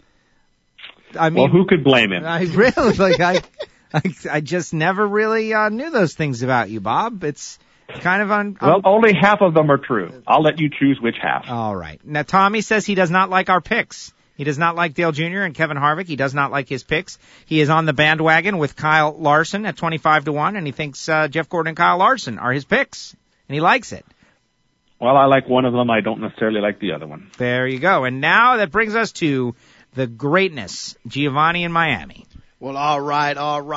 I mean, well, who could blame him? I really I just never really knew those things about you, Bob. It's kind of well, only half of them are true. I'll let you choose which half. All right. Now, Tommy says he does not like our picks. He does not like Dale Jr. and Kevin Harvick. He does not like his picks. He is on the bandwagon with Kyle Larson at 25-1, and he thinks Jeff Gordon and Kyle Larson are his picks, and he likes it. Well, I like one of them. I don't necessarily like the other one. There you go. And now that brings us to the greatness, Giovanni in Miami. Well, all right.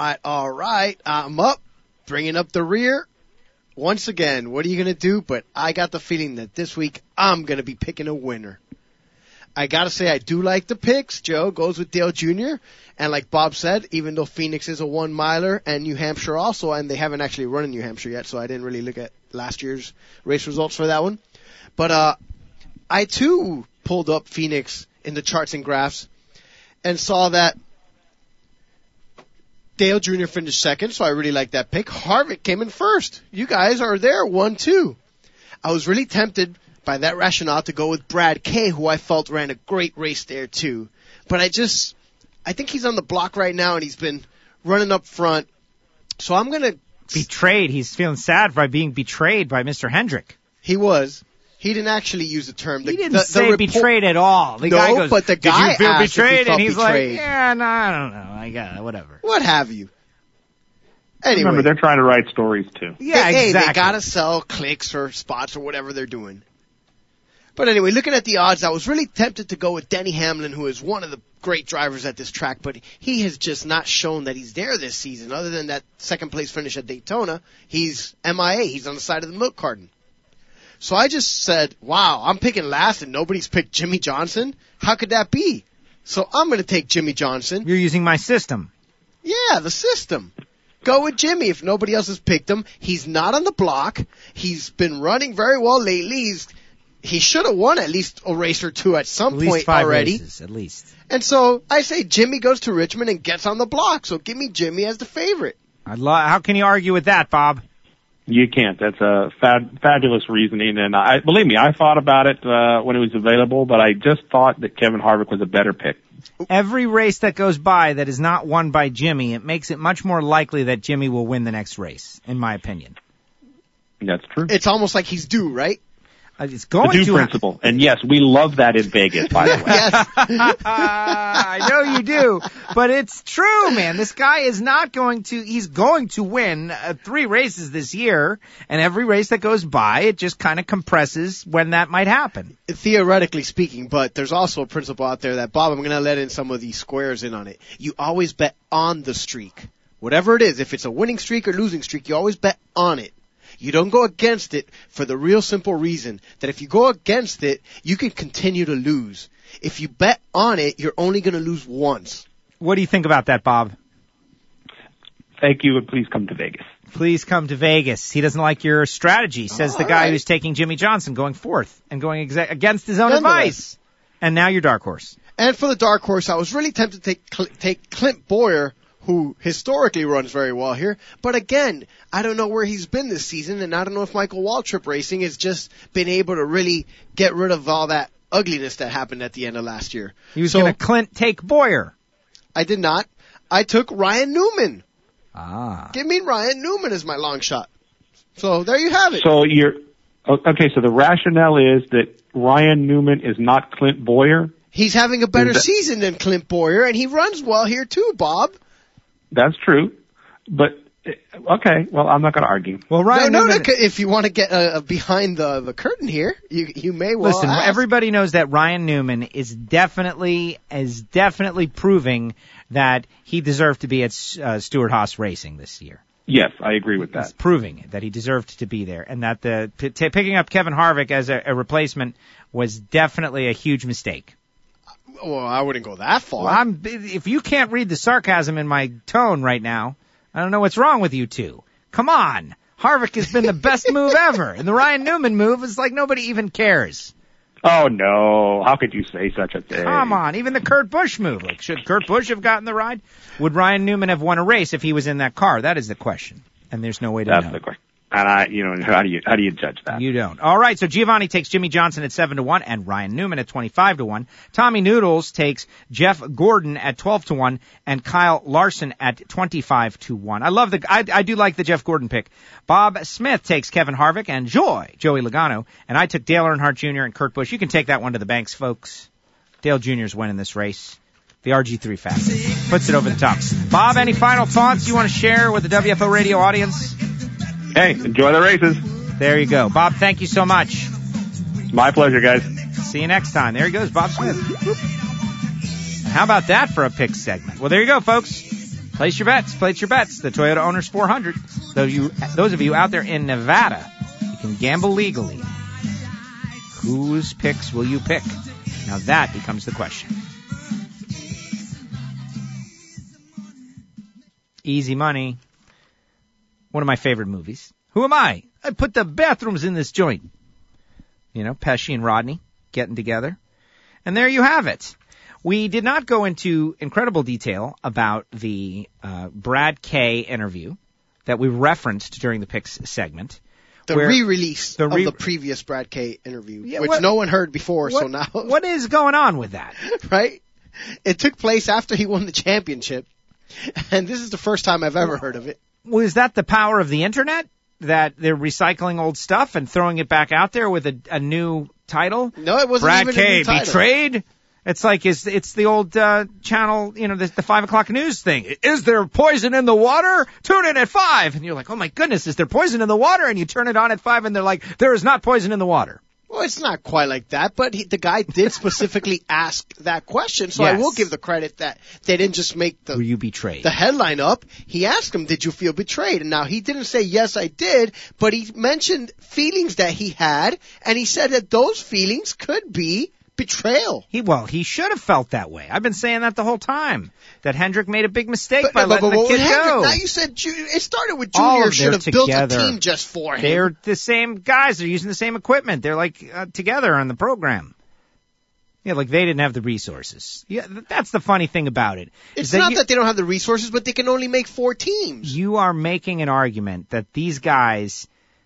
I'm up, bringing up the rear. Once again, what are you going to do? But I got the feeling that this week I'm going to be picking a winner. I got to say I do like the picks. Joe goes with Dale Jr. And like Bob said, even though Phoenix is a 1-miler and New Hampshire also, and they haven't actually run in New Hampshire yet, so I didn't really look at last year's race results for that one. But I too pulled up Phoenix in the charts and graphs and saw that Dale Jr. finished second, so I really like that pick. Harvick came in first. You guys are there, 1-2. I was really tempted by that rationale to go with Brad Kay, who I felt ran a great race there too. But I think he's on the block right now and he's been running up front. So I'm going to... Betrayed. He's feeling sad by being betrayed by Mr. Hendrick. He was. He didn't actually use the term. He didn't say betrayed at all. The guy goes, but the guy did you feel asked if he betrayed? felt And he's betrayed. like, yeah, no, I don't know. I got it, whatever. What have you? Anyway. Remember, they're trying to write stories too. Yeah, Hey, exactly. they gotta sell clicks or spots or whatever they're doing. But anyway, looking at the odds, I was really tempted to go with Denny Hamlin, who is one of the great drivers at this track, but he has just not shown that he's there this season. Other than that second place finish at Daytona, he's MIA. He's on the side of the milk carton. So I just said, wow, I'm picking last and nobody's picked Jimmy Johnson? How could that be? So I'm going to take Jimmy Johnson. You're using my system. Yeah, the system. Go with Jimmy if nobody else has picked him. He's not on the block. He's been running very well lately. He should have won at least a race or two at some point least 5 already. races, at least. And so I say Jimmy goes to Richmond and gets on the block. So give me Jimmy as the favorite. How can you argue with that, Bob? You can't. That's a fabulous reasoning, and believe me, I thought about it when it was available, but I just thought that Kevin Harvick was a better pick. Every race that goes by that is not won by Jimmy, it makes it much more likely that Jimmy will win the next race, in my opinion. That's true. It's almost like he's due, right? It's going the due to principle. And yes, we love that in Vegas, by the way. I know you do, but it's true, man. This guy is not going to, he's going to win 3 races this year, and every race that goes by, it just kind of compresses when that might happen. Theoretically speaking, but there's also a principle out there that, Bob, I'm going to let in some of these squares in on it. You always bet on the streak. Whatever it is, if it's a winning streak or losing streak, you always bet on it. You don't go against it for the real simple reason that if you go against it, you can continue to lose. If you bet on it, you're only going to lose once. What do you think about that, Bob? Thank you, and please come to Vegas. Please come to Vegas. He doesn't like your strategy, says the guy who's taking Jimmy Johnson going fourth and going against his own advice. And now your dark horse. And for the dark horse, I was really tempted to take Clint Boyer, who historically runs very well here. But again, I don't know where he's been this season, and I don't know if Michael Waltrip Racing has just been able to really get rid of all that ugliness that happened at the end of last year. He was going to Clint take Boyer. I did not. I took Ryan Newman. Give me Ryan Newman as my long shot. So there you have it. So so the rationale is that Ryan Newman is not Clint Boyer? He's having a better season than Clint Boyer, and he runs well here too, Bob. That's true, but okay. Well, I'm not going to argue. Well, Ryan Newman, if you want to get behind the curtain here, you may well listen. ask. Everybody knows that Ryan Newman is definitely proving that he deserved to be at Stewart Haas Racing this year. Yes, I agree with that. He's proving it, that he deserved to be there, and that picking up Kevin Harvick as a replacement was definitely a huge mistake. Well, I wouldn't go that far. Well, if you can't read the sarcasm in my tone right now, I don't know what's wrong with you two. Come on. Harvick has been the best move ever, and the Ryan Newman move is like nobody even cares. Oh, no. How could you say such a thing? Come on. Even the Kurt Busch move. Like, should Kurt Busch have gotten the ride? Would Ryan Newman have won a race if he was in that car? That is the question. And there's no way to know. That's the question. And how do you judge that? You don't. All right. So Giovanni takes Jimmy Johnson at 7-1 and Ryan Newman at 25-1. Tommy Noodles takes Jeff Gordon at 12-1 and Kyle Larson at 25-1. I love I do like the Jeff Gordon pick. Bob Smith takes Kevin Harvick and Joey Logano, and I took Dale Earnhardt Jr. and Kurt Busch. You can take that one to the banks, folks. Dale Jr.'s winning this race. The RG3 factor puts it over the top. Bob, any final thoughts you want to share with the WFO radio audience? Hey, enjoy the races. There you go. Bob, thank you so much. It's my pleasure, guys. See you next time. There he goes, Bob Smith. How about that for a pick segment? Well, there you go, folks. Place your bets. The Toyota Owners 400. Those of you out there in Nevada, you can gamble legally. Whose picks will you pick? Now that becomes the question. Easy Money. One of my favorite movies. Who am I? I put the bathrooms in this joint. You know, Pesci and Rodney getting together. And there you have it. We did not go into incredible detail about the Brad Kay interview that we referenced during the picks segment. The re-release of the previous Brad Kay interview, which no one heard before, so now... What is going on with that? Right? It took place after he won the championship, and this is the first time I've ever heard of it. Was that the power of the internet? that they're recycling old stuff and throwing it back out there with a new title? No, it wasn't Brad even K. a new title. Betrayed? It's like, it's the old channel, the 5 o'clock news thing. Is there poison in the water? Tune in at 5. And you're like, oh my goodness, is there poison in the water? And you turn it on at 5 and they're like, there is not poison in the water. Well, it's not quite like that, but the guy did specifically ask that question, so I Yes. will give the credit that they didn't just make Were you betrayed? the headline up. He asked him, did you feel betrayed? And now he didn't say, yes, I did, but he mentioned feelings that he had, and he said that those feelings could be betrayal. He should have felt that way. I've been saying that the whole time. That Hendrick made a big mistake by letting the kid Hendrick, go. now you said it started with All Junior of should them have built a together. team just for him. They're the same guys. They're using the same equipment. They're like together on the program. Yeah, like they didn't have the resources. Yeah, that's the funny thing about it. It's not that they don't have the resources, but they can only make 4 teams. You are making an argument that these guys.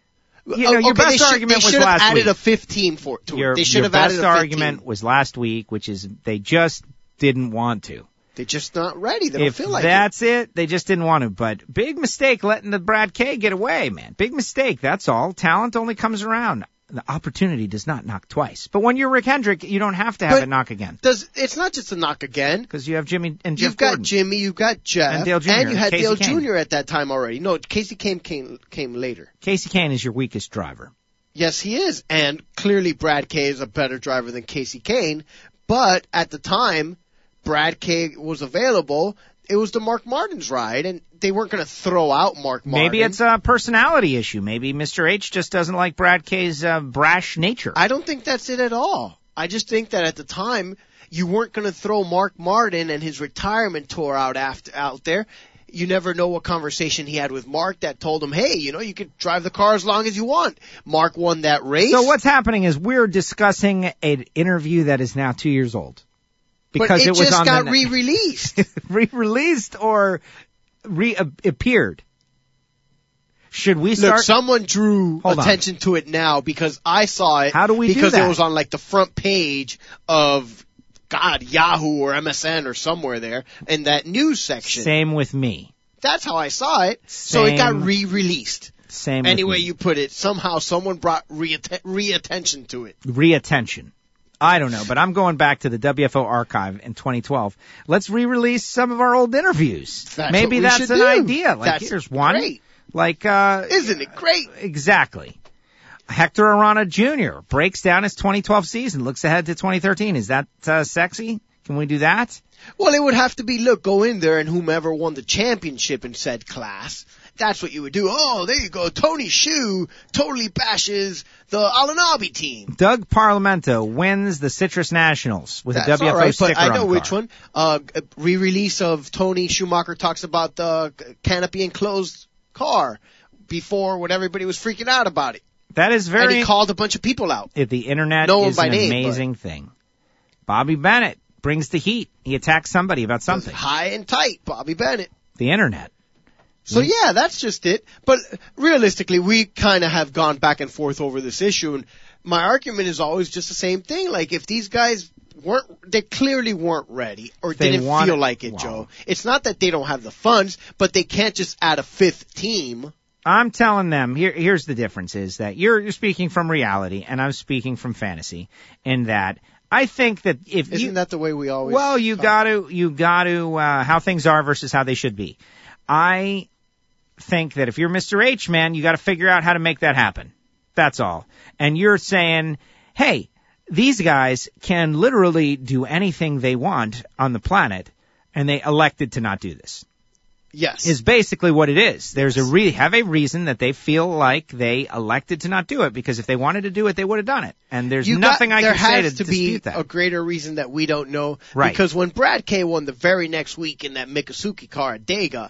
Your best argument was they should have last added week. a 5th team to it. Your They should have added best a 5th argument team. was last week, which is they just didn't want to. They're just not ready. They don't If feel like that's it, they just didn't want to. But big mistake letting the Brad K get away, man. Big mistake, that's all. Talent only comes around. The opportunity does not knock twice. But when you're Rick Hendrick, you don't have to have it knock again. It's not just a knock again. Because you have Jimmy and Jeff You've got Gordon. Jimmy, you've got Jeff, And Dale Jr., and you had Casey Dale Kane. Jr. at that time already. No, Casey came later. Casey Kane is your weakest driver. Yes, he is, and clearly Brad K is a better driver than Casey Kane. But at the time, Brad K was available. It was the Mark Martin's ride, and they weren't going to throw out Mark Martin. Maybe it's a personality issue. Maybe Mr. H just doesn't like Brad K's brash nature. I don't think that's it at all. I just think that at the time, you weren't going to throw Mark Martin and his retirement tour out there. You never know what conversation he had with Mark that told him, hey, you could drive the car as long as you want. Mark won that race. So what's happening is we're discussing an interview that is now 2 years old. Because but it was just on got the re-released. Re-released or reappeared? Should we start? Look, someone drew Hold on. attention to it now because I saw it. How do we do Because that? it was on like the front page of, Yahoo or MSN or somewhere there in that news section. Same with me. That's how I saw it. So it got re-released. Same Any with way me. you put it, somehow someone brought re-attention to it. Re-attention. I don't know, but I'm going back to the WFO archive in 2012. Let's re-release some of our old interviews. That's Maybe what we that's should an do. idea. Like, That's here's one. great. Like, Isn't it great? Exactly. Hector Arana Jr. breaks down his 2012 season, looks ahead to 2013. Is that sexy? Can we do that? Well, it would have to be, go in there and whomever won the championship in said class, that's what you would do. Oh, there you go. Tony Shu totally bashes the Alanabi team. Doug Parlamento wins the Citrus Nationals with That's a WFO all right, sticker but I on know the which car. one. A re-release of Tony Schumacher talks about the canopy enclosed car before when everybody was freaking out about it. That is very... And he called a bunch of people out. The internet No one is by an name, amazing thing. Bobby Bennett brings the heat. He attacks somebody about something. High and tight, Bobby Bennett. The internet. So yeah, that's just it. But realistically, we kind of have gone back and forth over this issue, and my argument is always just the same thing. Like, if these guys they clearly weren't ready or They didn't wanted- feel like it, Joe. It's not that they don't have the funds, but they can't just add a 5th team. I'm telling them, here's the difference is that you're speaking from reality and I'm speaking from fantasy, in that I think that if Isn't that the way we always Well, you talk? gotta, how things are versus how they should be. I think that if you're Mr. H, man, you gotta figure out how to make that happen. That's all. And you're saying, hey, these guys can literally do anything they want on the planet, and they elected to not do this. Yes. Is basically what it is. There's have a reason that they feel like they elected to not do it, because if they wanted to do it, they would have done it. And there's nothing I can say to There has to be dispute that. a greater reason that we don't know. Right. Because when Brad K won the very next week in that Mikusuki car at Dega,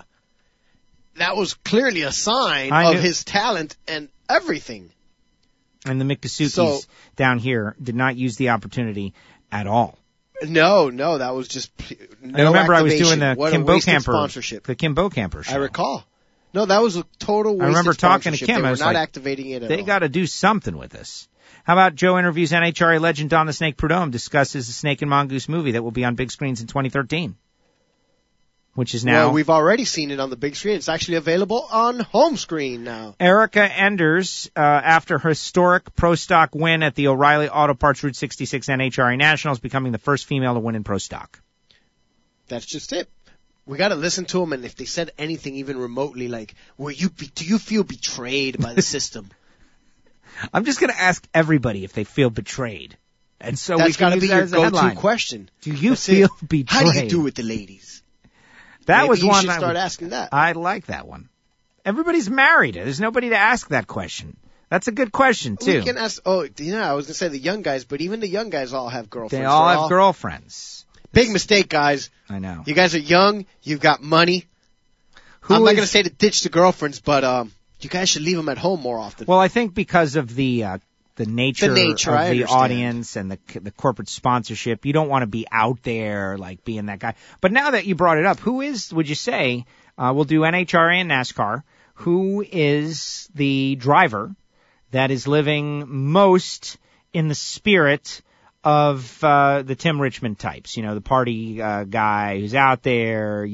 that was clearly a sign I of knew- his talent and everything. And the Mikasukis So- down here did not use the opportunity at all. No, that was just no I remember I was activation. doing the What a Kim wasted Bocamper sponsorship. The Kim Bocamper show. I recall. No, that was a total waste I remember of talking to sponsorship. Kim. They I were was not like, activating it at they all. got to do something with this. How about Joe interviews NHRA legend Don the Snake Prudhomme, discusses the Snake and Mongoose movie that will be on big screens in 2013. which is now... Well, we've already seen it on the big screen. It's actually available on home screen now. Erica Enders, after her historic Pro Stock win at the O'Reilly Auto Parts Route 66 NHRA Nationals, becoming the first female to win in Pro Stock. That's just it. We got to listen to them, and if they said anything even remotely like, do you feel betrayed by the system? I'm just going to ask everybody if they feel betrayed. And so that's we can got to use be that your as a headline. go-to question. Do you feel betrayed? How do you do with the ladies? That Maybe was you one should I start would- asking that. I like that one. Everybody's married. There's nobody to ask that question. That's a good question, too. We can ask. Oh, I was gonna say the young guys, but even the young guys all have girlfriends. They all have girlfriends. Big mistake, guys. I know. You guys are young. You've got money. I'm not gonna say to ditch the girlfriends, but you guys should leave them at home more often. Well, I think because of the nature I of the understand. audience and the corporate sponsorship, you don't want to be out there like being that guy. But now that you brought it up, who is, would you say, we'll do NHRA and NASCAR, who is the driver that is living most in the spirit of the Tim Richmond types, the party guy who's out there,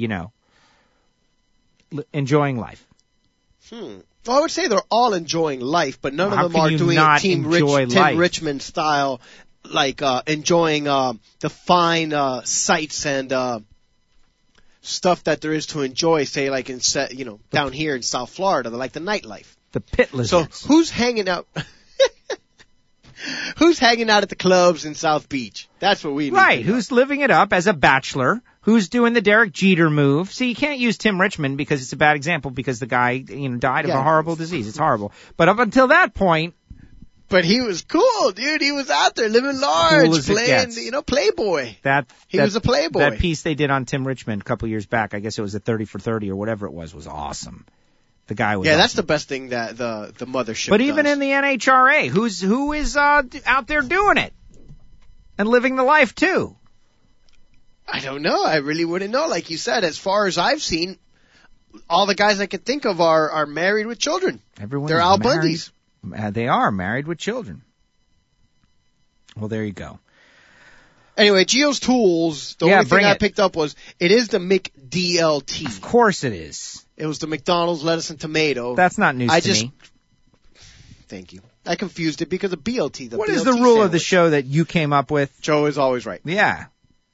enjoying life? Well, I would say they're all enjoying life, but none How of them can are you doing not Tim enjoy life? Richmond style, like enjoying the fine sights and stuff that there is to enjoy. Say, like down here in South Florida, like the nightlife. The pit lizards. So who's hanging out? Who's hanging out at the clubs in South Beach? That's what we need. Right. Who's living it up as a bachelor? Who's doing the Derek Jeter move? See, you can't use Tim Richmond because it's a bad example because the guy, died of a horrible disease. It's horrible. But up until that point. But he was cool, dude. He was out there living large, Cool as it playing, gets. Playboy. He was a playboy. That piece they did on Tim Richmond a couple years back, I guess it was a 30 for 30 or whatever it was awesome. The guy was. Yeah, awesome. that's the best thing that the mothership But even does. in the NHRA, who is out there doing it and living the life too? I don't know. I really wouldn't know. Like you said, as far as I've seen, all the guys I can think of are married with children. Everyone. They're Al Bundys. They are married with children. Well, there you go. Anyway, Geo's Tools, the only thing I picked up was, it is the McDLT. Of course it is. It was the McDonald's lettuce and tomato. That's not news to me. Thank you. I confused it because of BLT. What is the rule of the show that you came up with? Joe is always right. Yeah.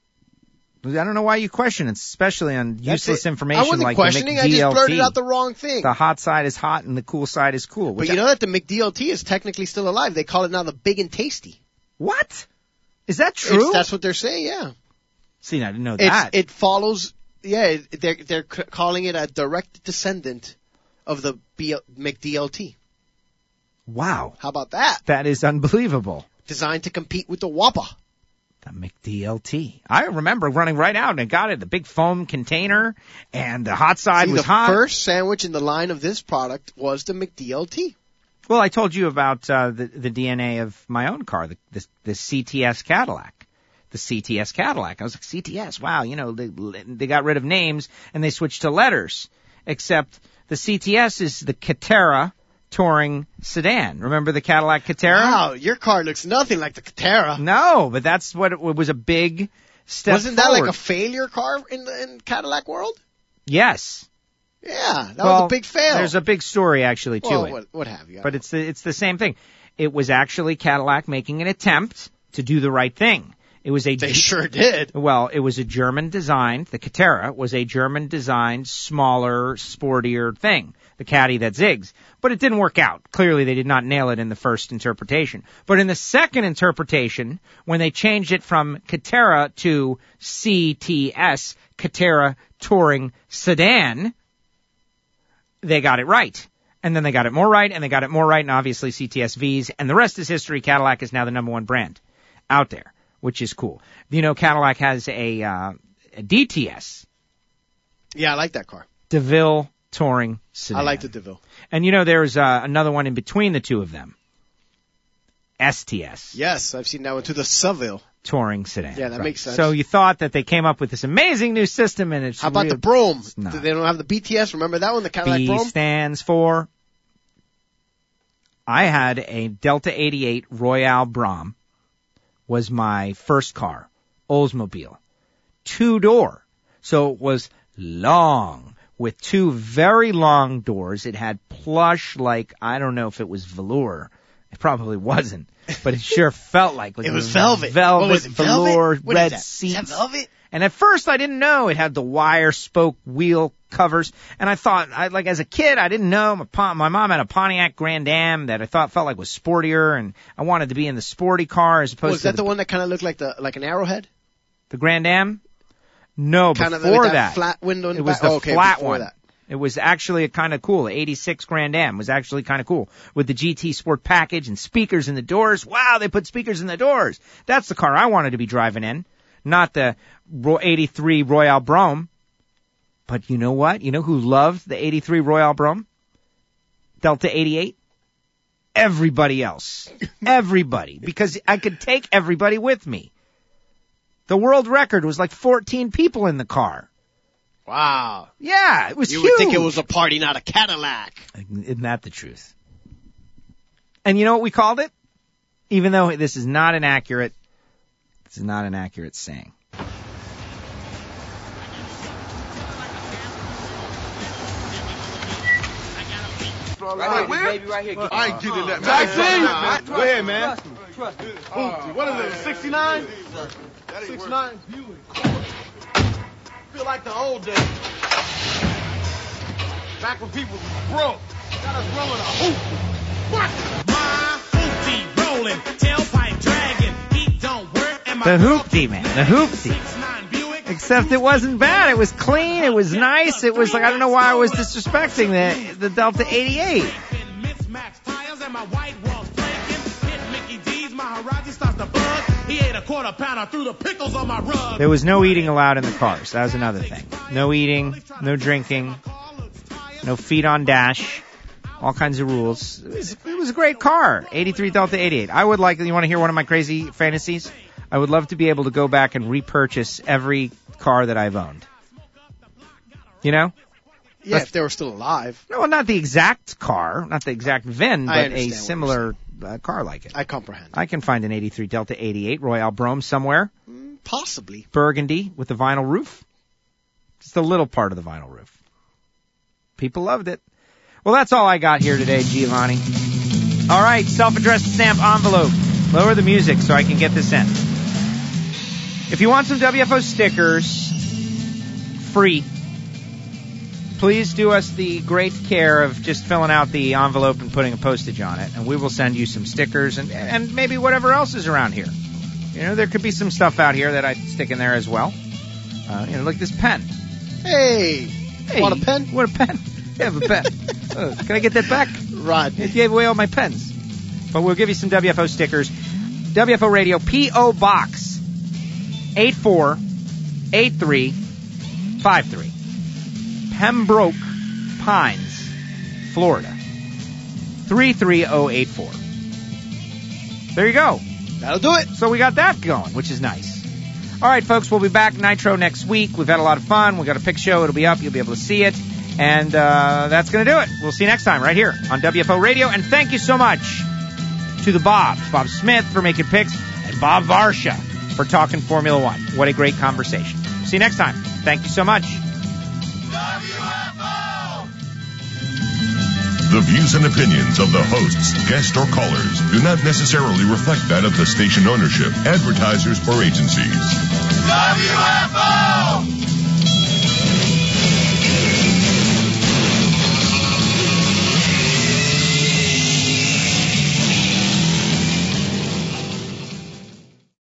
I don't know why you question it, especially on useless information I wasn't like questioning, the McDLT. I just blurted out the wrong thing. The hot side is hot and the cool side is cool. But you know that the McDLT is technically still alive. They call it now the Big and Tasty. What? Is that true? That's what they're saying, yeah. See, I didn't know that. It follows, yeah, they're calling it a direct descendant of the McDLT. Wow. How about that? That is unbelievable. Designed to compete with the Whopper. The McDLT. I remember running right out and I got it, the big foam container, and the hot side was hot. The first sandwich in the line of this product was the McDLT. Well, I told you about the DNA of my own car, the CTS Cadillac. The CTS Cadillac. I was like, CTS, wow, they got rid of names and they switched to letters. Except the CTS is the Catera touring sedan. Remember the Cadillac Catera? Wow, your car looks nothing like the Catera. No, but that's what it was, a big step Wasn't that forward. like a failure car in Cadillac world? Yes. Yeah, that was a big fail. There's a big story actually to it. What have you? But it's the same thing. It was actually Cadillac making an attempt to do the right thing. They sure did. Well, it was a German designed, the Catera was a German designed, smaller, sportier thing. The Caddy that zigs. But it didn't work out. Clearly they did not nail it in the first interpretation. But in the second interpretation, when they changed it from Catera to CTS, Catera Touring Sedan, they got it right. And then they got it more right, and they got it more right, and obviously CTS-Vs, and the rest is history. Cadillac is now the number one brand out there, which is cool. Cadillac has a DTS. Yeah, I like that car. DeVille Touring Sedan. I like the DeVille. And there's another one in between the two of them. STS. Yes, I've seen that one too, the Seville Touring Sedan. Yeah, that makes sense. So you thought that they came up with this amazing new system, and it's How about real... the Brougham? No. They don't have the BTS. Remember that one, the Cadillac B Brougham? stands for... I had a Delta 88 Royale Brougham. Was my first car. Oldsmobile. 2-door. So it was long, with two very long doors. It had plush, like, I don't know if it was velour. It probably wasn't, but it sure felt like it was velvet. Velvet, Was it velour, velvet? What red is that? seats. Is that velvet? And at first I didn't know it had the wire spoke wheel covers. And I thought, as a kid, I didn't know. My mom had a Pontiac Grand Am that I thought felt like was sportier, and I wanted to be in the sporty car as opposed to. Was that the one that kind of looked like an Arrowhead? The Grand Am? No, kind before of that. Flat window in it was back? the flat before one. That. It was actually kind of cool. The 86 Grand Am was actually kind of cool with the GT Sport package and speakers in the doors. Wow, they put speakers in the doors. That's the car I wanted to be driving in, not the 83 Royale Brome. But you know what? You know who loved the 83 Royale Brome? Delta 88? Everybody else. Everybody. Because I could take everybody with me. The world record was like 14 people in the car. Wow. Yeah, it was huge. You would think it was a party, not a Cadillac. Isn't that the truth? And you know what we called it? Even though this is not an accurate saying. Right here, baby, right here. I ain't getting that. Jackson! Go ahead, man. Trust me. What is it, 69? 69? Feel like the old days. Back when people was broke. Got us rolling a hoop. What? My hoopty rolling, tailpipe dragging, heat don't work, and my The hoopty, man. The hoopty. Except it wasn't bad. It was clean. It was nice. It was like, I don't know why I was disrespecting the Delta 88. mismatched tires and my white walls flaking. Hit Mickey D's, my Haraji starts to buzz. He ate a quarter pounder through the pickles on my rug. There was no eating allowed in the cars. That was another thing. No eating, no drinking, no feet on dash, all kinds of rules. It was a great car. 83 Delta 88. I would like, you want to hear one of my crazy fantasies? I would love to be able to go back and repurchase every car that I've owned. You know? Yeah, if they were still alive. No, not the exact car, not the exact VIN, I but a similar car like it. I comprehend. I can find an 83 Delta 88 Royale Brome somewhere. Possibly. Burgundy with the vinyl roof. Just a little part of the vinyl roof. People loved it. Well, that's all I got here today, Giovanni. All right, self-addressed stamp envelope. Lower the music so I can get this in. If you want some WFO stickers, free, please do us the great care of just filling out the envelope and putting a postage on it, and we will send you some stickers and maybe whatever else is around here. You know, there could be some stuff out here that I'd stick in there as well. Like this pen. Hey, want a pen? Want a pen? I have a pen. Can I get that back? Rod. It gave away all my pens. But we'll give you some WFO stickers. WFO Radio, P.O. Box 848353. Pembroke Pines, Florida. 33084. There you go. That'll do it. So we got that going, which is nice. All right, folks, we'll be back Nitro next week. We've had a lot of fun. We've got a pic show. It'll be up. You'll be able to see it. And that's going to do it. We'll see you next time right here on WFO Radio. And thank you so much to the Bobs. Bob Smith for making picks and Bob Varsha for talking Formula One. What a great conversation. See you next time. Thank you so much. The views and opinions of the hosts, guests, or callers do not necessarily reflect that of the station ownership, advertisers, or agencies. WFO!